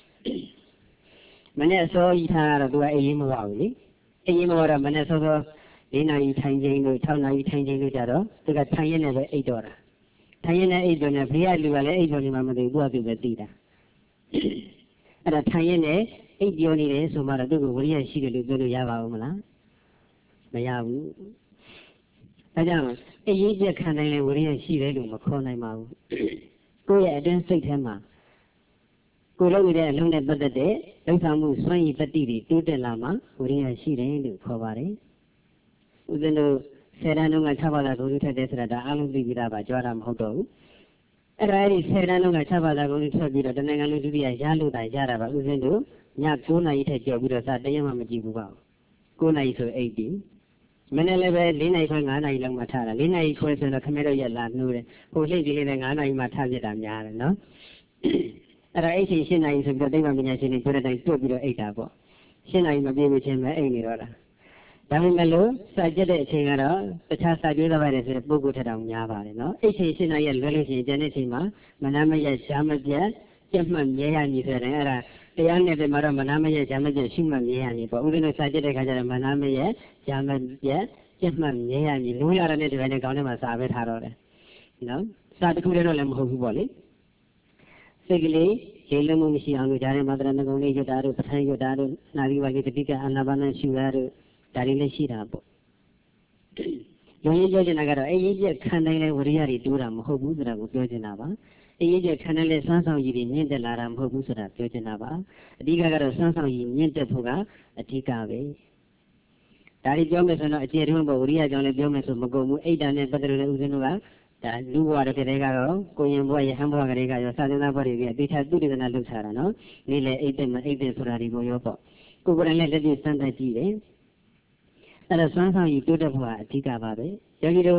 ။မနေ့အစောကြီးထားတော့သူကအေးမဝဘူးလေ။အေးမဝတော့မနေ့စောစော4နာရီထိုင်ချိန်လို့6နာရီထိုင်ချိန်လို့ကြတော့သူကထိုင်ရနဲ့ပဲအိတ်တော့တာ။ထိုင်ရနဲ့အိတ်တော့နေဘေးကလူကလည်းအိတ်တော်နေမှမသိဘူးသူကသူပဲသိတာ။အဲ့ဒါထိုင်ရနဲ့အိတ်ပြောနေတယ်ဆိုမှတော့သူကဝိရိယရှိတယ်လို့ပြောလို့ရပါဦးမလား။မရဘူး။ဒါကြောင့်အရေးချက်ခံနိုင်တဲ့ဝိရိယရှိတယ်လို့မခေါ်နိုင်ပါဘူး။ကိုယ့်ရဲ့အတွင်းစိတ်ထဲမှာကိုယ်လုပ်နေတဲ့အလုံးနဲ့ပတ်သက်တဲ့လုံဆောင်မှုစွမ်းရည်တတိတွေတိုးတက်လာမှဝိရိယရှိတယ်လို့ခေါ်ပါတယ်။ဦးဇင်းတို့10တန်းလုံးက6ဘာသာဂုဏ်ထက်တယ်ဆိုတာဒါအလုံးသိပြီးသားပါကြွားတာမဟုတ်တော့ဘူး။အဲ့ဒါအဲ့ဒီ10တန်းလုံးက6ဘာသာဂုဏ်ထက်ပြီးတော့တနင်္ဂနွေဒုတိယရလို့တာရတာပါဦးဇင်းတို့ည9နာရီထက်ကြော်ပြီးတော့စတရက်မှမကြည့်ဘူးပါဘူး။9နာရီဆို8ဒီမနေ့လည်းပဲ4နာရီခွဲ5နာရီလောက်မှထားတာ4နာရီခွဲဆိုတော့ခမဲတော့ရက်လာနှိုးတယ်ဟိုလှိပ်ပြီးလေးနဲ့9နာရီမှထားပြတာများတယ်နော်အဲ့ဒါ8ချိန်7နာရီဆိုပြီးတော့တိတ်မှပညာရှင်တွေပြောတဲ့တိုင်တွတ်ပြီးတော့အိတ်တာပေါ့7နာရီမပြည့်မချင်းပဲအိတ်နေတော့တာဒါပေမဲ့လို့စာကြက်တဲ့အချိန်ကတော့တခြားစာကြွေးသဘာဝတွေဆိုတဲ့ပုံကိုထက်တောင်များပါတယ်နော်8ချိန်7နာရီလွယ်လို့ရှိရင်ကျန်တဲ့အချိန်မှာမနာမရရှားမပြတ်ပြတ်မှတ်မြဲရမည်ဆိုတဲ့အဲ့ဒါတရားနဲ့တည်းမှာတော့မနာမရရှားမပြတ်ရှိမှမြဲရမည်ပေါ့ဦးဇင်းတို့စာကြက်တဲ့ခါကျတော့မနာမရရှားမပြတ်ပြတ်မှတ်မြဲရမည်လုံးရတဲ့တဲ့ပိုင်းနဲ့ကောင်းထဲမှာစာပဲထားတော့တယ်နော်စာတစ်ခုတည်းတော့လည်းမဟုတ်ဘူးပေါ့လေစိတ်ကလေးရေလုံးမှုမရှိအောင်လို့ဂျာရဲမှာတရဏဂုံလေးရွတ်တာတို့ပဋ္ဌာန်းရွတ်တာတို့နာရီဝါလေးတတိကအာနာပါနရှုတာတို့ဒါလေးလည်းရှိတာပေါ့လူကြီးပြောချင်တာကတော့အေးကြီးခံတိုင်းလဲဝရိယတွေတိုးတာမဟုတ်ဘူးဆိုတာကိုပြောချင်တာပါအေးကြီးခံတိုင်းလဲစွမ်းဆောင်ရည်တွေမြင့်တက်လာတာမဟုတ်ဘူးဆိုတာပြောချင်တာပါအဓိကကတော့စွမ်းဆောင်ရည်မြင့်တက်ဖို့ကအဓိကပဲဒါတွေပြောမယ်ဆိုတော့အခြေထုံးပေါ်ဝရိယကြောင့်လည်းပြောမယ်ဆိုမကုန်ဘူးအိတ်တန်နဲ့ပတ်သက်လို့လည်းဦးဇင်းတို့ကဒါလူဘဝတစ်ခေတ်တည်းကတော့ကိုရင်ဘဝရဟန်းဘဝကလေးကရောစာသင်သားဘဝတွေကတေချာသူတည်နာလှုပ်ရှားတာနော်နေ့လေအိတ်တဲ့မအိတ်တဲ့ဆိုတာဒီကိုရောပေါ့ကိုယ်ကိုယ်တိုင်လည်းလက်တွေ့စမ်းသပ်ကြည့်တယ်အဲ့ဒါစွမ်းဆောင်ရည်တိုးတက်ဖို့ကအဓိကပါပဲယောဂီတို့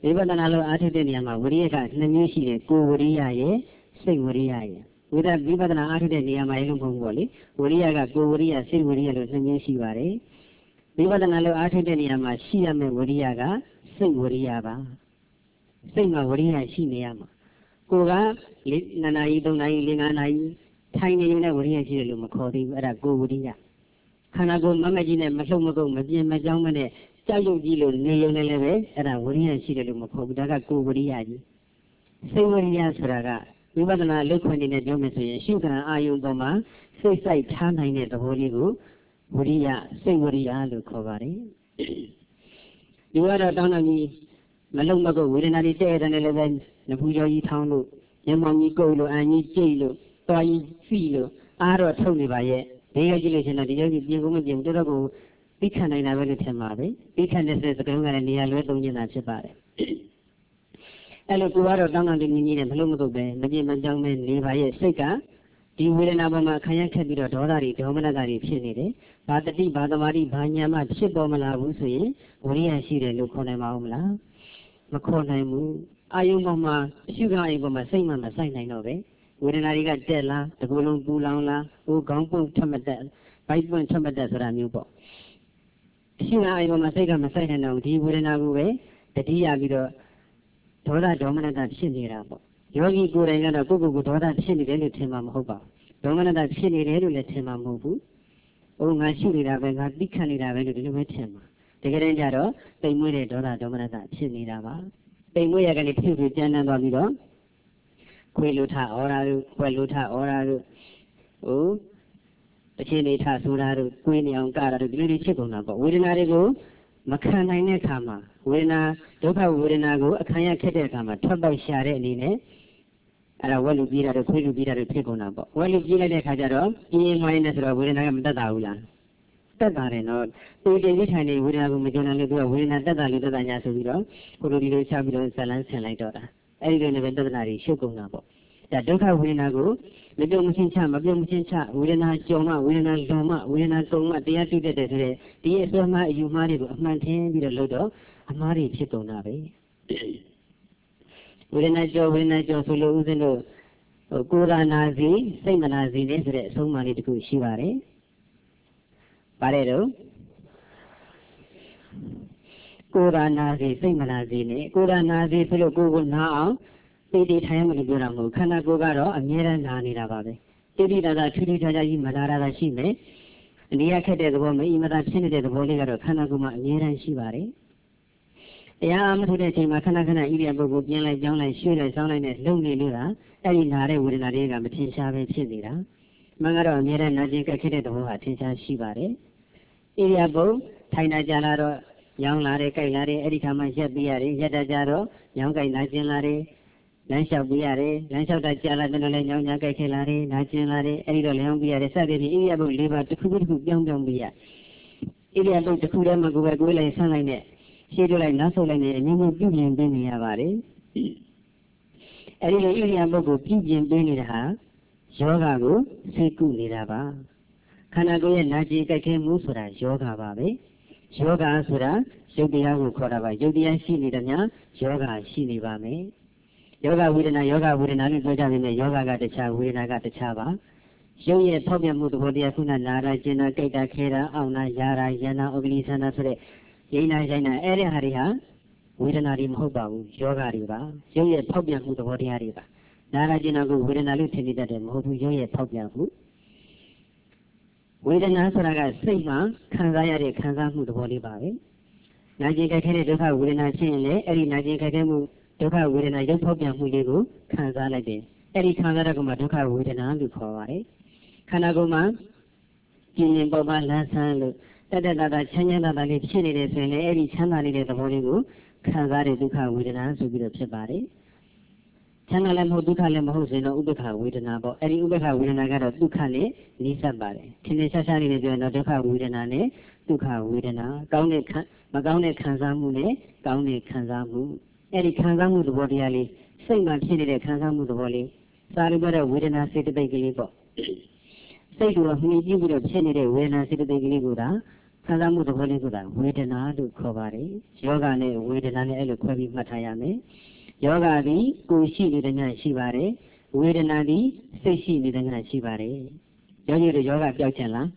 ဝိပဿနာလို့အားထုတ်တဲ့နေရာမှာဝိရိယကနှစ်မျိုးရှိတယ်ကိုယ်ဝိရိယရဲ့စိတ်ဝိရိယရဲ့ဝိပဿနာအားထုတ်တဲ့နေရာမှာလည်းမဟုတ်ဘူးပေါ့လေဝိရိယကကိုယ်ဝိရိယစိတ်ဝိရိယလို့နှစ်မျိုးရှိပါတယ်ဝိပဿနာလို့အားထုတ်တဲ့နေရာမှာရှိရမယ့်ဝိရိယကစိတ်ဝိရိယပါစိတ်မှာဝိရိယရှိနေရမှာကိုက2 နာရီ3 နာရီ4 5 နာရီထိုင်နေရင်လည်းဝိရိယရှိတယ်လို့မခေါ်သေးဘူးအဲ့ဒါကိုယ်ဝိရိယခန္ဓာကိုယ်မမကြီးနဲ့မလှုပ်မကုန်မပြင်းမကြောင်းမနဲ့ကြောက်ရွံ့ကြီးလို့နေရုံနဲ့လည်းပဲအဲ့ဒါဝိရိယရှိတယ်လို့မခေါ်ဘူးဒါကကိုယ်ဝိရိယကြီးစိတ်ဝိရိယဆိုတာကဝိပဿနာလုပ်ခွင့်နဲ့ပြောမယ်ဆိုရင်ရှုခံအာယုံပေါ်မှာစိတ်ဆိုင်ထားနိုင်တဲ့သဘောလေးကိုဝိရိယစိတ်ဝိရိယလို့ခေါ်ပါတယ်ဒီကတော့တောင်းတကြီးမလုံမကုတ်ဝေဒနာတွေတဲ့တဲ့လည်းပဲနဖူးကြောကြီးထောင်းလို့ညမောင်ကြီးကုတ်လို့အန်ကြီးကြိတ်လို့သွားကြီးစီလို့အားတော့ထုတ်နေပါရဲ့ဒီကကြည့်လို့ရှင်တော့ဒီယောဂီပြင်ကုန်မပြင်တော်တော်ကိုသိခံနိုင်တာပဲလို့ထင်ပါပဲသိခံတဲ့စကားကလည်းနေရာလွဲသုံးနေတာဖြစ်ပါတယ်အဲ့လိုကိုကတော့တောင်းတကြီးကြီးနဲ့မလုံမကုတ်ပဲမပြင်မကြောင်းပဲနေပါရဲ့စိတ်ကဒီဝေဒနာပေါ်မှာခံရခက်ပြီးတော့ဒေါသတွေဒေါမနတာတွေဖြစ်နေတယ်။ဘာတတိဘာသမာဓိဘာညာမှဖြစ်ပေါ်မလာဘူးဆိုရင်ဝိရိယရှိတယ်လို့ခေါ်နိုင်ပါဦးမလား။မခေါ်နိုင်ဘူး။အာယုံပေါ်မှာအရှုခံအာယုံပေါ်မှာစိတ်မှမဆိုင်နိုင်တော့ပဲ။ဝေဒနာတွေကတက်လားတကူလုံးပူလောင်လားဟိုခေါင်းပုတ်ထမတက်ဘိုက်ပွင့်ထမတက်ဆိုတာမျိုးပေါ့။အရှုခံအာယုံပေါ်မှာစိတ်ကမဆိုင်နိုင်တော့ဒီဝေဒနာကိုပဲတတိယပြီးတော့ဒေါသဒေါမနတာဖြစ်နေတာပေါ့။ယောဂီကိုယ်တိုင်ကတော့ကိုယ့်ကိုယ်ကိုဒေါသဖြစ်နေတယ်လို့ထင်မှာမဟုတ်ပါဘူး။ဒေါမနတာဖြစ်နေတယ်လို့လည်းထင်မှာမဟုတ်ဘူး။ဟိုငါရှိနေတာပဲငါသိခံနေတာပဲလို့ဒီလိုပဲထင်မှာ။တကယ်တမ်းကျတော့တိမ်မွေးတဲ့ဒေါသဒေါမနတာဖြစ်နေတာပါ။တိမ်မွေးရကနေဖြူဖြူကျန်းတန်းသွားပြီးတော့ခွေလူထဩရာတို့ခွဲလူထဩရာတို့ဟိုတချင်းနေထဆိုတာတို့ကိုင်းနေအောင်ကတာတို့ဒီလိုတွေဖြစ်ကုန်တာပေါ့။ဝေဒနာတွေကိုမခံနိုင်တဲ့အခါမှာဝေဒနာဒုက္ခဝေဒနာကိုအခါရခက်တဲ့အခါမှာထွက်ပေါက်ရှာတဲ့အနေနဲ့အဲ့ဒါဝက်လူပြေးတာတို့ခွေးလူပြေးတာတို့ဖြစ်ကုန်တာပေါ့ဝက်လူပြေးလိုက်တဲ့အခါကျတော့ပြင်းဝိုင်းနေဆိုတော့ဝေဒနာကမတက်တာဘူးလားတက်တာတယ်နော်ဒီတိတ်ထိုင်နေဝေဒနာကိုမကြုံနိုင်လို့သူကဝေဒနာတက်တာလို့တက်တာညာဆိုပြီးတော့ကိုလိုဒီလိုချပြီးတော့ဇလန်းဆင်လိုက်တော့တာအဲ့ဒီလိုနဲ့ပဲတက်တာတွေရှုပ်ကုန်တာပေါ့ဒါဒုက္ခဝေဒနာကိုမပြုံးမချင်းချမပြုံးမချင်းချဝေဒနာကြုံမှဝေဒနာလွန်မှဝေဒနာကုံမှတရားသိတတ်တယ်ဆိုတဲ့ဒီအစွမ်းမှအယူမှားတွေကိုအမှန်ထင်ပြီးတော့လို့တော့အမှားတွေဖြစ်ကုန်တာပဲဝေဒနာကြောဝေဒနာကြောဆိုလို့ဦးဇင်းတို့ကိုယ်ရာနာစီစိတ်မနာစီနဲ့ဆိုတဲ့အဆုံးအမလေးတစ်ခုရှိပါတယ်။ပါတယ်တော့ကိုယ်ရာနာစီစိတ်မနာစီနဲ့ကိုယ်ရာနာစီဆိုလို့ကိုယ်ကိုနာအောင်တိတိထိုင်ရမလို့ပြောတာမဟုတ်ခန္ဓာကိုယ်ကတော့အမြဲတမ်းနာနေတာပါပဲ။တိတိတသာထူးထူးခြားခြားကြီးမနာတာရှိမယ်။အနည်းခက်တဲ့သဘောမအီမသာဖြစ်နေတဲ့သဘောလေးကတော့ခန္ဓာကိုယ်မှာအမြဲတမ်းရှိပါတယ်။တရားမထုတ်တဲ့အချိန်မှာခဏခဏဣရိယာပုဂ္ဂိုလ်ပြင်းလိုက်ကြောင်းလိုက်ရွှေ့လိုက်ဆောင်းလိုက်နဲ့လုံနေလို့တာအဲ့ဒီနာတဲ့ဝေဒနာတွေကမထင်ရှားပဲဖြစ်နေတာမှန်ကတော့အများနဲ့နာကျင်ကြက်ခဲ့တဲ့သဘောဟာထင်ရှားရှိပါတယ်ဣရိယာပုထိုင်တာကြလာတော့ညောင်းလာတယ်ကြိုက်လာတယ်အဲ့ဒီခါမှရက်ပြရတယ်ရက်တာကြတော့ညောင်းကြိုက်နာကျင်လာတယ်လမ်းလျှောက်ပြရတယ်လမ်းလျှောက်တာကြလာတယ်လည်းညောင်းညာကြိုက်ခဲ့လာတယ်နာကျင်လာတယ်အဲ့ဒီတော့လျောင်းပြရတယ်စသဖြင့်ဣရိယာပု၄ပါးတစ်ခုတစ်ခုပြောင်းပြရဣရိယာပုတစ်ခုတည်းမှာကိုယ်ပဲကိုယ်လိုက်ဆန်းလိုက်နဲ့ရှေ့တို့လိုက်နောက်ဆုတ်လိုက်နေအမျိုးမျိုးပြုပြင်ပေးနေရပါတယ်။အဲဒီလိုဣရိယာပုဂ္ဂိုလ်ပြုပြင်ပေးနေတာဟာယောဂကိုစိတ်ကုနေတာပါ။ခန္ဓာကိုယ်ရဲ့နာကျင်ကြိုက်ခဲမှုဆိုတာယောဂပါပဲ။ယောဂဆိုတာရုပ်တရားကိုခေါ်တာပါ။ရုပ်တရားရှိနေတဲ့များယောဂရှိနေပါမယ်။ယောဂဝေဒနာလို့ပြောကြပေမဲ့ယောဂကတခြားဝေဒနာကတခြားပါ။ရုပ်ရဲ့ဖောက်ပြန်မှုသဘောတရားခုနနာတာကျင်တာကြိုက်တာခဲတာအောင်တာယာတာယန္တာဩဂလိသန္တာဆိုတဲ့ရိနာရိုင်းနာအဲ့ဒီဟာတွေဟာဝေဒနာတွေမဟုတ်ပါဘူးယောဂတွေပါရုပ်ရဲ့ဖောက်ပြန်မှုသဘောတရားတွေပါနာရကျင်နာကိုဝေဒနာလို့ထင်နေတတ်တယ်မဟုတ်ဘူးရုပ်ရဲ့ဖောက်ပြန်မှုဝေဒနာဆိုတာကစိတ်မှာခံစားရတဲ့ခံစားမှုသဘောလေးပါပဲနာကျင်ကြက်ခဲတဲ့ဒုက္ခဝေဒနာဖြစ်ရင်လည်းအဲ့ဒီနာကျင်ကြက်ခဲမှုဒုက္ခဝေဒနာရုပ်ဖောက်ပြန်မှုလေးကိုခံစားလိုက်တယ်အဲ့ဒီခံစားတဲ့ကောင်မှာဒုက္ခဝေဒနာလို့ခေါ်ပါတယ်ခန္ဓာကိုယ်မှာပြင်းပြပေါ်မှာလန်းဆန်းလို့တက်တက်တာချမ်းချမ်းသာသာလေးဖြစ်နေတယ်ဆိုရင်လည်းအဲ့ဒီချမ်းသာနေတဲ့သဘောလေးကိုခံစားတဲ့ဒုက္ခဝေဒနာဆိုပြီးတော့ဖြစ်ပါတယ်။ချမ်းသာလည်းမဟုတ်ဒုက္ခလည်းမဟုတ်ဆိုရင်တော့ဥပ္ပခဝေဒနာပေါ့။အဲ့ဒီဥပ္ပခဝေဒနာကတော့ဒုက္ခနဲ့နှိစပ်ပါတယ်။ထင်ထင်ရှားရှားလေးနဲ့ပြောရင်တော့ဒုက္ခဝေဒနာနဲ့ဒုက္ခဝေဒနာကောင်းတဲ့မကောင်းတဲ့ခံစားမှုနဲ့ကောင်းတဲ့ခံစားမှုအဲ့ဒီခံစားမှုသဘောတရားလေးစိတ်မှာဖြစ်နေတဲ့ခံစားမှုသဘောလေးစာရပြောတဲ့ဝေဒနာစေတသိက်ကလေးပေါ့။စိတ်ကိုမှီကြည့်ပြီးတော့ဖြစ်နေတဲ့ဝေဒနာစေတသိက်ကလေးကိုဒါခံစားမှုသဘောလေးဆိုတာဝေဒနာလို့ခေါ်ပါတယ်ယောဂနဲ့ဝေဒနာနဲ့အဲ့လိုခွဲပြီးမှတ်ထားရမယ်ယောဂသည်ကိုယ်ရှိနေတဲ့ညရှိပါတယ်ဝေဒနာသည်စိတ်ရှိနေတဲ့ညရှိပါတယ်ယောဂီတို့ယောဂပျောက်ခြင်းလား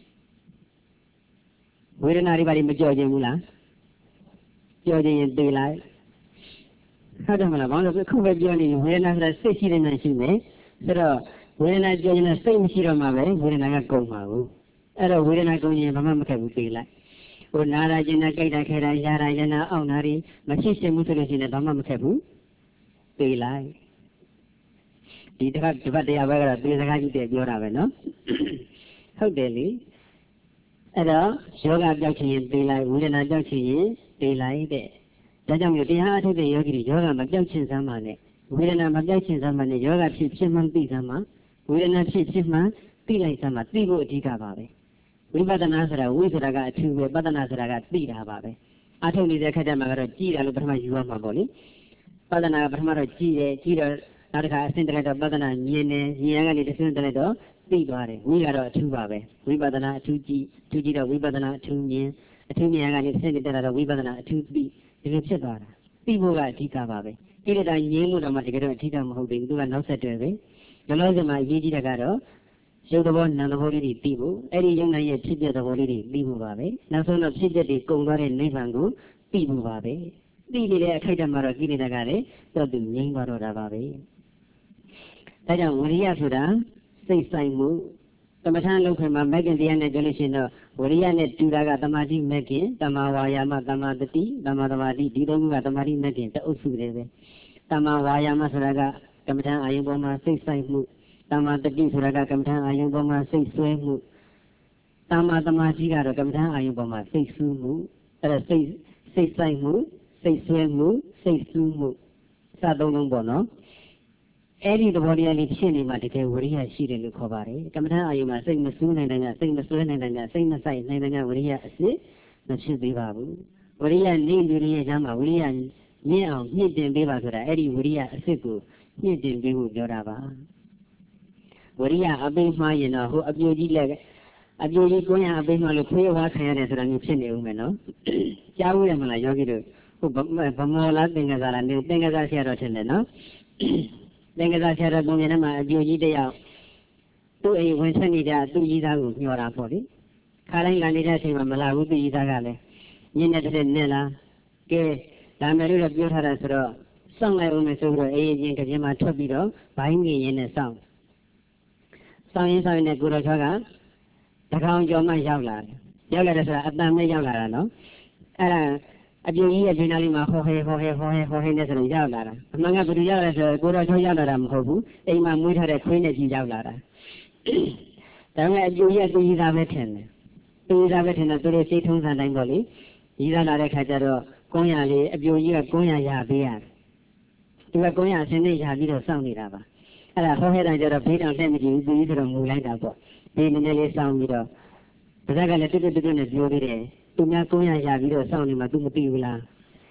ဝေဒနာတွေဘာတွေမကြောက်ခြင်းဘူးလားကြောက်ခြင်းရင်သိလိုက်ဟုတ်တယ်မလားဘာလို့အခုပဲပြောနေဝေဒနာဆိုတာစိတ်ရှိတဲ့ညရှိမယ်ဆိုတော့ဝေဒနာကြောက်ရင်စိတ်မရှိတော့မှပဲဝေဒနာကကုန်မှာဘူးအဲ့တော့ဝေဒနာကုန်ရင်ဘာမှမခက်ဘူးသိလိုက်ဟိုနာရာကျင်နာကြိုက်တာခဲတာရာရာရနာအောင်နာတွေမရှိရှင်မှုဆိုလို့ရှိရင်ဘာမှမခက်ဘူးသိလိုက်ဒီတစ်ပတ်တရားပဲကတော့သေစကားကြီးတည်းပြောတာပဲနော်ဟုတ်တယ်လေအဲ့တော့ယောဂပျောက်ခြင်းရင်သိလိုက်ဝေဒနာပျောက်ခြင်းရင်သိလိုက်တဲ့ဒါကြောင့်မျိုးတရားအထုတ်တဲ့ယောဂီတွေယောဂမပျောက်ခြင်းစမ်းမှနဲ့ဝေဒနာမပျောက်ခြင်းစမ်းမှနဲ့ယောဂဖြစ်မှန်းသိစမ်းမှဝေဒနာဖြစ်မှန်းသိလိုက်စမ်းမှသိဖို့အဓိကပါပဲဝိပဿနာဆိုတာဝိဆိုတာကအထူးပဲပဿနာဆိုတာကသိတာပါပဲအထုတ်နေတဲ့ခက်တဲ့မှာကတော့ကြည်တယ်လို့ပထမယူရမှာပေါ့လေပဿနာကပထမတော့ကြည်တယ်ကြည်တော့နောက်တစ်ခါအစဉ်တလိုက်တော့ပဿနာမြင်တယ်မြင်ရကနေတစ်ဆင့်တလိုက်တော့သိသွားတယ်ဝိကတော့အထူးပါပဲဝိပဿနာအထူးကြည်အထူးကြည်တော့ဝိပဿနာအထူးမြင်အထူးမြင်ရကနေတစ်ဆင့်တက်လာတော့ဝိပဿနာအထူးသိဒီလိုဖြစ်သွားတာသိဖို့ကအဓိကပါပဲဒီလိုတိုင်းရင်းလို့တော့မှတကယ်တော့အဓိကမဟုတ်သေးဘူးသူကနောက်ဆက်တွဲပဲလောလောဆယ်မှာအရေးကြီးတာကတော့ရုပ်သဘောနာမ်သဘောလေးတွေသိဖို့အဲ့ဒီရုပ်နာမ်ရဲ့ဖြစ်ပျက်သဘောလေးတွေသိဖို့ပါပဲနောက်ဆုံးတော့ဖြစ်ပျက်တွေကုန်သွားတဲ့နိဗ္ဗာန်ကိုသိဖို့ပါပဲသိနေတဲ့အခိုက်အတန့်မှာတော့ကိလေသာကလည်းတော့သူငြိမ်းသွားတော့တာပါပဲဒါကြောင့်ဝိရိယဆိုတာစိတ်ဆိုင်မှုကမ္မထာလုပ်ခွင့်မှာမဂ္ဂင်တရားနဲ့ပြောလို့ရှိရင်တော့ဝိရိယနဲ့တူတာကသမာဓိမဂ္ဂင်သမာဝါယာမသမာတတိသမာသမာဓိဒီသုံးခုကသမာဓိမဂ္ဂင်တအုပ်စုတွေပဲသမာဝါယာမဆိုတာကကမ္မထာအာယုံပေါ်မှာစိတ်ဆိုင်မှုသမာတတိဆိုတာကကမ္မထာအာယုံပေါ်မှာစိတ်ဆွဲမှုသမာသမာဓိကတော့ကမ္မထာအာယုံပေါ်မှာစိတ်ဆူးမှုအဲ့ဒါစိတ်ဆိုင်မှုစိတ်ဆွဲမှုစိတ်ဆူးမှုစသုံးလုံးပေါ့နော်အဲ့ဒီသဘောတရားလေးဖြစ်နေမှတကယ်ဝိရိယရှိတယ်လို့ခေါ်ပါတယ်ကမ္မထာအာယုံမှာစိတ်မဆူးနိုင်တဲ့စိတ်မဆွဲနိုင်တဲ့စိတ်မဆိုင်နိုင်တဲ့ဝိရိယအစစ်မဖြစ်သေးပါဘူးဝိရိယနေလူတွေရဲ့ဈာမှာဝိရိယမြင့်အောင်မြင့်တင်ပေးပါဆိုတာအဲ့ဒီဝိရိယအစစ်ကိုမြင့်တင်ပေးဖို့ပြောတာပါဝရိယအပိမှားရင်တော့ဟိုအပြိုကြီးလက်အပြိုကြီးကိုရအပိမှားလို့ခွေးဝါခံရတယ်ဆိုတာမျိုးဖြစ်နေဦးမယ်နော်ကြားဘူးရမလားယောဂီတို့ဟိုဗမောလားသင်္ကစားလားသင်္ကစားဆရာတော်ထင်တယ်နော်သင်္ကစားဆရာတော်ပုံပြင်ထဲမှာအပြိုကြီးတယောက်သူ့အိမ်ဝင်ဆက်နေကြသူ့ကြီးသားကိုညှော်တာပေါ့လေခါတိုင်းလာနေတဲ့အချိန်မှာမလာဘူးသူ့ကြီးသားကလည်းညင်းနေတဲ့နဲ့လားကဲဒါမယ်လို့ပြောထားတာဆိုတော့စောင့်လိုက်ဦးမယ်ဆိုပြီးတော့အေးချင်းကပြင်းမှာထွက်ပြီးတော့ဘိုင်းငင်ရင်းနဲ့စောင့်ရင်းနဲ့ကိုတော်ချောကတကောင်ကျော်မှရောက်လာတယ်ရောက်လာတယ်ဆိုတာအတန်မဲ့ရောက်လာတာနော်အဲ့ဒါအပြင်းကြီးရဲ့ဒွေနာလေးမှာဟောဟဲနဲ့ဆိုတော့ရောက်လာတာအမှန်ကဘယ်သူရောက်လဲဆိုတော့ကိုတော်ချောရောက်လာတာမဟုတ်ဘူးအိမ်မှာမွေးထားတဲ့ခွေးနဲ့ကြီးရောက်လာတာဒါပေမဲ့အပြင်းကြီးကသူကြီးသားပဲထင်တယ်သူကြီးသားပဲထင်တယ်သူတို့စိတ်ထုံးစံတိုင်းပေါ့လေကြီးသားလာတဲ့ခါကျတော့ကုန်းရလေးအပြင်းကြီးကကုန်းရရပေးရတယ်သူကကုန်းရအစင်းနဲ့ရပြီးတော့စောင့်နေတာပါအဲ့ဒါဟောဟဲတိုင်းကျတော့ဘေးတောင်တက်မကြည့်ဘူးသူကြီးဆိုတော့ငူလိုက်တာပေါ့ဒီနည်းနည်းလေးစောင့်ပြီးတော့ဗဇက်ကလည်းတွတ်နဲ့ပြောသေးတယ်သူများကုန်းရရပြီးတော့စောင့်နေမှာ तू မသိဘူးလား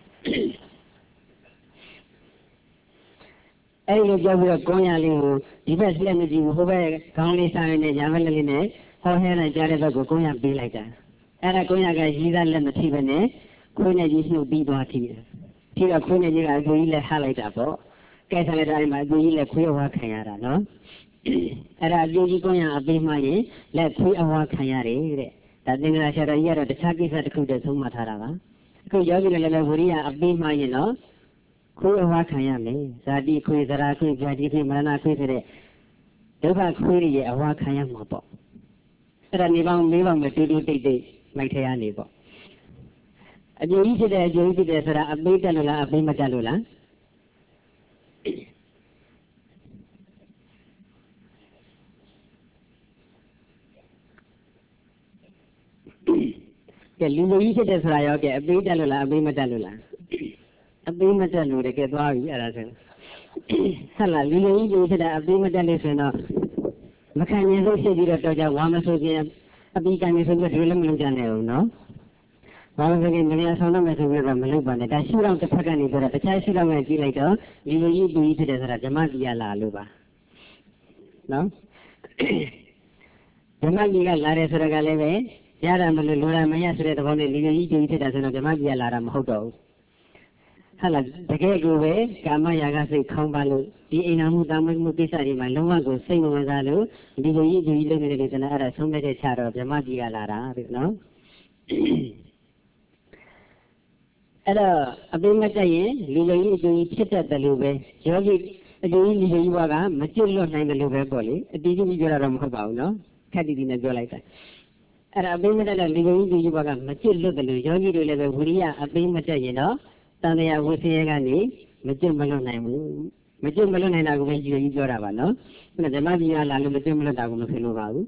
အဲ့လိုပြောပြီးတော့ကုန်းရလေးကိုဒီဘက်လက်မကြည့်ဘူးဟိုဘက်ခေါင်းလေးစားရင်းနဲ့ညာဘက်လက်လေးနဲ့ဟောဟဲတိုင်းကြားတဲ့ဘက်ကိုကုန်းရပေးလိုက်တာအဲ့ဒါကုန်းရကရည်သားလက်မထိပဲနဲ့ခွေးနဲ့ကြီးနှုတ်ပြီးသွားထိတယ်ထိတော့ခွေးနဲ့ကြီးကအကျိုးကြီးလက်ဟလိုက်တာပေါ့ကဲဆိုင်တဲ့တိုင်းမှာအကျိုးကြီးလက်ခွေးဝါခံရတာနော်အဲ့ဒါအကျိုးကြီးကုန်းရအပေးမှရင်လက်ခွေးအဝါခံရတယ်တဲ့ဒါသင်္ကလာဆရာတော်ကြီးကတော့တခြားကိစ္စတစ်ခုတည်းဆုံးမထားတာပါအခုယောဂီတွေလည်းဝိရိယအပေးမှရင်တော့ခွေးအဝါခံရမယ်ဇာတိခွေးသရာခွေးဗျာတိခွေးမရဏခွေးဆိုတဲ့ဒုက္ခခွေးရဲ့အဝါခံရမှာပေါ့အဲ့ဒါနေပေါင်း၄ပေါင်းနဲ့တူတူတိတ်လိုက်ထရနေပေါ့အကျိုးကြီးဖြစ်တဲ့အကျိုးကြီးဖြစ်တယ်ဆိုတာအပေးတက်လို့လားအပေးမတက်လို့လားကဲလူကြီးဖြစ်တယ်ဆိုတာရောကဲအပေးတက်လို့လားအပေးမတက်လို့လားအပေးမတက်လို့တကယ်သွားပြီအဲ့ဒါဆိုဆက်လာလူကြီးဖြစ်တာအပေးမတက်လို့ဆိုတော့မခံရင်လို့ဖြစ်ပြီးတော့ကြဝါမဆိုခြင်းအပြီးကနေဆိုပြီးတော့လည်းမလုပ်ကြနဲ့ဘူးနော်ဘာလို့လဲမလျာဆောင်တော့မယ်ဆိုပြီးတော့မလုပ်ပါနဲ့ဒါရှုတော့တစ်ဖက်ကနေဆိုတော့တခြားရှုတော့မှကြည့်လိုက်တော့လူကြီးဖြစ်တယ်ဆိုတာဓမ္မကြီးလာလို့ပါနော်ဓမ္မကြီးကလာတယ်ဆိုတော့ကလည်းပဲရတာမလို့လိုတာမရဆိုတဲ့သဘောနဲ့လူကြီးကျူကြီးဖြစ်တာဆိုတော့ဓမ္မကြီးလာတာမဟုတ်တော့ဘူးဟာလားတကယ်ကိုပဲကာမရာဂစိတ်ခေါင်းပါလို့ဒီအိမ်နာမှုတာမမှုကိစ္စတွေမှာလုံးဝကိုစိတ်မဝင်စားလို့ဒီလူကြီးကျူကြီးလုပ်နေတဲ့ဆိုတော့အဲ့ဒါဆုံးဖြတ်ချက်ချတော့ဓမ္မကြီးလာတာတဲ့နော်အဲ့တော့အပိမတ်တရင်လူကြီးအကျိုးကြီးဖြစ်တတ်တယ်လို့ပဲယောဂီအကျိုးကြီးလူကြီးဘဝကမကျွတ်လွတ်နိုင်တယ်လို့ပဲပေါ့လေအတီးကြီးပြောတာတော့မဟုတ်ပါဘူးနော်ခက်တီတီနဲ့ပြောလိုက်တာအဲ့ဒါအပိမတ်တဲ့လူကြီးလူကြီးဘဝကမကျွတ်လွတ်တယ်လို့ယောဂီတွေလည်းပဲဝိရိယအပိမတ်ရင်တော့တန်တရားဝဆင်းရဲကနေမကျွတ်မလွတ်နိုင်ဘူးမကျွတ်မလွတ်နိုင်တာကိုပဲယူကြီးပြောတာပါနော်ခုနဓမ္မကြီးလာလို့မကျွတ်မလွတ်တာကိုမဖြစ်လို့ပါဘူး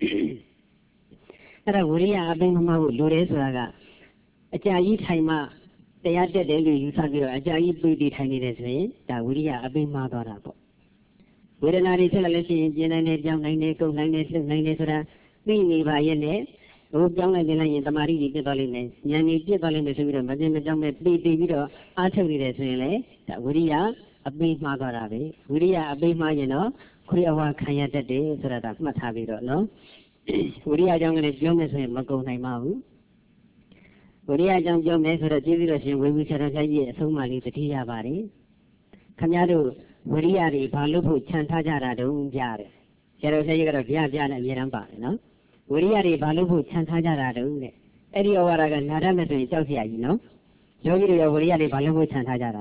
အဲ့ဒါဝိရိယအပိမတ်ကိုလိုတယ်ဆိုတာကအကြာကြီးထိုင်မှတရားတက်တယ်လို့ယူဆပြီးတော့အကြာကြီးပြေးတည်ထိုင်နေတယ်ဆိုရင်ဒါဝိရိယအပိမှားသွားတာပေါ့ဝေဒနာတွေဖြစ်လာလို့ရှိရင်ကျင်နိုင်တယ်ကြောင်းနိုင်တယ်ကုန်နိုင်တယ်လှုပ်နိုင်တယ်ဆိုတာသိနေပါရဲ့နဲ့ဟိုပြောင်းလိုက်တင်လိုက်ရင်တမာရီတွေပြတ်သွားလိမ့်မယ်ဉာဏ်တွေပြတ်သွားလိမ့်မယ်ဆိုပြီးတော့မတင်မကြောင်းနဲ့ပြေးတည်ပြီးတော့အားထုတ်နေတယ်ဆိုရင်လေဒါဝိရိယအပိမှားသွားတာပဲဝိရိယအပိမှားရင်တော့ခွေအဝခံရတတ်တယ်ဆိုတာဒါမှတ်ထားပြီးတော့နော်ဝိရိယအကြောင်းကလည်းပြောမယ်ဆိုရင်မကုန်နိုင်ပါဘူးဝိရိယအကြောင်းပြောမယ်ဆိုတော့ကျေးဇူးတော်ရှင်ဝေဘူးဆရာတော်ကြီးရဲ့အဆုံးအမလေးတတိယပါတယ်ခင်ဗျားတို့ဝိရိယတွေဘာလို့ဖို့ခြံထားကြတာတုံးပြတယ်ဆရာတော်ကြီးကတော့ပြနဲ့အမြဲတမ်းပါတယ်နော်ဝိရိယတွေဘာလို့ဖို့ခြံထားကြတာတုံးတဲ့အဲ့ဒီဩဝါဒကနာတတ်မယ်ဆိုရင်ကြောက်เสียကြီးနော်ယောဂီတွေရောဝိရိယတွေဘာလို့ဖို့ခြံထားကြတာ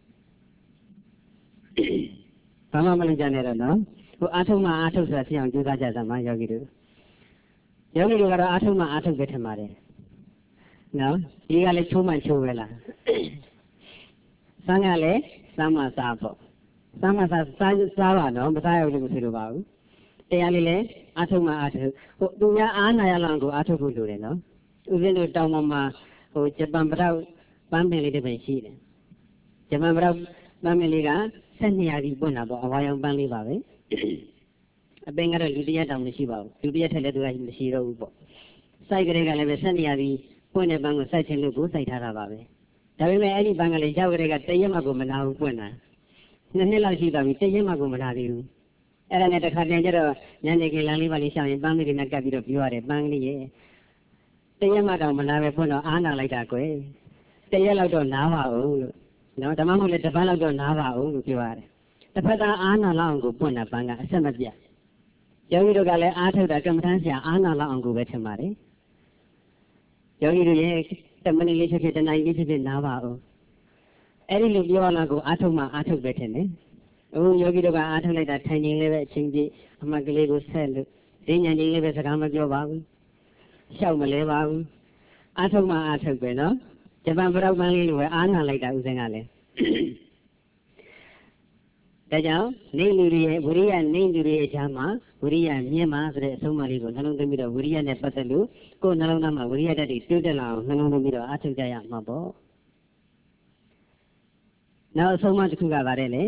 ဘာမှမလုပ်ကြနဲ့တော့နော်ဟိုအာထုံမှအာထုဆိုတာဖြစ်အောင်ကြိုးစားကြစမ်းပါယောဂီတွေကတော့အာထုံမှအာထုပဲထင်ပါတယ်နော်ဒီကလည်းချိုးမှချိုးပဲလားစမ်းကလည်းစမ်းမှစားပေါ့စမ်းမှစားပါနော်မစားရဘူးလို့မဖြစ်လို့ပါဘူးတရားလေးလည်းအာထုမှအာထုဟိုသူများအားနာရလောက်ကိုအာထုဖို့လိုတယ်နော်ဥစဉ်တို့တောင်ပေါ်မှာဟိုဂျပန်ပတောက်ပန်းပင်လေးတစ်ပင်ရှိတယ်ဂျပန်ပတောက်ပန်းပင်လေးက12ရာကြီးပွင့်တာပေါ့အဝါရောင်ပန်းလေးပါပဲအပင်ကတော့လူတရက်တောင်မရှိပါဘူးလူတရက်ထက်လည်းသူကမရှိတော့ဘူးပေါ့စိုက်ကလေးကလည်းပဲ12ရာကြီးပွင့်တဲ့ပန်းကိုစိုက်ခြင်းလို့ကိုစိုက်ထားတာပါပဲဒါပေမဲ့အဲ့ဒီပန်းကလည်းရောက်ကြတဲ့ကတရက်မှကိုမလာဘူးပွင့်တာနှစ်လောက်ရှိသွားပြီတရက်မှကိုမလာသေးဘူးအဲ့ဒါနဲ့တစ်ခါတည်းကျတော့ညနေခင်းလမ်းလေးပါလေးရှောင်းရင်ပန်းလေးတွေနဲ့ကပ်ပြီးတော့ပြောရတယ်ပန်းကလေးရဲ့တရက်မှတော့မလာပဲပွင့်တော့အားနာလိုက်တာကွယ်တရက်လောက်တော့နားပါဦးလို့နော်ဓမ္မမို့လဲတစ်ပတ်လောက်တော့နားပါဦးလို့ပြောရတယ်တစ်ဖက်သားအားနာလောက်အောင်ကိုပွင့်တာပန်းကအဆက်မပြတ်ယောဂီတို့ကလည်းအားထုတ်တာကမ္မထမ်းဆရာအားနာလောက်အောင်ကိုပဲထင်ပါတယ်ယောဂီတို့ရဲ့တမဏိလေးဖြစ်ဖြစ်တဏှာကြီးဖြစ်ဖြစ်နားပါဦးအဲ့ဒီလိုပြောလာကိုအားထုတ်မှအားထုတ်ပဲထင်တယ်အခုယောဂီတို့ကအားထုတ်လိုက်တာထိုင်နေလည်းပဲအချိန်ကြီးအမှတ်ကလေးကိုဆက်လို့ဈဉ္ဉံကြီးလည်းပဲစကားမပြောပါဘူးရှောက်မလဲပါဘူးအားထုတ်မှအားထုတ်ပဲနော်ဂျပန်ပရောက်ပန်းလေးလိုပဲအားနာလိုက်တာဥစဉ်ကလည်းဒါကြောင့်နေလူတွေရဲ့ဝိရိယနေလူတွေရဲ့အချမ်းမှာဝိရိယမြင့်မှာဆိုတဲ့အဆုံးအမလေးကိုနှလုံးသွင်းပြီးတော့ဝိရိယနဲ့ပတ်သက်လို့ကိုယ်နှလုံးသားမှာဝိရိယဓာတ်တွေတိုးတက်လာအောင်နှလုံးသွင်းပြီးတော့အားထုတ်ကြရမှာပေါ့နောက်အဆုံးအမတစ်ခုကပါတယ်လေ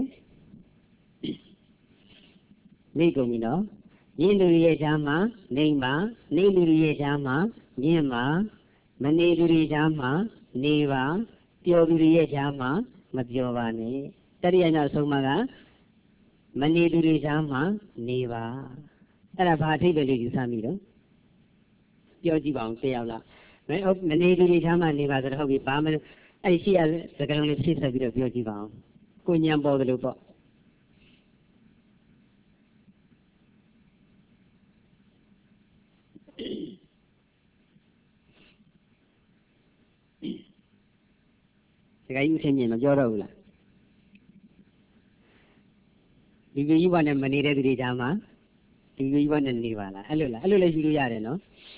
နေကုန်ပြီနော်မြင့်လူတွေရဲ့အချမ်းမှာနေမှာနေလူတွေရဲ့အချမ်းမှာမြင့်မှာမနေလူတွေအချမ်းမှာနေပါပျော်လူတွေရဲ့အချမ်းမှာမပျော်ပါနဲ့တတိယနောက်ဆုံးမှာကမနေလူတွေချမ်းမှာနေပါအဲ့ဒါဘာအထိပ္ပယ်လေးယူဆမိတော့ပြောကြည့်ပါအောင်သိရောက်လားမနေလူတွေချမ်းမှာနေပါဆိုတော့ဟုတ်ပြီဘာမှအဲ့ရှိရစကားလုံးလေးဖြည့်ဆက်ပြီးတော့ပြောကြည့်ပါအောင်ကိုညံပေါ်တယ်လို့ပေါ့စကားကြီးအထင်မြင်မပြောတော့ဘူးလားဒီလိုကြီးဘနဲ့မနေတဲ့သူတွေကြားမှာဒီလိုကြီးဘနဲ့နေပါလားအဲ့လိုလည်းယူလို့ရတယ်နော်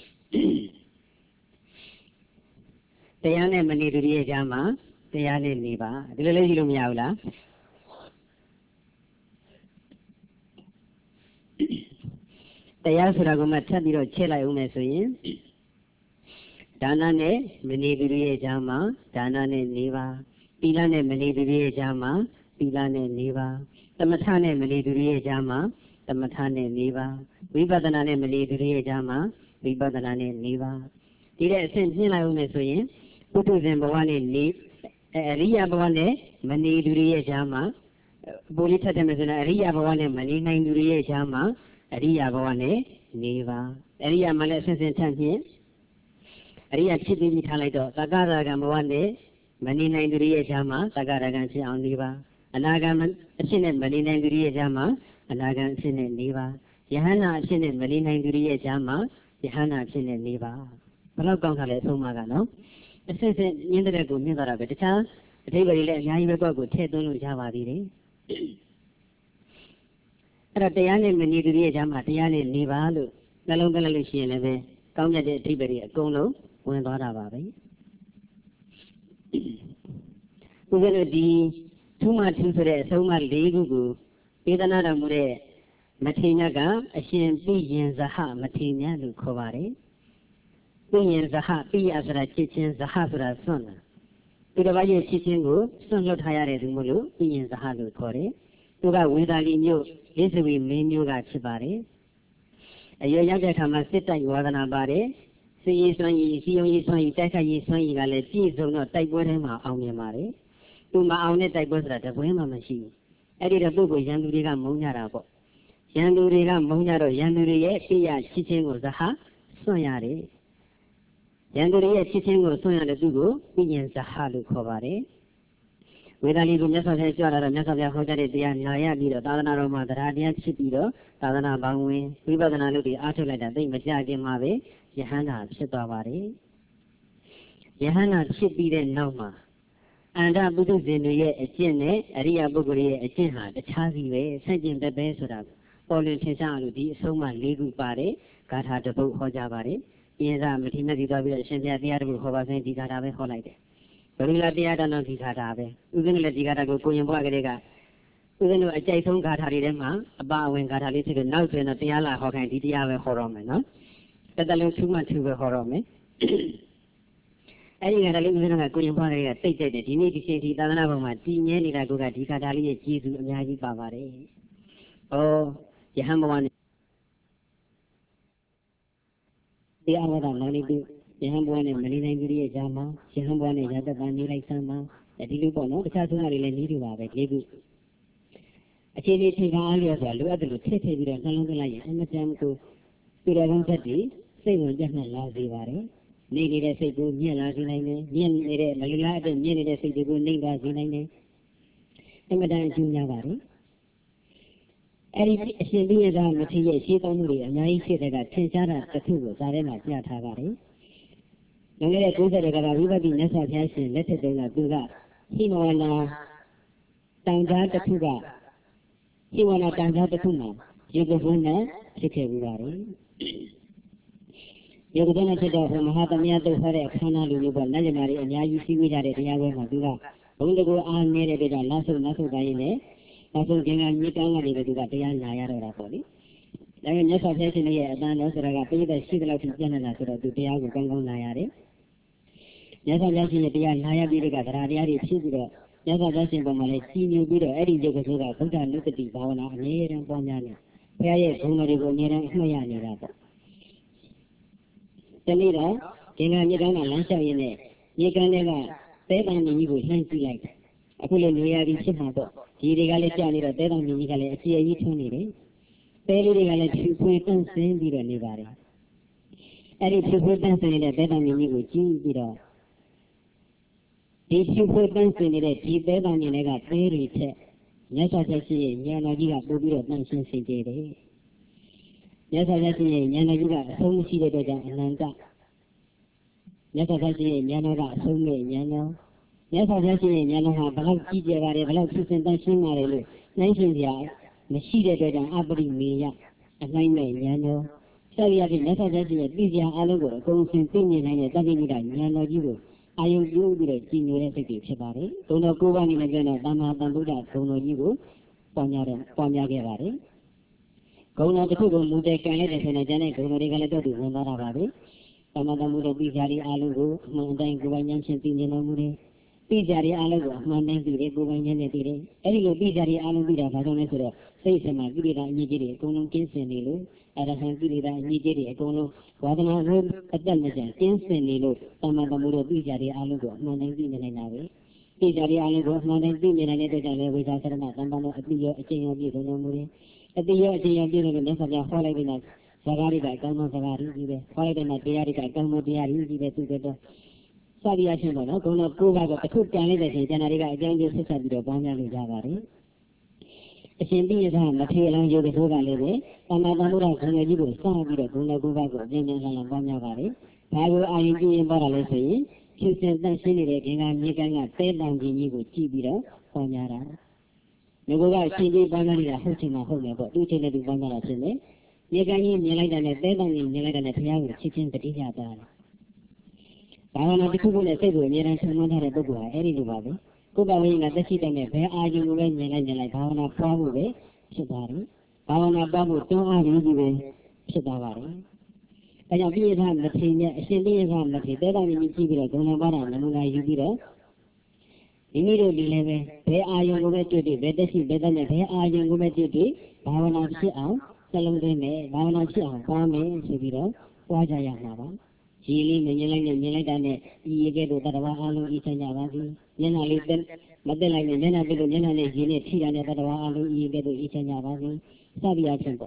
တရားနဲ့မနေသူတွေကြားမှာတရားနဲ့နေပါဒီလိုလည်းယူလို့မရဘူးလားတရားဆိုတာကမှထပ်ပြီးတော့ချက်လိုက်ဦးမယ်ဆိုရင်ဒါနနဲ့မနေသူတွေကြားမှာဒါနနဲ့နေပါသီလနဲ့မနေသူတွေကြားမှာသီလနဲ့နေပါသမထနဲ့မနေသူတွေကြားမှာသမထနဲ့နေပါဝိပဿနာနဲ့မနေသူတွေကြားမှာဝိပဿနာနဲ့နေပါဒီတဲ့အဆင့်ပြင်းလိုက်ဦးမယ်ဆိုရင်ပုထုဇဉ်ဘဝနဲ့နေအရိယဘဝနဲ့မနေသူတွေကြားမှာပိုလေးထပ်တယ်မယ်ဆိုရင်အရိယဘဝနဲ့မနေနိုင်သူတွေကြားမှာအရိယဘဝနဲ့နေပါအရိယမှာလည်းအဆင့်ဆင့်ထပ်ဖြင့်အရိယာဖြစ်ပြီးထားလိုက်တော့သက္ကရာကံဘဝနဲ့မနေနိုင်သူရဲ့ရှားမှာသက္ကရာကံဖြစ်အောင်၄ပါးအနာဂံအဖြစ်နဲ့မနေနိုင်သူရဲ့ရှားမှာအနာဂံအဖြစ်နဲ့၄ပါးယဟန္တာအဖြစ်နဲ့မနေနိုင်သူရဲ့ရှားမှာယဟန္တာအဖြစ်နဲ့၄ပါးဘယ်တော့ကောင်းတာလဲအဆုံးအမကနော်အစစ်စစ်ညင်းတဲ့ကိုမြင်သွားတာပဲတခြားအထိပ္ပယ်လည်းအများကြီးပဲကိုထည့်သွင်းလို့ရပါသေးတယ်အဲ့တော့တရားနဲ့မနေသူရဲ့ရှားမှာတရားနဲ့၄ပါးလို့နှလုံးသွင်းလိုက်လို့ရှိရင်လည်းပဲကောင်းမြတ်တဲ့အထိပ္ပယ်တွေအကုန်လုံးဝင်သွားတာပါပဲဦးဇင်းတို့ဒီထူးမှထူးဆိုတဲ့အဆုံးအမ၄ခုကိုပေးသနာတော်မူတဲ့မထေရကအရှင်ပိယင်ဇဟမထေရလို့ခေါ်ပါတယ်ပိယင်ဇဟပိယဆိုတာချစ်ချင်းဇဟဆိုတာစွန့်တာသူတစ်ပါးရဲ့ချစ်ချင်းကိုစွန့်လွတ်ထားရတဲ့သူမို့လို့ပိယင်ဇဟလို့ခေါ်တယ်သူကဝေသာလီမြို့လေးစဝီမင်းမျိုးကဖြစ်ပါတယ်အရွယ်ရောက်တဲ့အခါမှာစစ်တိုက်ဝါဒနာပါတယ်စီရေးစွမ်းရည်စီယုံရေးစွမ်းရည်တိုက်ခိုက်ရေးစွမ်းရည်ကလည်းပြည့်စုံတော့တိုက်ပွဲထဲမှာအောင်မြင်ပါတယ်သူမအောင်တဲ့တိုက်ပွဲဆိုတာတပွဲမှမရှိဘူးအဲ့ဒီတော့သူ့ကိုရန်သူတွေကမုန်းကြတာပေါ့ရန်သူတွေကမုန်းကြတော့ရန်သူတွေရဲ့ပြည့်ရချစ်ချင်းကိုဇဟစွန့်ရတယ်ရန်သူတွေရဲ့ချစ်ချင်းကိုစွန့်ရတဲ့သူကိုပိယင်ဇဟလို့ခေါ်ပါတယ်ဝေဒာလီကိုမြတ်စွာဘုရားကြွလာတော့မြတ်စွာဘုရားဟောကြားတဲ့တရားနာရပြီးတော့သာသနာတော်မှာတရားတရားဖြစ်ပြီးတော့သာသနာပေါင်းဝင်ဝိပဿနာလုပ်ပြီးအားထုတ်လိုက်တာသိမကြခင်မှာပဲယဟန္တာဖြစ်သွားပါတယ်ယဟန္တာဖြစ်ပြီးတဲ့နောက်မှာအန္တပုထုဇဉ်တွေရဲ့အကျင့်နဲ့အရိယာပုဂ္ဂိုလ်ရဲ့အကျင့်ဟာတခြားစီပဲဆန့်ကျင်ဘက်ပဲဆိုတာပေါ်လွင်ထင်ရှားလို့ဒီအဆုံးအမ၄ခုပါတယ်ဂါထာတစ်ပုဒ်ဟောကြားပါတယ်ပြင်းစားမထေရမြတ်ကြီးသွားပြီးတော့အရှင်ဘုရားတရားတစ်ပုဒ်ဟောပါဆိုရင်ဒီဂါထာပဲဟောလိုက်တယ်ဘယ်လိုလဲတရားတော်ဒီဂါထာပဲဥစဉ်လည်းဒီဂါထာကိုကိုရင်ဘွားကလေးကဥစဉ်တို့အကြိုက်ဆုံးဂါထာတွေထဲမှာအပါအဝင်ဂါထာလေးဖြစ်လို့နောက်ဆိုရင်တော့တရားလာဟောခိုင်းဒီတရားပဲဟောတော့မယ်နော်တတလုံးထူးမှထူးပဲဟောတော့မယ်အဲ့ဒီဂါထာလေးဥစဉ်ကကိုရင်ဘွားကလေးကတိတ်ကြိုက်တယ်ဒီနေ့ဒီချိန်ဒီသာသနာ့ဘုံမှာတည်မြဲနေတာကဒီဂါထာလေးရဲ့ကျေးဇူးအများကြီးပါပါတယ်ဩယဟန်ဘဝနဲ့တရားဟောတာလည်းဒီယဟန်ဘဝနဲ့မနေနိုင်ဘူးရဲ့ဈာမယဟန်ဘဝနဲ့ရတ္တပန်နေလိုက်စမ်းပါဒီလိုပေါ့နော်တခြားဆုံးတွေလည်းနေတူပါပဲလေးခုအခြေအနေထိခါအားလျော်ဆိုတာလိုအပ်တယ်လို့ထည့်ပြီးတော့နှလုံးသွင်းလိုက်ရင်အမတန်ကိုပြတော်ကောင်းချက်တွေစိတ်ဝင်ကြနှံ့လာစေပါတယ်နေနေတဲ့စိတ်ကိုမြင့်လာစေနိုင်တယ်မြင့်နေတဲ့မလူလားအတွက်မြင့်နေတဲ့စိတ်တွေကိုနှိမ့်သွားစေနိုင်တယ်အမတန်အကျိုးများပါတယ်အဲ့ဒီအရှင်ပိယကမထေရရဲ့ရှင်းကောင်းမှုတွေအများကြီးဖြစ်တဲ့ကထင်ရှားတာတစ်ခုကိုဇာထဲမှာပြထားပါတယ်။နောက်လည်း90ကဝိပဿနာမြတ်စွာဘုရားရှင်လက်ထက်တုန်းကသူကဟိမဝနာတန်ကြားတစ်ခုကဟိမဝနာတန်ကြားတစ်ခုမှာရေကဘုန်းနဲ့ဖြစ်ခဲ့ပြီးပါတယ်။ရေကဘုန်းနဲ့ဖြစ်တော့မဟာသမယတုတ်ဟောတဲ့ခန္ဓာလူမျိုးပေါ်လက်ရမာတွေအများကြီးရှိဝေးကြတဲ့တရားပွဲမှာသူကဘုန်းတကူအားနေတဲ့အတွက်ကြောင့်နောက်ဆုံးတိုင်းနဲ့နောက်ဆုံးကျင်ကမြေတောင်းကနေပဲသူကတရားနာရတော့တာပေါ့လေ။ဒါပေမဲ့မြတ်စွာဘုရားရှင်ရဲ့အတန်တော်ဆိုတာကပြည့်တဲ့ရှိတဲ့လောက်ထိပြန့်နေတာဆိုတော့သူတရားကိုကောင်းကောင်းနာရတယ်။မြတ်စွာဘုရားရှင်ရဲ့တရားနာရပြီးတဲ့ကတရားတွေဖြစ်ပြီးတော့မြတ်စွာဘုရားရှင်ပေါ်မှာလည်းကြီးညိုပြီးတော့အဲ့ဒီရုပ်ကဆိုးကဗုဒ္ဓနုတ္တိဘာဝနာအမြဲတမ်းပွားများနေဘုရားရဲ့ဂုဏ်တော်တွေကိုအမြဲတမ်းအမှတ်ရနေတာပေါ့။ဒီနေ့တော့ကျင်ကမြေတောင်းကလမ်းလျှောက်ရင်းနဲ့မြေကမ်းတွေကသဲတံမြင့်ကြီးကိုလှမ်းကြည့်လိုက်တယ်။အခုလည်းနေရာပြီးဖြစ်မှာပေါ့ဒီတွေကလည်းကြာနေတော့တဲတောင်မြင့်ကြီးကလည်းအကျယ်ကြီးထွန်းနေတယ်။တဲလေးတွေကလည်းဖြူဖွေးတန့်စင်းပြီးတော့နေပါတယ်။အဲ့ဒီဖြူဖွေးတန့်စင်းနေတဲ့တဲတောင်မြင့်ကြီးကိုကြည့်ပြီးတော့ဒီဖြူဖွေးတန့်စင်းနေတဲ့ဒီတဲတောင်မြင့်တွေကသဲတွေထက်မြတ်စွာဘုရားရှင်ရဲ့ဉာဏ်တော်ကြီးကပို့ပြီးတော့တန့်ရှင်းစေတယ်။မြတ်စွာဘုရားရှင်ရဲ့ဉာဏ်တော်ကြီးကအဆုံးမရှိတဲ့အတွက်ကြောင့်အနန္တမြတ်စွာဘုရားရှင်ရဲ့ဉာဏ်တော်ကအဆုံးမဲ့ဉာဏ်တော်မြတ်စွာဘုရားရှင်ရဲ့ဉာဏ်တော်ဟာဘလောက်ကြီးကျယ်ပါတယ်ဘလောက်ဖြူစင်တန့်ရှင်းပါတယ်လို့နှိုင်းရှင်စရာမရှိတဲ့အတွက်ကြောင့်အပရိမေယအနိုင်မဲ့ဉာဏ်တော်ဆက်ရပြီးမြတ်စွာဘုရားရှင်ရဲ့သိစရာအလုံးကိုအကုန်စင်သိမြင်နိုင်တဲ့တတိမိတာဉာဏ်တော်ကြီးကိုအာယုပြုပြီးတော့ကြည်ညိုတဲ့စိတ်တွေဖြစ်ပါတယ်။ဘုံတော်ကိုးပါးနေနဲ့ပြန်တော့တမ္မာတန်ဗုဒ္ဓဘုံတော်ကြီးကိုပွားများခဲ့ပါတယ်။ဂုဏ်တော်တစ်ခုကိုမူတဲ့ကံလိုက်တဲ့ဆိုရင်ကျန်တဲ့ဂုဏ်တော်တွေကလည်းတော့သူဝင်သွားတာပါပဲ။တမ္မာတန်ဗုဒ္ဓသိစရာတွေအလုံးကိုအမှန်တိုင်းကိုယ်ပိုင်ဉာဏ်ဖြင့်သိမြင်တော်မူတယ်။သိကြရတဲ့အလုံးကိုအမှန်တိုင်းသိတယ်ကိုယ်ပိုင်ဉာဏ်နဲ့သိတယ်။အဲဒီလိုသိကြရတဲ့အလုံးသိတာဘာကြောင့်လဲဆိုတော့စိတ်ဆင်မှာကိလေသာအညစ်အကြေးတွေအကုန်လုံးကျင်းစင်နေလို့အရဟံကိလေသာအညစ်အကြေးတွေအကုန်လုံးဝါဒနာရုပ်အတက်မကျန်ကျင်းစင်နေလို့တမန်တော်မူတဲ့သိကြရတဲ့အလုံးကိုအမှန်တိုင်းသိနေနိုင်တာပဲ။သိကြရတဲ့အလုံးကိုအမှန်တိုင်းသိနေနိုင်တဲ့အတွက်ကြောင့်လည်းဝိဇာသရဏတန်တန်တော်အတိရောအကျင့်ရောပြည့်စုံတော်မူတယ်။အတိရောအကျင့်ရောပြည့်စုံလို့မြတ်စွာဘုရားဟောလိုက်ပြီးတော့ Sagari by Kamo Sagari, Holiday Material by Kamo Diari, to Saviation, Gona Kuba, the cook candidate, Janariga, again, you said the Banga Javari. The same thing is material on Yoga Leve, and Madamura Kanajibu, Savi, Guna Kuba, James and Banyavari, Pago ING and Baralese, Houston, Shinny, and making a tail down the Nibu Chibira, Panyara. Negoga, Chindi, Bangaria, hosting a home, but do tell the Bangara Chile. Yagani, Yelada, and Yelada, and Piang, chicken, the Tijata. Pavana Kubu, the Sebu, Yeran Samana, Bugua, Eri Dubabi. Kuba wing at the seat and a fair arguing when Yelanda, Pavana Prabu, Shadari. Pavana Babu, don't argue, Shadavari. I have been on the senior, Cindy on the Tibet, and Chibira, Gonabara, and Muna Yubira. Immediately, they are young women to the better she better than they are young women to the Pavana Shia, Salome, Pavana Shia, Pame, Shibira, Wajayama. Chili, Yelan, Yege, Tarawa, Alu, Itanyavasi, Yena Little, Madela, Yena, Yena, Gene, Tia, Tarawa, Alu, Yege, Itanyavasi, Savia Temple.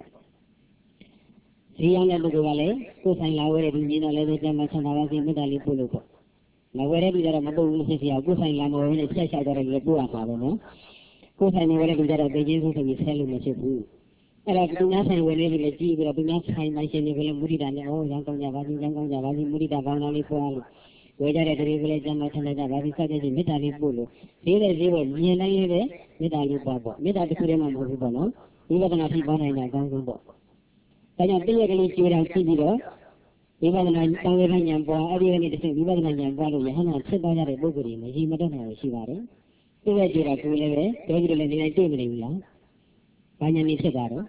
300 Bugale, Kusan Lower, Yena, Levitan, Machanavasi, Medali Pulupo. Now, wherever there are Mabu, Kusan Lamo, and a special Pua, Kusan, wherever there are the Jesus of his Helen, I have nothing whenever the G will be not find my Shin Murida, oh, Yangon Javadi, Murida, Vanali Pualu, whether at the village and Matanada, Vavisaka, Mitali Bulu, here is river, Yelay, Mitali Babo, Mitali Kurema Muribano, even an Atibana in a Gango. I am clearly sure I'll see you. Even I found a young boy, everyone is saying, even a young boy, Hana, said by a bookery, he Madonna, Shivare. To let you at Uleve, regularly like David, Finally, Segaro.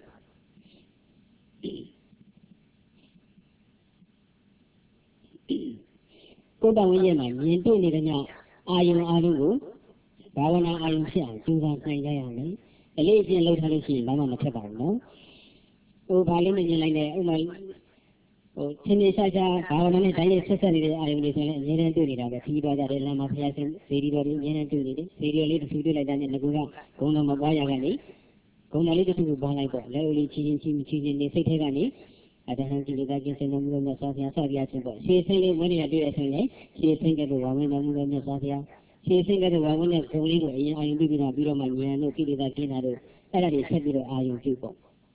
Kuba William, Yento Nidana, Ayun Alu, Bawana Ayun Sian, Susan Nayami, a lady and locality, Mama Tabano. O Balin and Like Tinisha, Bawana, Diet Society, I will Yena Dunida, the Tiba that Lama Piasan, Siri, Yena Dunidi, Siri, little Sudu like that in the Gura, Gona Mabaya Gani, Gona little to Banako, Lowly Chin, the Setegani. I don't have to do that against a number of Sasia Savia. She is saying when I do it, she is saying that the woman of Sasia. She is saying that the woman is going away. I am living a beautiful man, no kitty that can do. That is heavy to iron people.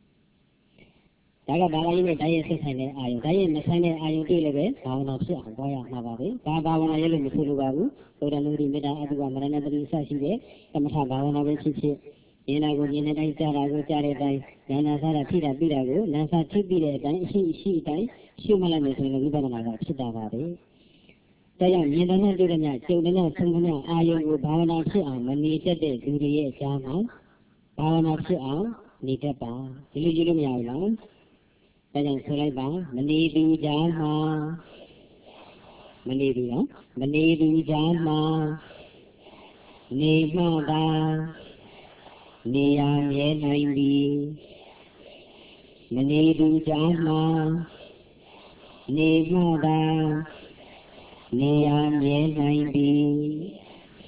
Daga Bala, Dias and I, Diane, Masane, I am delivered, Bawan of Sia, Boya Navavi, Babawan Yellow Musulu, or the Nuri Meda Adua Marana Sashi, and Bawan of Chichi. Yenago, Yenagarago, Jaredai, Yanazara Tira Birago, Nasa Tibire, she died, Shumalanes in the Libanana, Chidavari. Diane, Yenana Durana, Children, Sungana, Ayo, Bavana Shia, Manita de Duri Jama, Bavana Shia, Nitapa, Illumination, Diane Soleba, Manidu Jama, Manidu Jama, Nivada. Niam Yenaindi Manidu Jama Nivada Niam Yenaindi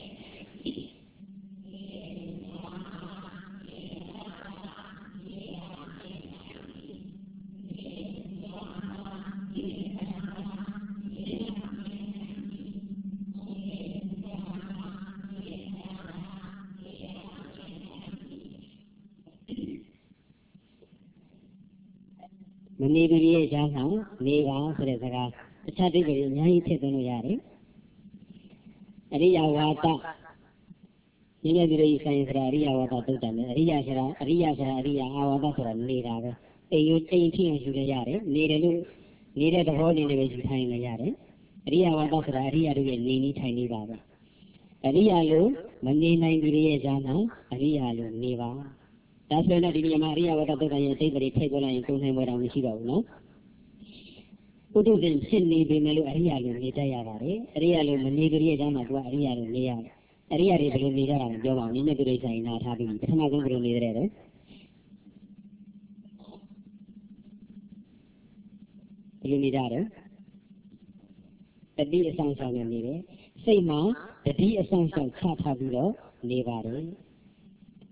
Manidu Jama Niva Srezaka Chadi Yai Tetano Yari Ariya Wata Yinabiri Science Ria Wata Tutan Ria Awata Sura Nira a 18 Yare needed the whole individual time Yare Ria Wata Sura Ria Nini Tiny Baba Ria Lu Mandi Nine Jana Ria Lu Niva. That's when I did Maria what other than say that it table and told him what I was no? Who do then Sydney be Melu Arialu, Nitayavare, Rialu, Manigaria Jama, Rialu, Ria, Ria, Nida, Joma, Ninagresa, not having Tamago Nidere. Unidare. The D sounds on the Nide. Say ma, the D sounds on Tatabulo, Nevare.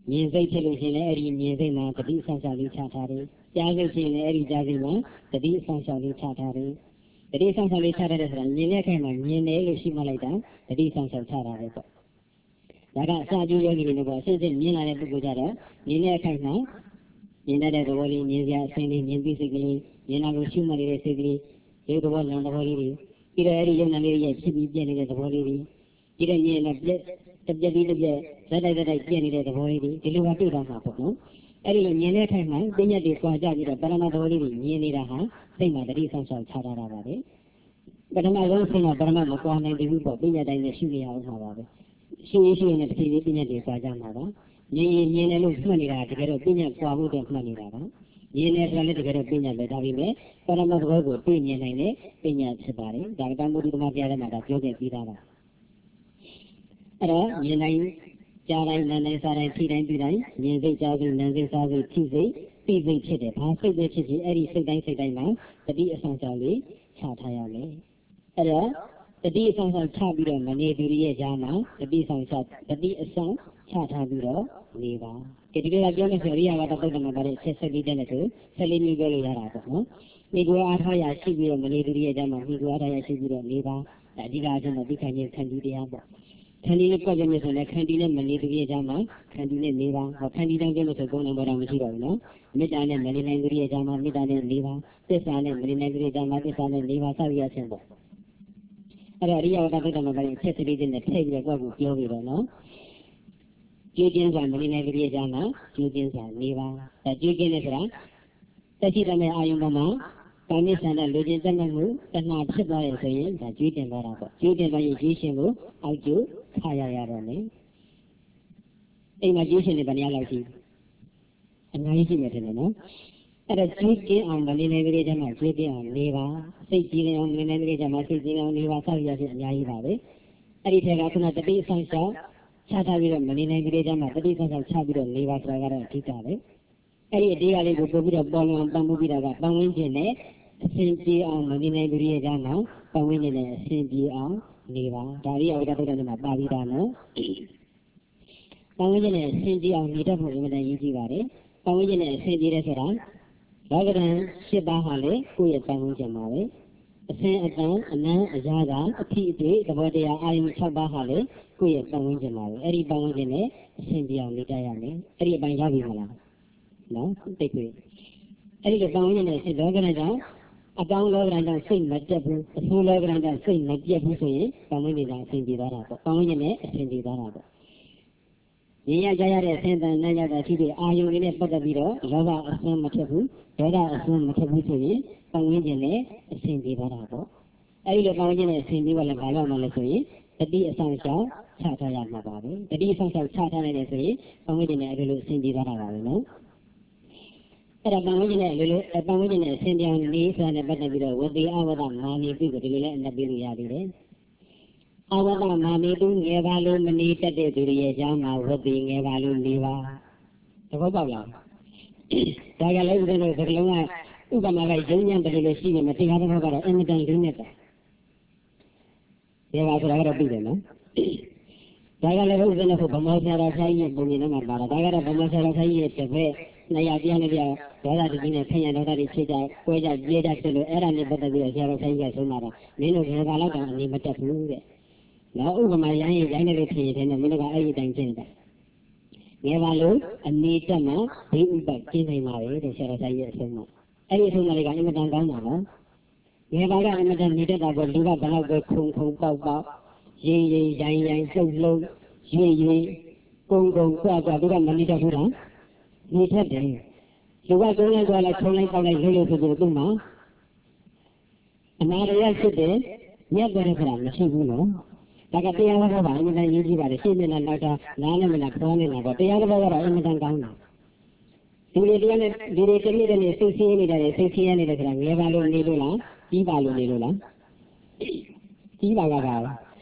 မြင်စိတ်ဖြစ်လို့ရှိရင်လည်းအဲ့ဒီမြင်စိတ်မှာတတိဆောင်ရှောက်လေးချထားတယ်ကြားစိတ်ဖြစ်ရင်လည်းအဲ့ဒီကြားစိတ်မှာတတိဆောင်ရှောက်လေးချထားတယ်တတိဆောင်ရှောက်လေးချထားတဲ့ဆိုတာမြင်တဲ့အခါမှာမြင်တယ်လို့ရှိမှလိုက်တာတတိဆောင်ရှောက်ချတာပဲပေါ့ဒါကအစာကျိုးယောဂီတွေကတော့အစစ်စစ်မြင်လာတဲ့ပုဂ္ဂိုလ်ကြတော့မြင်တဲ့အခါမှာမြင်တဲ့သဘောလေးမြင်စရာအဆင်းလေးမြင်သိစိတ်ကလေးမြင်လာလို့ရှိမှနေတဲ့စိတ်ကလေးဒီသဘောလမ်းသဘောလေးတွေပြီးတော့အဲ့ဒီယုံနာလေးရဲ့ဖြစ်ပြီးပြည့်နေတဲ့သဘောလေးတွေဒီတဲ့မြင်လာပြည့်တစ်ပြက်ပြီးတစ်ပြက်ဇက်တိုက်ပြည့်နေတဲ့သဘောလေးတွေဒီလိုပါတွေ့တော့မှာပေါ့နော်အဲ့ဒီလိုမြင်တဲ့အခါမှာပညာတွေကြွားကြပြီးတော့ပရမသဘောလေးတွေမြင်နေတာဟာစိတ်မှာတတိဆောင်ဆောင်ချထားတာပါပဲပထမဆုံးစိတ်မှာပရမမကွာနိုင်ဘူးပေါ့ပညာတိုင်းနဲ့ရှုရအောင်မှာပါပဲရှုရင်းနဲ့တစ်ချိန်လေးပညာတွေကြွားကြမှာပါမြင်တယ်လို့မှတ်နေတာတကယ်တော့ပညာကြွားဖို့တည်းမှတ်နေတာပါမြင်တယ်ဆိုတာလည်းတကယ်တော့ပညာပဲဒါပေမဲ့ပရမသဘောကိုတွေ့မြင်နိုင်တဲ့ပညာဖြစ်ပါတယ်ဒါကတမုဒ္ဒမပြရတဲ့မှာဒါပြောခဲ့ပြီးသားပါအဲ့တော့မြင်တိုင်းကြားတိုင်းနားတိုင်းစားတိုင်းထိတိုင်းပြီးတိုင်းမြင်စိတ်ကြားစိတ်နားစိတ်စားစိတ်ထိစိတ်သိစိတ်ဖြစ်တယ်ဘာစိတ်ပဲဖြစ်ဖြစ်အဲ့ဒီစိတ်တိုင်းမှာတတိအဆောင်ဆောင်လေးချထားရမယ်အဲ့တော့တတိအဆောင်ဆောင်ချပြီးတော့မနေသူရဲ့ကြားမှာတတိအဆောင်ချထားပြီးတော့နေပါဒီလိုကပြောမယ်ဆိုရိယဝတ္တပုဒ်ကမှာပါတဲ့ဆက်ဆက်လေးတဲ့နဲ့ဆို14မျိုးပြောလို့ရတာပေါ့နော်ဒီကိုအားထားရရှိပြီးတော့မနေသူရဲ့ကြားမှာဒီကိုအားထားရရှိပြီးတော့နေပါအဓိကအကျဉ်းတော့ဒီခံခြင်းခံပြီးတရားပေါ့ခန္တီနဲ့ပတ်ကြမယ်ဆိုရင်ခန္တီနဲ့မနေသူရဲ့ကြားမှာခန္တီနဲ့နေပါခန္တီတိုင်းကျလို့ဆိုကုန်းနိုင်ပေါ်တော့မရှိတော့ဘူးနော်မေတ္တာနဲ့မနေနိုင်သူရဲ့ကြားမှာမေတ္တာနဲ့နေပါသစ္စာနဲ့မနေနိုင်သူရဲ့ကြားမှာသစ္စာနဲ့နေပါစသည်အချင်းပေါ့အဲ့တော့ရိယဝတ္တပုဒ်ကမှာပါတဲ့ဆက်14နဲ့ထည့်ပြီးတော့ကိုယ့်ကိုပြောပြီးတော့နော်ကျိုးချင်းစွာမနေနိုင်သူရဲ့ကြားမှာကျိုးချင်းစွာနေပါဒါကျိုးချင်းနဲ့ဆိုတာတက်ရှိတဲ့အာယုံပေါ်မှာကာမိဆန္ဒလူချင်းတက်နေမှုတဏှာဖြစ်သွားရဆိုရင်ဒါကျွေးတင်သွားတာပေါ့ကျွေးတင်သွားရင်ကျွေးရှင်ကိုအောက်ကျိုးခါရတော့မယ်အိမ်မှာကျွေးရှင်တွေဘယ်နှယောက်လောက်ရှိအများကြီးရှိမယ်ထင်တယ်နော်အဲ့ဒါကျွေးတင်အောင်မနေနိုင်တဲ့ကျမှကျွေးတင်အောင်နေပါစိတ်ကြည်နေအောင်မနေနိုင်တဲ့ကျမှစိတ်ကြည်အောင်နေပါစသည်အဖြစ်အများကြီးပါပဲအဲ့ဒီထက်ကခုနတတိဆောင်ရှောက်ချထားပြီးတော့မနေနိုင်တဲ့ကျမှတတိဆောင်ရှောက်ချပြီးတော့နေပါဆိုတာကတော့အဓိကပဲအဲ့ဒီအတေးကလေးကိုပို့ပြီးတော့ပေါ်လွန်ပန်းမှုပြီးတာကပန်းဝင်းခြင်းနဲ့အစဉ်ပြေအောင်မနေနိုင်သူရဲ့ကြောင့်တော့ပန်းဝင်းခြင်းနဲ့အစဉ်ပြေအောင်နေပါဒါရီအဝိဒ္ဓတုတ်မှာပါပြီးတာနော်ပန်းဝင်းခြင်းနဲ့အစဉ်ပြေအောင်နေတတ်ဖို့အမှန်တန်ရည်ကြည့်ပါတယ်ပန်းဝင်းခြင်းနဲ့အစဉ်ပြေတဲ့ဆိုတာလောကဓာတ်၈ပါးဟာလေကိုယ့်ရဲ့ပန်းဝင်းခြင်းပါပဲအစဉ်အတန်အနံ့အရာကအဖြစ်အတွေ့သဘောတရားအာယုံ6ပါးဟာလေကိုယ့်ရဲ့ပန်းဝင်းခြင်းပါပဲအဲ့ဒီပန်းဝင်းခြင်းနဲ့အစဉ်ပြေအောင်နေတတ်ရမယ်အဲ့ဒီအပိုင်းရောက်ပြီမလားနော်သိပြီအဲ့ဒီပန်းဝင်းခြင်းနဲ့လောကဓာတ်ကြောင့်အကောင်းလောကဓာတ်ကြောင့်စိတ်မတက်ဘူးအဆိုးလောကဓာတ်ကြောင့်စိတ်မပြတ်ဘူးဆိုရင်ပန်းဝင်းခြင်းကအစဉ်ပြေသွားတာပေါ့ပန်းဝင်းခြင်းနဲ့အစဉ်ပြေသွားတာပေါ့ရင်းရကြရတဲ့အစဉ်တန်နဲ့ရတာရှိတဲ့အာယုန်လေးနဲ့ပတ်သက်ပြီးတော့လောဘအစွန်းမထက်ဘူးဒေါသအစွန်းမထက်ဘူးဆိုရင်ပန်းဝင်းခြင်းနဲ့အစဉ်ပြေသွားတာပေါ့အဲ့ဒီလိုပန်းဝင်းခြင်းနဲ့အစဉ်ပြေသွားလည်းဘာလို့မှလဲဆိုရင်တတိအဆောင်ရှောက်ချထားရမှာပါပဲတတိအဆောင်ရှောက်ချထားနိုင်တယ်ဆိုရင်ပန်းဝင်းခြင်းနဲ့အဲ့လိုအစဉ်ပြေသွားတာပါပဲနော်အဲ့ဒါပန်းဝင်းခြင်းနဲ့ပန်းဝင်းခြင်းနဲ့အစဉ်ပြောင်းနေဆိုတာနဲ့ပတ်သက်ပြီးတော့ဝတိအဝဒမာနီပြုကိုဒီလိုလည်းအနက်ပေးလို့ရသေးတယ်အဝဒမာနီပြုငယ်ပါလို့မနေတတ်တဲ့သူတွေရဲ့အကြောင်းမှာဝတိငယ်ပါလို့နေပါသဘောပေါက်လားဒါကလည်းဦးဇင်းတို့ဒီလုံးကဥပမာကရုံညံ့တယ်လို့ရှိနေမှာတရားတော်ကတော့အင်မတန်လေးနဲ့တာဒီပါဆိုတာကတော့ပြီးတယ်နော်ဒါကလည်းဦးဇင်းတို့ဗမောဆရာတော်ဆရာကြီးရဲ့ပုံမြင်ထဲမှာပါတာဒါကတော့ဗမောဆရာတော်ဆရာကြီးရဲ့တပည့်နေရာပြနေပြဒေါသတကြီးနဲ့ဆင်းရဲဒေါသတွေဖြစ်ကြကွဲကြပြေးကြဖြစ်လို့အဲ့ဒါနဲ့ပတ်သက်ပြီးတော့ဆရာတော်ဆရာကြီးကဆုံးတာတော့မင်းတို့ဘယ်ကာလောက်တောင်အနေမတက်ဘူးတဲ့နော်ဥပမာရိုင်းနေတဲ့ဖြစ်ရင်မင်းတို့ကအဲ့ဒီတိုင်းဖြစ်နေတာငယ်ပါလို့အနေတက်မှဒီဥပကျင်းနိုင်ပါလေတဲ့ဆရာတော်ဆရာကြီးရဲ့အဆုံးမှာအဲ့ဒီအဆုံးကအင်မတန်ကောင်းတာနော်ငယ်ပါကအင်မတန်နေတတ်တာကလူကဘယ်တော့ပဲခုံပေါက်ရင်ရိုင်းလှုပ်ရွေကုန်းကွာသူကမနေတတ်ဘူးလားနေတတ်တယ်လူကကုန်းလိုက်သွားလိုက်ခုံလိုက်ပေါက်လိုက်လှုပ်ဆိုပြီးသူ့မှာအနာရရဖြစ်တယ်ညက်တယ်ဆိုတာမရှိဘူးနော်ဒါကတရားတော်ဘာအင်မတန်ရေးကြည့်ပါလေရှင်းနေတာနောက်တာနားနဲ့မလားခေါင်းနဲ့လားတော့တရားတော်ကတော့အင်မတန်ကောင်းတာဒီလိုတရားနဲ့ဒီလိုတနေ့တနေ့စိတ်ဆင်းနေတယ်စိတ်ဆင်းရနေတယ်ဆိုတာငယ်ပါလို့နေလို့လားကြီးပါလို့နေလို့လားကြီးပါကပါ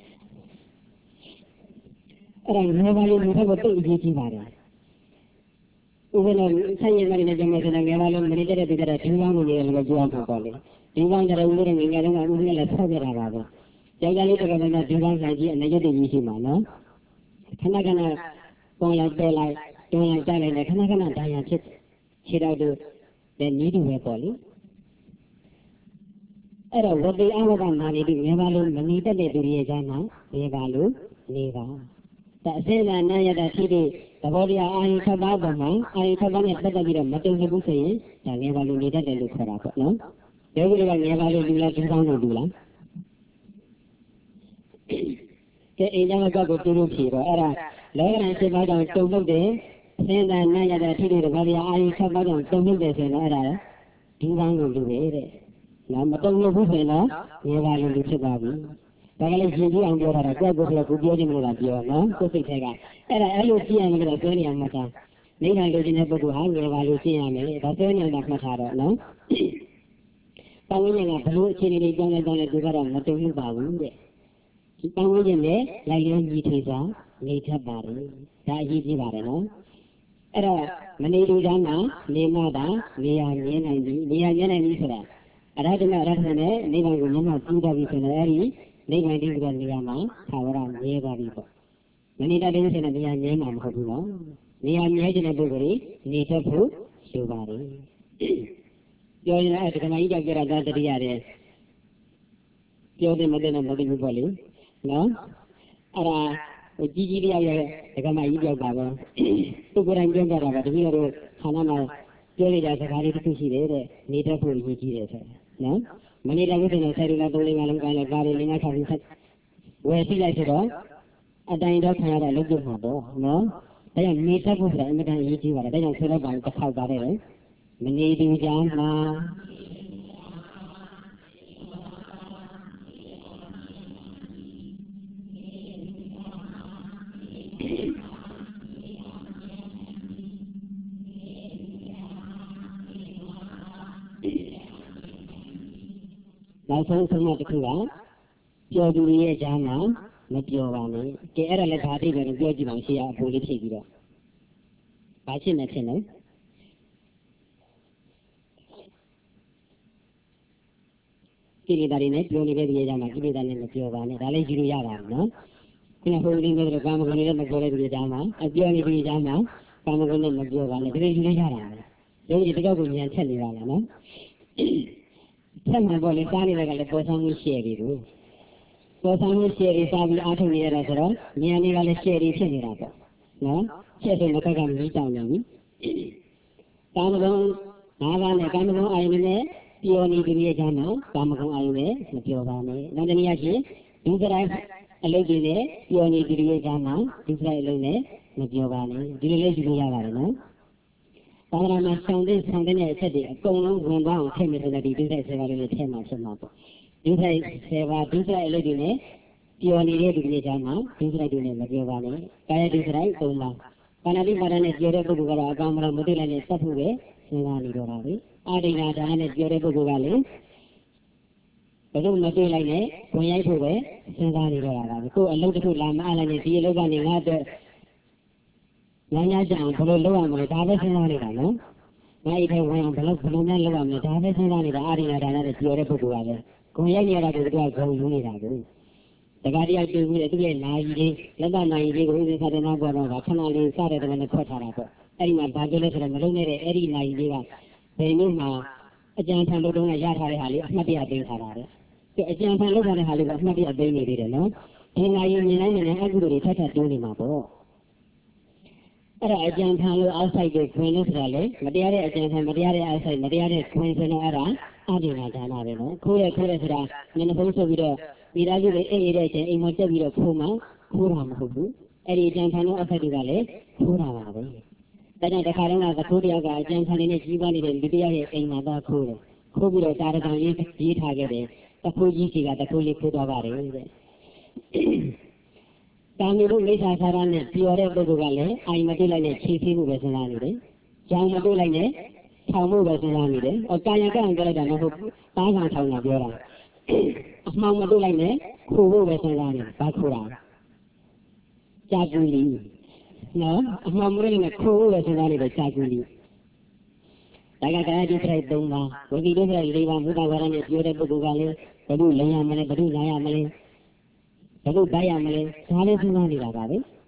အဲ့ဒါငယ်ပါလို့နေဖို့တိတ်အရေးကြီးပါတယ်ဥပမာဆိုင်ရည်နဲ့ကြမယ်ဆိုတော့ငယ်ပါလို့မနေတဲ့တဲ့ဒီကောင်းကိုနေတယ်လို့ပြောအောင်ပေါ့လေဒီကောင်းတဲ့ဦးလေးငယ်ငယ်တုန်းကဦးလေးလည်းဆောက်ကြတာပါပဲယောက်ျားလေးတစ်ခါမှဒီကောင်းဆိုင်ကြီးအနေနဲ့တည်ကြီးရှိမှာနော်ခဏပေါ်လိုက်ပယ်လိုက်တွန်းလိုက်တိုက်လိုက်နဲ့ခဏခဏဒဏ်ရာဖြစ်ခြေတော်တို့လည်းနီးတူပဲပေါ့လေအဲ့တော့ဝတိအဝကနာနေပြီးငယ်ပါလို့မနေတတ်တဲ့သူတွေရဲ့ကြားမှာနေပါလို့နေပါဒါအစေနာနာရတာရှိတဲ့သဘောတရားအာယု၆ပါးပေါ်မှာအာယု၆ပါးနဲ့ပတ်သက်ပြီးတော့မတုံ့ပြန်ဘူးဆိုရင်ဒါငယ်ပါလို့နေတတ်တယ်လို့ခေါ်တာပေါ့နော်ယောဂီတွေကငယ်ပါလို့လူလားဒုကောင်းလို့လူလားကဲအိမ်ကြောင့်ကောက်ကိုတူတူဖြေတော့အဲ့ဒါလောကရန်၈ပါးကြောင့်တုံ့လုပ်တယ်အစေနာနာရတာရှိတဲ့သဘောတရားအာယု၆ပါးကြောင့်တုံ့လုပ်တယ်ဆိုရင်အဲ့ဒါဒုကောင်းလို့လူပဲတဲ့နော်မတုံ့လို့ဘူးဆိုရင်တော့ငယ်ပါလို့လူဖြစ်ပါဘူးဒါကလည်းရှင်ကြီးအောင်ပြောတာတော့ကိုယ့်ကိုယ်ကကိုပြောခြင်းမလို့လားပြောနော်ကိုယ်စိတ်ထဲကအဲ့ဒါအဲ့လိုကြည့်ရမယ်လို့ပြောနေရမှာသာနိဗ္ဗာန်လိုချင်တဲ့ပုဂ္ဂိုလ်ဟာငယ်ပါလို့ရှင်းရမယ်ဒါပြောနေတာမှတ်ထားတော့နော်ပတ်ဝန်းကျင်ကဘလို့အခြေအနေတွေကြောင်းလဲသူကတော့မတုံ့လို့ပါဘူးတဲ့ဒီပတ်ဝန်းကျင်နဲ့လိုက်ရင်းကြီးထွေးစွာနေတတ်ပါတယ်ဒါအရေးကြီးပါတယ်နော်အဲ့တော့မနေလူသားမှာနေမတာနေရာမြင်နိုင်ပြီနေရာမြင်နိုင်ပြီဆိုတာအရဟတမအရဟတနဲ့နိဗ္ဗာန်ကိုမျက်မှောက်ပြုတတ်ပြီဆိုတော့အဲ့ဒီနိဗ္ဗာန်တည်းကနေရာမှာသာဝရမြဲသွားပြီပေါ့မနေတတ်တဲ့ဆိုရင်နေရာမြဲမှာမဟုတ်ဘူးနော်နေရာမြဲခြင်းတဲ့ပုဂ္ဂိုလ်ကြီးနေတတ်ဖို့လိုပါတယ်ပြောရင်အဲ့ဒီကမကြီးကြောက်ကြတာတတိရတယ်ပြောတယ်မတယ်နဲ့မသိဘူးပေါ့လေနော်အဲ့ဒါကြီးကြီးတရားရဲ့ဒကမကြီးပြောက်တာပဲသူကိုယ်တိုင်ပြောကြတာပါတပည့်တော်ခန္ဓာမှာပြောလိုက်တာစကားလေးတစ်ခုရှိတယ်တဲ့နေတတ်ဖို့ရည်ကြီးတယ်ဆိုနော်မနေတတ်ဘူးဆိုရင်ဆယ်ရီလာ၃လေးငါလုံးကိုင်းလိုက်ကားလေး၅၆ခုဆက်ဝယ်စီလိုက်ဆိုတော့အတိုင်းတော့ခံရတာလုပ်လို့မှာတော့နော်ဒါကြောင့်နေတတ်ဖို့ဆိုတာအင်မတန်အရေးကြီးပါတယ်ဒါကြောင့်ဆိုတော့ပါတစ်ခေါက်ပါတယ်လေမနေသူကြမှာနောက်ဆုံးဆုံးမတစ်ခုကပျော်သူရဲ့ကြားမှာမပျော်ပါနဲ့ကဲအဲ့ဒါလည်းဒါတိပဲပြောကြည့်ပါဦးရှေ့အဖိုးလေးဖြည့်ပြီးတော့ဘာဖြစ်နေဖြစ်နေကိလေသာတွေနဲ့ပြောနေတဲ့ဒီရဲ့ကြားမှာကိလေသာနဲ့မပျော်ပါနဲ့ဒါလည်းယူလို့ရတာနော်ခုနကဟိုလေးမျိုးကာမဂုဏ်တွေနဲ့မပြောတဲ့ဒီကြားမှာအပြောနေဒီကြားမှာကာမဂုဏ်နဲ့မပြောပါနဲ့ဒီလိုယူလို့ရတာရုပ်ရည်တစ်ယောက်ကိုဉာဏ်ထက်နေတာလားနော်ဆက်မှာပေါ့လေစားနေတာကလည်းပေါ်ဆောင်မှုရှယ်ပြီးဘူးပေါ်ဆောင်မှုရှယ်ပြီးစားပြီးအားထုတ်နေရတာဆိုတော့ဉာဏ်တွေကလည်းရှယ်ပြီးဖြစ်နေတာပေါ့နော်ရှယ်တဲ့လက်ကမီးတောင်နေပြီကာမဂုဏ်၅ပါးနဲ့ကာမဂုဏ်အာယုန်နဲ့ပြောနေကြရဲ့ကြားမှာကာမဂုဏ်အာယုန်နဲ့မပြောပါနဲ့နောက်တစ်နည်းအားဖြင့်ဒုစရိုက်အလုပ်တွေနဲ့ပြောနေကြရဲ့ကြားမှာဒုစရိုက်အလုပ်နဲ့မပြောပါနဲ့ဒီလိုလေးယူလို့ရပါတယ်နော်သာသနာမှာဆောင်တဲ့အချက်တွေအကုန်လုံးဝင်သွားအောင်ထည့်မယ်ဆိုတော့ဒီဒုစရိုက်10ပါးလေးထည့်မှဖြစ်မှာပေါ့ဒုစရိုက်10ပါးဒုစရိုက်အလုပ်တွေနဲ့ပြောနေတဲ့ဒီနေ့ကြားမှာဒုစရိုက်တွေနဲ့မပြောပါနဲ့ကာယဒုစရိုက်3ပါးပါဏာတိပါဒနဲ့ပြောတဲ့ပုဂ္ဂိုလ်ကတော့အကောင်မလို့မသိလိုက်နဲ့စက်ဖို့ပဲစဉ်းစားနေတော့တာပဲအာဒိနာဒါနဲ့ပြောတဲ့ပုဂ္ဂိုလ်ကလည်းဘယ်လိုမသိလိုက်နဲ့ဝင်ရိုက်ဖို့ပဲစဉ်းစားနေတော့တာပဲကိုယ်အလုပ်တစ်ခုလာမအားလိုက်နဲ့ဒီအလုပ်ကနေငါအတွက်ညာကြအောင်ဘယ်လိုလုပ်ရမလဲဒါပဲစဉ်းစားနေတာနော်ငါအိတ်ထဲဝင်အောင်ဘယ်လိုများလုပ်ရမလဲဒါပဲစဉ်းစားနေတာအာရိနာဒါနနဲ့ပြောတဲ့ပုဂ္ဂိုလ်ကလည်းဂုံရိုက်နေရတာကိုသူကဂုံယူနေတာကိုတခါတည်းတွေ့ဘူးလေသူရဲ့နာယီလေးလက်သနာယီလေးကိုဒီခါတည်းနောက်ပေါ်တော့ခဏလေးစတဲ့တမန်နဲ့ခွက်ထားတာပေါ့အဲ့ဒီမှာဘာပြောလဲဆိုတော့မလုံးနေတဲ့အဲ့ဒီနာယီလေးကဘယ်နည်းမှာအကြံဖန်လို့တုန်းကရထားတဲ့ဟာလေးအမှတ်တရသိမ်းထားတာတဲ့အကြံဖန်လုပ်ထားတဲ့ဟာလေးကအမှတ်တရသိမ်းနေသေးတယ်နော်ဒီနာယီမြင်နိုင်တဲ့အကုသိုလ်တွေထပ်ထပ်တိုးနေမှာပေါ့အဲ့ဒါအကြံဖန်လို့အောက်ဆိုင်ကိုခွင်လို့ဆိုတာလေမတရားတဲ့အကြံဖန်မတရားတဲ့အောက်ဆိုင်မတရားတဲ့ခွင်ဆိုတော့အဲ့ဒါအာဒီနာဒါနပဲနော်ခိုးရဆိုတာမျက်နှာဖုံးဆိုပြီးတော့မိသားစုတွေအိပ်ရတဲ့အချိန်အိမ်မှာတက်ပြီးတော့ခိုးမှခိုးတာမဟုတ်ဘူးအဲ့ဒီအကြံဖန်လို့အောက်ဆိုင်တွေကလည်းခိုးတာပါပဲဒါကြောင့်တစ်ခါတော့သခိုးတယောက်ကအကြံဖန်နေနဲ့ကြီးပွားနေတဲ့လူတရားရဲ့အိမ်မှာသွားခိုးတယ်ခိုးပြီးတော့တာရကံရေးထားခဲ့တယ်သခိုးကြီးစီကသခိုးလေးခိုးသွားပါတယ်တဲ့တာမီတို့လိစ္ဆာသာရနဲ့ပြောတဲ့ပုဂ္ဂိုလ်ကလည်းအိမ်မတွေ့လိုက်နဲ့ခြေဖေးမှုပဲစဉ်းစားနေတယ်။ကြောင်မတွေ့လိုက်နဲ့ထောင်မှုပဲစဉ်းစားနေတယ်။ကာယကံပြောလိုက်တာမဟုတ်ဘူး။တားဆောင်ထောင်တာပြောတာ။အမှောင်မတွေ့လိုက်နဲ့ခိုးဖို့ပဲစဉ်းစားနေတယ်။ဘာခိုးတာ။ကြာကူလီနော်အမှောင်မတွေ့လိုက်နဲ့ခိုးဖို့ပဲစဉ်းစားနေတယ်ကြာကူလီ။ဒါကကာယဒုစရိုက်3ပါးဝိသီဒုစရိုက်4ပါးမူတဝါဒနဲ့ပြောတဲ့ပုဂ္ဂိုလ်ကလည်းဘယ်လိုလင်ရမလဲဘယ်လိုလာရမလဲဘယ်လိုတိုက်ရမလဲဒါလည်းစဉ်းစားနေတာပါပဲတ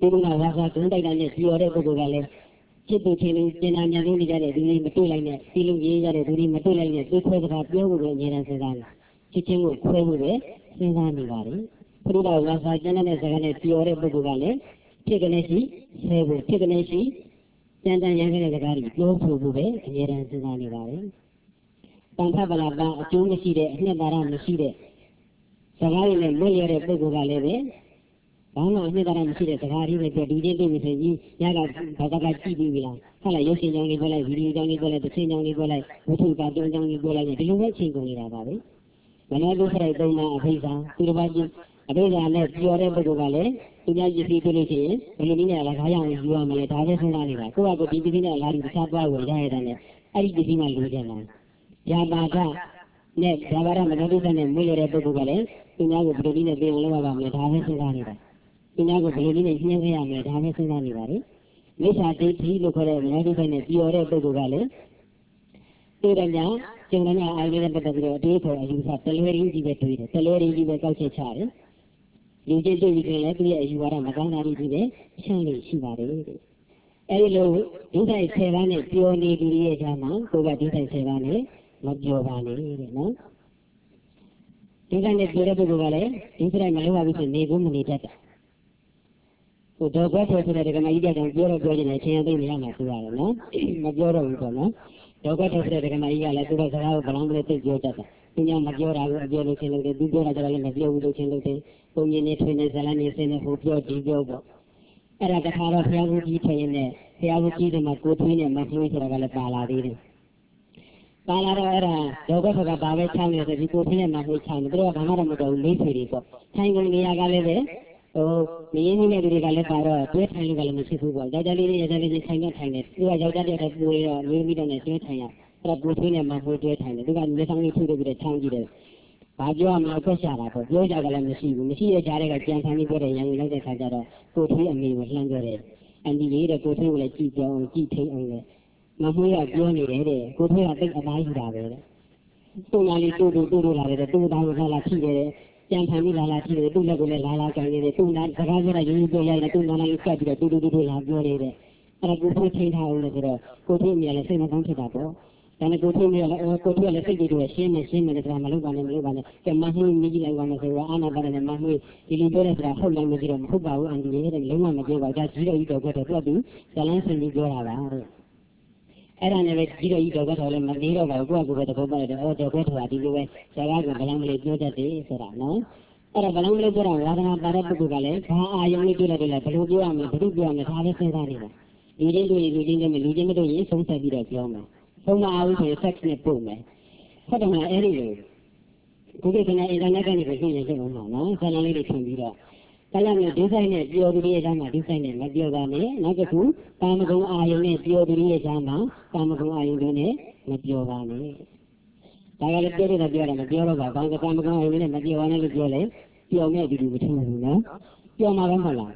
ဒီကဝါစာကုန်းတိုက်တာနဲ့ပြောတဲ့ပုဂ္ဂိုလ်ကလည်းချစ်သူချင်းလူကျင်နာများလို့နေကြတဲ့သူတွေမတွေ့လိုက်နဲ့ဒီလိုရေးရတဲ့သူတွေမတွေ့လိုက်နဲ့သိခွဲစကားပြောဖို့ပဲအများအားစဉ်းစားတယ်ချစ်ချင်းကိုခွဲဖို့ပဲစဉ်းစားနေပါတယ်ဘုရားဝါစာကျမ်းတဲ့စကားနဲ့ပြောတဲ့ပုဂ္ဂိုလ်ကလည်းဖြစ်ကနေရှိဆဲဖို့ဖြစ်ကနေရှိကျန်တန်ရခဲ့တဲ့စကားတွေပြောဖို့ပဲအများအားစဉ်းစားနေပါတယ်တန်ခါပလာပါအကျိုးမရှိတဲ့အနှစ်သာရမရှိတဲ့စကားတွေနဲ့လွတ်ရတဲ့ပုဂ္ဂိုလ်ကလည်းပဲဘာမှအနှစ်သာရမရှိတဲ့စကားတွေပဲပြောဒီချင်းတွေ့ပြီဆိုရင်ညကဘာသာကကြည့်ပြီးလားဟာလာရုပ်ရှင်ကြောင်းလေးပြောလိုက်ဗီဒီယိုကြောင်းလေးပြောလိုက်တစ်ချင်းကြောင်းလေးပြောလိုက်ဝတ္ထုကတွန်းကြောင်းလေးပြောလိုက်ဒီလိုပဲချိန်ကုန်နေတာပါပဲမနောဒုစရိုက်သုံးပါအဖိစာသူတစ်ပါးချင်းအဖိစာနဲ့ပြောတဲ့ပုဂ္ဂိုလ်ကလည်းသူများပစ္စည်းတွေ့လို့ရှိရင်ဘယ်လိုနည်းနဲ့လည်းခါရအောင်ယူရမလဲဒါပဲစဉ်းစားနေတာကိုယ့်ကဒီပစ္စည်းနဲ့လာပြီးတခြားသွားကိုရရတဲ့နဲ့အဲ့ဒီပစ္စည်းမှလိုချင်တာယာပါဒနဲ့ဇာဝရမနောဒုစနဲ့မွေးရတဲ့ပုဂ္ဂိုလ်ကလည်းသူများကိုဘယ်လိုနည်းနဲ့ပြင်အောင်လုပ်ရပါမလဲဒါပဲစဉ်းစားနေတာသူများကိုဘယ်လိုနည်းနဲ့နှင်းခဲ့ရမလဲဒါပဲစဉ်းစားနေပါလေမိစ္ဆာဒိဋ္ဌိလို့ခေါ်တဲ့မနောဒုစနဲ့ပြောတဲ့ပုဂ္ဂိုလ်ကလည်းတွေ့တယ်များကျုံတယ်များအားလေးနဲ့ပတ်သက်ပြီးတော့အတွေးခေါ်အယူဆတလွဲရင်းကြီးပဲတွေးတယ်တလွဲရင်းကြီးပဲကောက်ချက်ချတယ်လူချင်းတွေ့ပြီးရင်လည်းသူရဲ့အယူဝါဒမကောင်းတာတွေကြီးပဲရှင်းလို့ရှိပါတယ်အဲဒီလိုဒုစရိုက်10ပါးနဲ့ပြောနေသူရဲ့ကြားမှာကိုယ်ကဒုစရိုက်10ပါးနဲ့မပြောပါနဲ့တဲ့နော်ဒုစရိုက်နဲ့ပြောတဲ့ပုဂ္ဂိုလ်ကလည်းဒုစရိုက်မလုပ်ရဘူးဆိုနေကိုမနေတတ်တာဟိုတော့ဘက်ဆိုတဲ့ကမကြီးတောင်ပြောတော့ပြောနေတယ်ချင်းသိနေရမှာဆိုရတယ်နော်မပြောတော့ဘူးပေါ့နော်တော့ဘက်ဆိုတဲ့ကမကြီးကလည်းသူ့ဘက်စကားကိုဘလောင်းလေးသိပြောတတ်တာသူများမပြောတာကိုအပြောလို့ချင်းလို့တယ်သူပြောတာကြတော့လည်းမပြောဘူးလို့ချင်းလို့တယ်ပုံရင်းနဲ့ထွေးနေဇလန်းနေစင်းနေဟိုပြောဒီပြောပေါ့အဲ့ဒါတခါတော့ဘုရားဘူးကြီးထိုင်နေဘုရားဘူးကြီးတွေမှာကိုထွေးနေမထွေးဆိုတာကလည်းပါလာသေးတယ်ပါလာတော့အဲ့ဒါတော့ဘက်ကဘာပဲချောင်းနေဆိုဒီကိုထွေးနေမှာဟိုချောင်းနေသူတို့ကဘာမှတော့မတော်ဘူးလေးဆွေတွေပေါ့ထိုင်ကုန်နေရာကလည်းပဲဟိုမင်းကြီးနဲ့လူတွေကလည်းပါတော့တွဲထိုင်လို့ကလည်းမရှိဘူးပေါ့ယောက်ျားလေးတွေယောက်ျားလေးတွေထိုင်နေထိုင်နေသူကယောက်ျားတယောက်တည်းပူရတော့လူမိတော့နဲ့တွဲထိုင်ရအဲ့ဒါပူထွေးနေမှာဟိုတွဲထိုင်တယ်သူကလက်ဆောင်လေးထူပြီးတော့ချောင်းကြည့်တယ်ဘာပြောရမလဲဆက်ရှာတာပေါ့ပြောကြကလည်းမရှိဘူးမရှိတဲ့ကြားတွေကကြံခံပြီးပြောတဲ့ရန်ကုန်လိုက်တဲ့ခါကျတော့ကိုထွေးအမေကိုလှမ်းပြောတယ်အန်ဒီလေးတဲ့ကိုထွေးကိုလည်းကြည့်ပြောင်းကြည့်ထိန်အောင်လေမမွေးကပြောနေတယ်တဲ့ကိုထွေးကတိတ်အသားယူတာပဲတဲ့သူ့နာလေးတူလာတယ်သူ့သားကိုလာထိတယ်ကြံခံပြီးလာထိတယ်သူ့လက်ကိုလည်းလာကန်နေတယ်သူ့နာစကားပြောတာရင်းပြောရတယ်သူ့နာလေးကပ်ပြီးတော့တူလာပြောနေတယ်အဲ့ဒါကိုထွေးထိန်ထားအောင်လေဆိုတော့ကိုထွေးအမေလည်းစိတ်မကောင်းဖြစ်တာပေါ့ဒါနဲ့ကိုထွေးမျိုးလည်းကိုထွေးလည်းစိတ်တွေရှင်းနေတယ်ဆိုတာမလုပ်ပါနဲ့ကဲမမှုမြည်ကြည့်လိုက်ပါမယ်ဆိုတော့အာနာပါနဲ့မမှုဒီလိုပြောတဲ့ဆိုတာဟုတ်လားမကြည့်တော့မဟုတ်ပါဘူးအန်ဒီရဲ့လုံးဝမပြောပါဘူးဒါကြီးတော်ကြီးတော်ကတော့သူဇလန်းစင်ပြီးပြောတာပါတဲ့အဲ့ဒါနဲ့ပဲကြီးတော်ကြီးတော်ကတော့လည်းမနေတော့ပါဘူးကိုယ့်ကပဲတဘောပါတယ်တော့တော်ကတော့ဒီလိုပဲဇာကကဘလံမလေးပြောတတ်တယ်ဆိုတာနော်အဲ့ဒါဘလံမလေးပြောတာဝါဒနာပါတဲ့ပုဂ္ဂိုလ်ကလည်းဘာအာယုံလေးတွေ့လိုက်ဘယ်လိုပြောရမလဲဘယ်လိုပြောရမလဲဒါလည်းစဉ်းစားနေတာလူချင်းတွေ့လူချင်းမလူချင်းမတွေ့ရင်ဆုံးဖြတ်ပြီးတော့ပြောမယ်ဆုံးမအောင်ဆိုရင် sex နဲ့ပို့မယ်ဟုတ်တယ်မလားအဲ့ဒီလိုဒီကိစ္စနဲ့ internet ကနေပြင်ရင်ဖြစ်အောင်ပါနော်ဆန္ဒလေးတွေဖြန့်ပြီးတော့တရားမျိုးဒီဆိုင်နဲ့ပြောပြီးရဲ့အကြောင်းမှာဒီဆိုင်နဲ့မပြောပါနဲ့နောက်တစ်ခုကာမဂုဏ်အာယုန်နဲ့ပြောပြီးရဲ့အကြောင်းမှာကာမဂုဏ်အာယုန်တွေနဲ့မပြောပါနဲ့ဒါကလည်းပြောတယ်မပြောတော့ပါဘာလို့ကာမဂုဏ်အာယုန်နဲ့မပြောပါနဲ့လို့ပြောလဲပြောမဲ့ဒီလိုမထင်ဘူးနော်ပြောမှာပဲမဟုတ်လား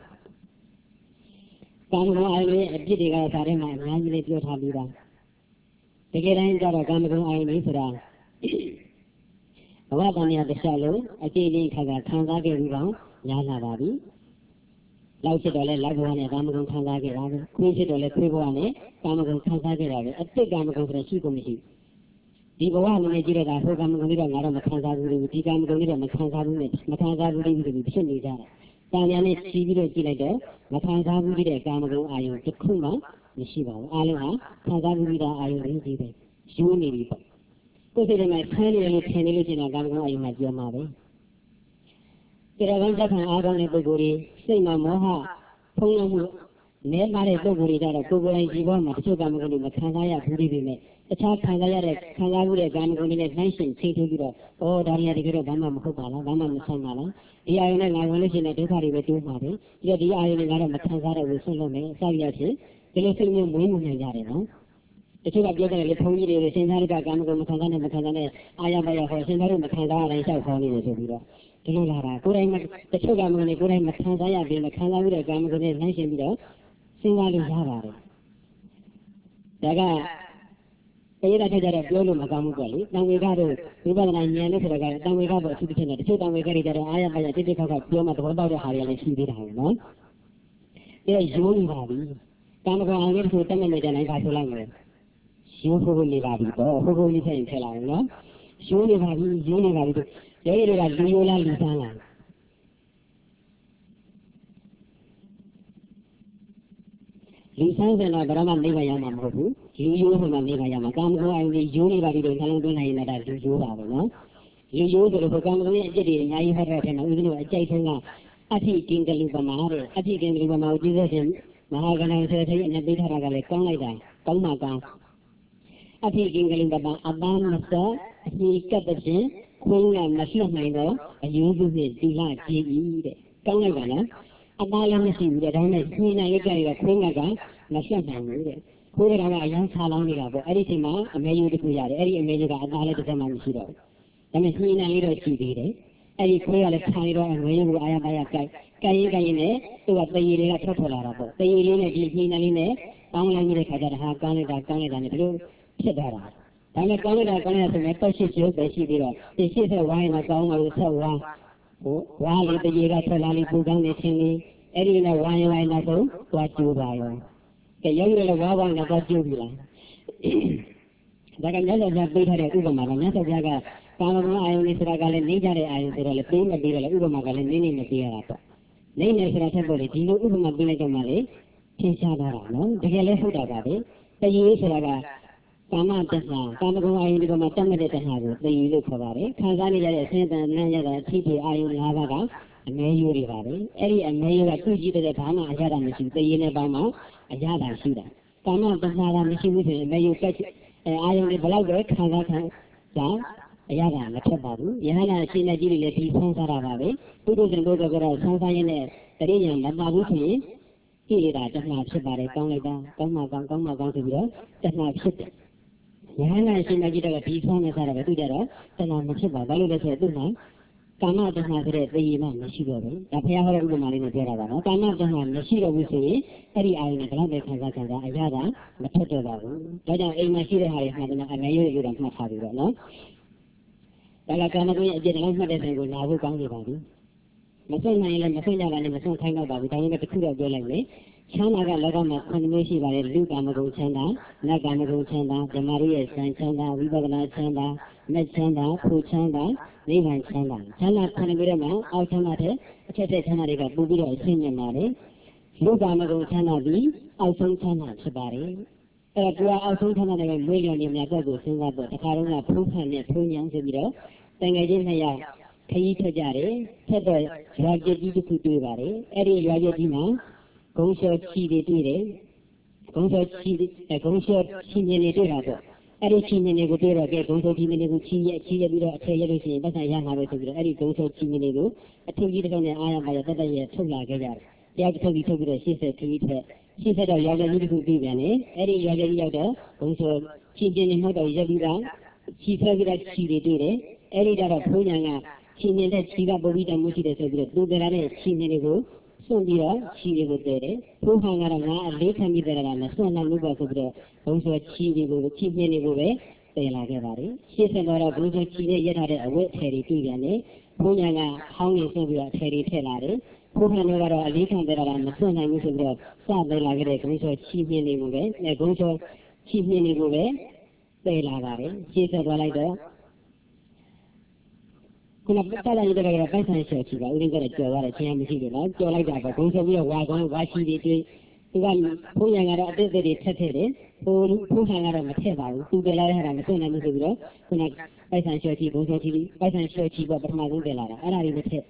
ကာမဂုဏ်အာယုန်ရဲ့အပြစ်တွေကစားထဲမှာအများကြီးလေးပြောထားပြီးသားတကယ်တမ်းကျတော့ကာမဂုဏ်အာယုန်လေးဆိုတာဘဝတဏှာတစ်လျှောက်လုံးအကြိမ်ကြိမ်ခံစားခဲ့ပြီးတော့ရလာပါပြီ။လောက်ဖြစ်တော့လဲလောက်ဘဝနဲ့ကာမဂုဏ်ခံစားခဲ့တာပဲ။ခွေးဖြစ်တော့လဲခွေးဘဝနဲ့ကာမဂုဏ်ခံစားခဲ့တာပဲ။အတိတ်ကာမဂုဏ်ဆိုတဲ့ရှိကုန်မရှိ။ဒီဘဝနဲ့ကြည့်ရတာဟိုကာမဂုဏ်တွေတော့ငါတော့မခံစားဘူးဒီကာမဂုဏ်တွေတော့မခံစားဘူးနဲ့မခံစားဘူးလို့ဖြစ်နေကြတာ။တာညာနဲ့စီးပြီးတော့ကြည့်လိုက်တော့မခံစားဘူးတဲ့ကာမဂုဏ်အာယုန်တစ်ခုမှမရှိပါဘူး။အားလုံးဟာခံစားပြီးသားအာယုန်တွေကြီးပဲ။ယူနေပြီပေါ့။ကိုယ်စိတ်ထဲမှာဆန်းနေတယ်လို့ထင်နေလို့ရှိရင်ကာမဂုဏ်အာယုန်မှာပြောမှာပဲ။တရားကောင်းသက်ခံအားကောင်းတဲ့ပုဂ္ဂိုလ်တွေစိတ်မှာမောဟဖုံးလွှမ်းမှုနဲပါတဲ့ပုဂ္ဂိုလ်တွေကြတော့ကိုယ်ကိုယ်တိုင်ဒီဘဝမှာတချို့ကာမဂုဏ်တွေမခံစားရဘူးတွေပဲတခြားခံစားရတဲ့ခံစားမှုတဲ့ကာမဂုဏ်တွေနဲ့နှိုင်းယှဉ်ချိန်ထိုးပြီးတော့ဒါရီယာတကယ်တော့ဘာမှမဟုတ်ပါလားဘာမှမဆိုင်ပါလားဒီအာယုန်နဲ့ငါဝင်လို့ရှိရင်ဒုက္ခတွေပဲတိုးမှာပဲဒီအာယုန်နဲ့ငါတော့မခံစားရဘူးဆွလို့မယ်စသည်အဖြစ်ဒီလိုစိတ်မျိုးမွေးမှုနေကြတယ်နော်တချို့ကပြောကြတယ်လေဘုန်းကြီးတွေစဉ်းစားရတဲ့ကာမဂုဏ်မခံစားနဲ့အာရပါရဟောစဉ်းစားလို့မခံစားရတိုင်းလျှောက်ခေါ်နေတယ်ဆိုပြီးတော့ဒီလိုလာတာကိုယ်တိုင်တချို့ကာမဂုဏ်တွေကိုယ်တိုင်မခံစားရပြီးမခံစားဘူးတဲ့ကာမဂုဏ်တွေနှိုင်းယှဉ်ပြီးတော့စဉ်းစားလို့ရပါတယ်ဒါကတရားထက်ကြတော့ပြောလို့မကောင်းဘူးပေါ့လေတန်ဝေကတော့ဝိပဿနာဉာဏ်နဲ့ဆိုတာကတန်ဝေကပေါ့အထူးသဖြင့်တချို့တန်ဝေကတွေကြတော့အာရပါရတိတိခါခပြောမှသဘောပေါက်တဲ့ဟာတွေလည်းရှိသေးတာနော် cái dối như bà đi cam có ai biết số tên này cho này bà số lăng rồi dối phụ như bà đi đó phụ như thế là nó dối như bà đi dối như bà đi đấy là dối là lý sang à lý sang thế nào bà làm đi bây giờ mà không phụ dối mà làm đi bây giờ mà cam có ai đi dối như bà đi rồi thằng tôi này là đã dối bà rồi nó dối rồi phụ cam có ai chơi đi nhảy hết rồi nó uống nó chạy thằng nào Athi Kingali Bamare, Athi Kingali Bamau Jesus, Mahagana Secretary and Abitharagale, Kongaida, Komaka. Athi Kingali Baba, Abam Masa, he cut the chin, Kunga Masla Mando, a uses it, Dila, G. Kongaida, Abala Machine, the Dana, Queen Ayaka, Kungaga, Masla Mando. Kuraga, young Salanga, Eritima, a mayu de Kuyari, Eri America, Abala de Samanshiro. The machine a little CD. Any queer Cairo and Rayu Ayabaya Kayine, to what the Yelena Totola, the Yelena Ginaline, Panglang Kajara, Canada, and Blue Chedara. Tana Canada, Canada, and Toshi, the Shibira. This is a wine of Gong of Sawa. While the Yega Tolani Pugan, the Chini, Edina wine I know, what you buy. The younger Wawa and about Jubila. Another Jabi had a Ubama, another Jaga. Kama ayun Israel ni jare ayun Israel prima bila ubama kali ni matiara apa. Ni Israel boleh jilu ubama bila kemari kisah darah no. Jika lesu dah kali, tapi Israel kama tersa, kama kau ayun itu macam mana terharu, tapi itu khabar. Khazan ni jare sen dan jare tipe ayun lava ka, ameyuri kali. Eri ameyuri tu jitu jare kama ajar dah mesti, tapi ini kama ajar dah sudah. Kama tersa dah mesti mesti ameyuri ayun ni belau berat khazan kan. Ayaga, Matabaru, Yana, China, Gili, Sansara, Pudus and Boga, Sansa, Tarian, Mabusi, Hilida, Tana, Chibare, Kongada, Koma, Gonto, Tana, Chip. Yana, China, Gita, Pison, Sarah, Tudera, Tana, Machiba, Valuda, Duna, Kama does not read the Iman, Mashiro, the Payara of the Marina Terra, Kama does not Mashiro Musi, Eri Island, Kazaka, Ayaga, Matabaru, Tada, Mashira, I may you don't have it, no? Kalau kamu jadi orang mana saya guna aku kang di bawah. Masuk nailah masuk jalan ni masuk thangai bawah. Tapi kita tu ada jalan ni. Cina kan laga makan mesti balik lu kamu kau cina, nak kamu kau cina, jamari cina, wibagna cina, met cina, pu cina, ni kan cina. Cina kan bila mana, awak cina tu, cete cina mereka bubi dah cina mana. Lu kamu kau cina bi, awak cina sebari. Kalau dua awak cina dengan million yang mereka kau cina tu, sekarang nak puhan ni punyang sebiro. Tengah je saya kaya terjadi, terus raja itu kutu bari, eri raja ini konsep ciri itu, konsep ciri ni tu ada, eri ciri ni kutu ada, konsep ciri ni kutu ciri bila ciri itu sih, bahasa yang harus tu, eri konsep ciri ni tu, tu jadi kan ayam ayam tadi ya thula kerja, dia tu bila sisa ciri dah raja itu kutu ni, eri raja itu ada, konsep ciri ni mana jadi dah, sisa bila ciri itu Eri punya China Chiga Bobita Musi Secret, do the China Sundia, Chile Gudere, Puhangara, Lake Midera, Sona Luba Sobre, also Chile, Chimney Bube, they like a very. She said, Bruce Chile yet had a wet Terry Pigane, Punyanga, Hongi Sobia Terry Telare, Puhanova, Lake Midera, Sona Musi, Sabe Lagre, also Chimney Bube, also Chimney Bube, they like she said, well, like that. Kuna kalau kita kira pasal sesuatu, orang kata jual macam mesti jual, jual lagi apa? Konsep dia wagon, wasi itu, tuan punya orang ada dari tertentu, punya orang macam apa? Tu belar orang macam mana mesti jual, kuna pasal sesuatu, pasal sesuatu buat macam belar, ada ini macam.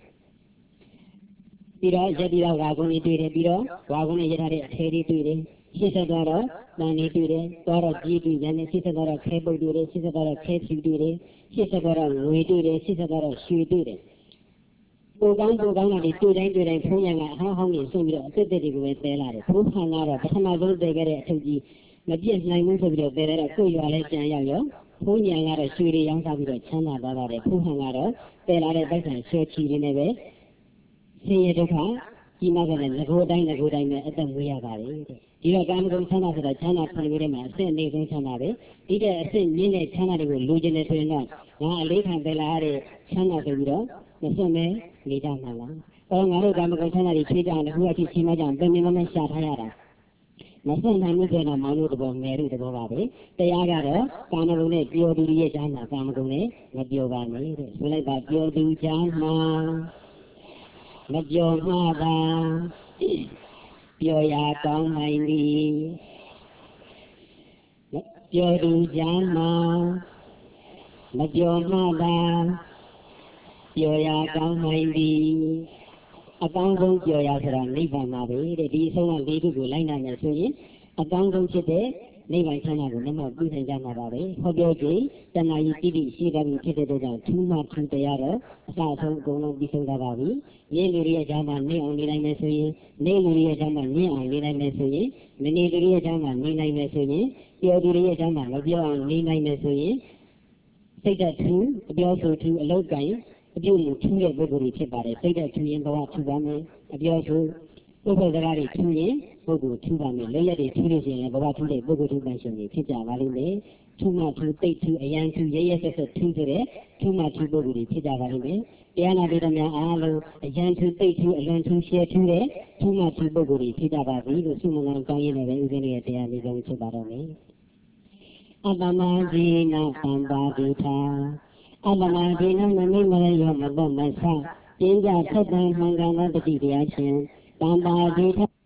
Bila jadi wagon itu dia, bila wagon itu ada seri itu dia, sisa dara, nani itu dia, dara jitu, jadi sisa dara kabel itu dia, sisa dara kabel itu dia. Sisa orang itu dia, sisa orang sui itu dia. Bukan ada tu dan punya hang ni semua itu dia buat belar. Bukan ada, pertama dulu dia tu ji, macam ni mungkin dia belar. Kau jual macam yo, punya ada sui yang tak boleh cina belar. Bukan ada belar pasal sesuatu ni be. Saya doa, kita kan nagodai ni ada mulia kali. Jika kamu kau cina sudah cina pun boleh masuk ni kau cina be. Jika ni cina ni lucu ni tu na, nah lihat belar cina tu biro, macam ni lihat mana. ငါတို့ကမကုန်ချမ်းသာတွေချွေးကြတယ်ခုအထိချင်းမကြအောင်ပင်ပင်မရှာထားရတာမစွန့်နိုင်မှုဆိုတော့မောင်တို့တဘောငယ်တို့တဘောပါပဲတရားကတော့ကာမဂုဏ်နဲ့ပျော်သူရဲ့ချမ်းသာကာမဂုဏ်နဲ့မပျော်ပါနဲ့တဲ့ဆိုလိုက်ပါပျော်သူချမ်းသာမပျော်မှသာပျော်ရာကောင်းနိုင်သည်ပျော်သူချမ်းသာမပျော်မှသာပျော်ရာကောင်းနိုင်သည်အကောင်းဆုံးပျော်ရာဆိုတာနိဗ္ဗာန်ပါပဲတဲ့ဒီအဆုံးက၄ခုကိုလိုက်နိုင်မယ်ဆိုရင်အကောင်းဆုံးဖြစ်တဲ့နိဗ္ဗာန်ချမ်းသာကိုမျက်မှောက်ပြုနိုင်ကြမှာပါပဲဟောပြောခြင်းတဏှာကြီးတိတိရှိတဲ့ဖြစ်တဲ့အတွက်ကြောင့်ထူးမှထူးတရားတော့အစအဆုံးအကုန်လုံးပြီးဆုံးသွားပါပြီရင်းလူတွေရဲ့ဈာမနေအောင်နေနိုင်မယ်ဆိုရင်နေလူတွေရဲ့ဈာမမြင့်အောင်နေနိုင်မယ်ဆိုရင်နေလူတွေရဲ့ဈာမနေနိုင်မယ်ဆိုရင်ပျော်သူတွေရဲ့ဈာမမပြောအောင်နေနိုင်မယ်ဆိုရင်စိတ်ဓာတ်ထူးအပြောဆိုထူးအလောက်ကိုင်းအပြုမှုထူးတဲ့ပုဂ္ဂိုလ်တွေဖြစ်ပါတယ်စိတ်ဓာတ်ထူးရင်ဘဝထူးပါမယ်အပြောဆိုပုဂ္ဂိုလ်စကားတွေထူးရင်ပုဂ္ဂိုလ်ထူးပါမယ်လက်ရက်တွေထူးလို့ရှိရင်ဘဝထူးတဲ့ပုဂ္ဂိုလ်ထူးပန်ရှင်တွေဖြစ်ကြပါလိမ့်မယ်ထူးမှထူးသိပ်ထူးအရန်ထူးရရဆက်ဆက်ထူးဆိုတဲ့ထူးမှထူးပုဂ္ဂိုလ်တွေဖြစ်ကြပါလိမ့်မယ်တရားနာပိဋကများအားလုံးအရန်ထူးသိပ်ထူးအလွန်ထူးရှယ်ထူးတဲ့ထူးမှထူးပုဂ္ဂိုလ်တွေဖြစ်ကြပါပြီလို့ဆုမွန်ကောင်းရင်းနဲ့ပဲဥစဉ်ရဲ့တရားလေးဆုံးဖြစ်ပါတော့မယ်အပ္ပမဇေနသံပါတိထာအပ္ပမဇေနမမိမရယောမဘောမဆပင်းကြထက်တန်မှန်ကန်သောတတိတရားချင်းသံပါတိထာ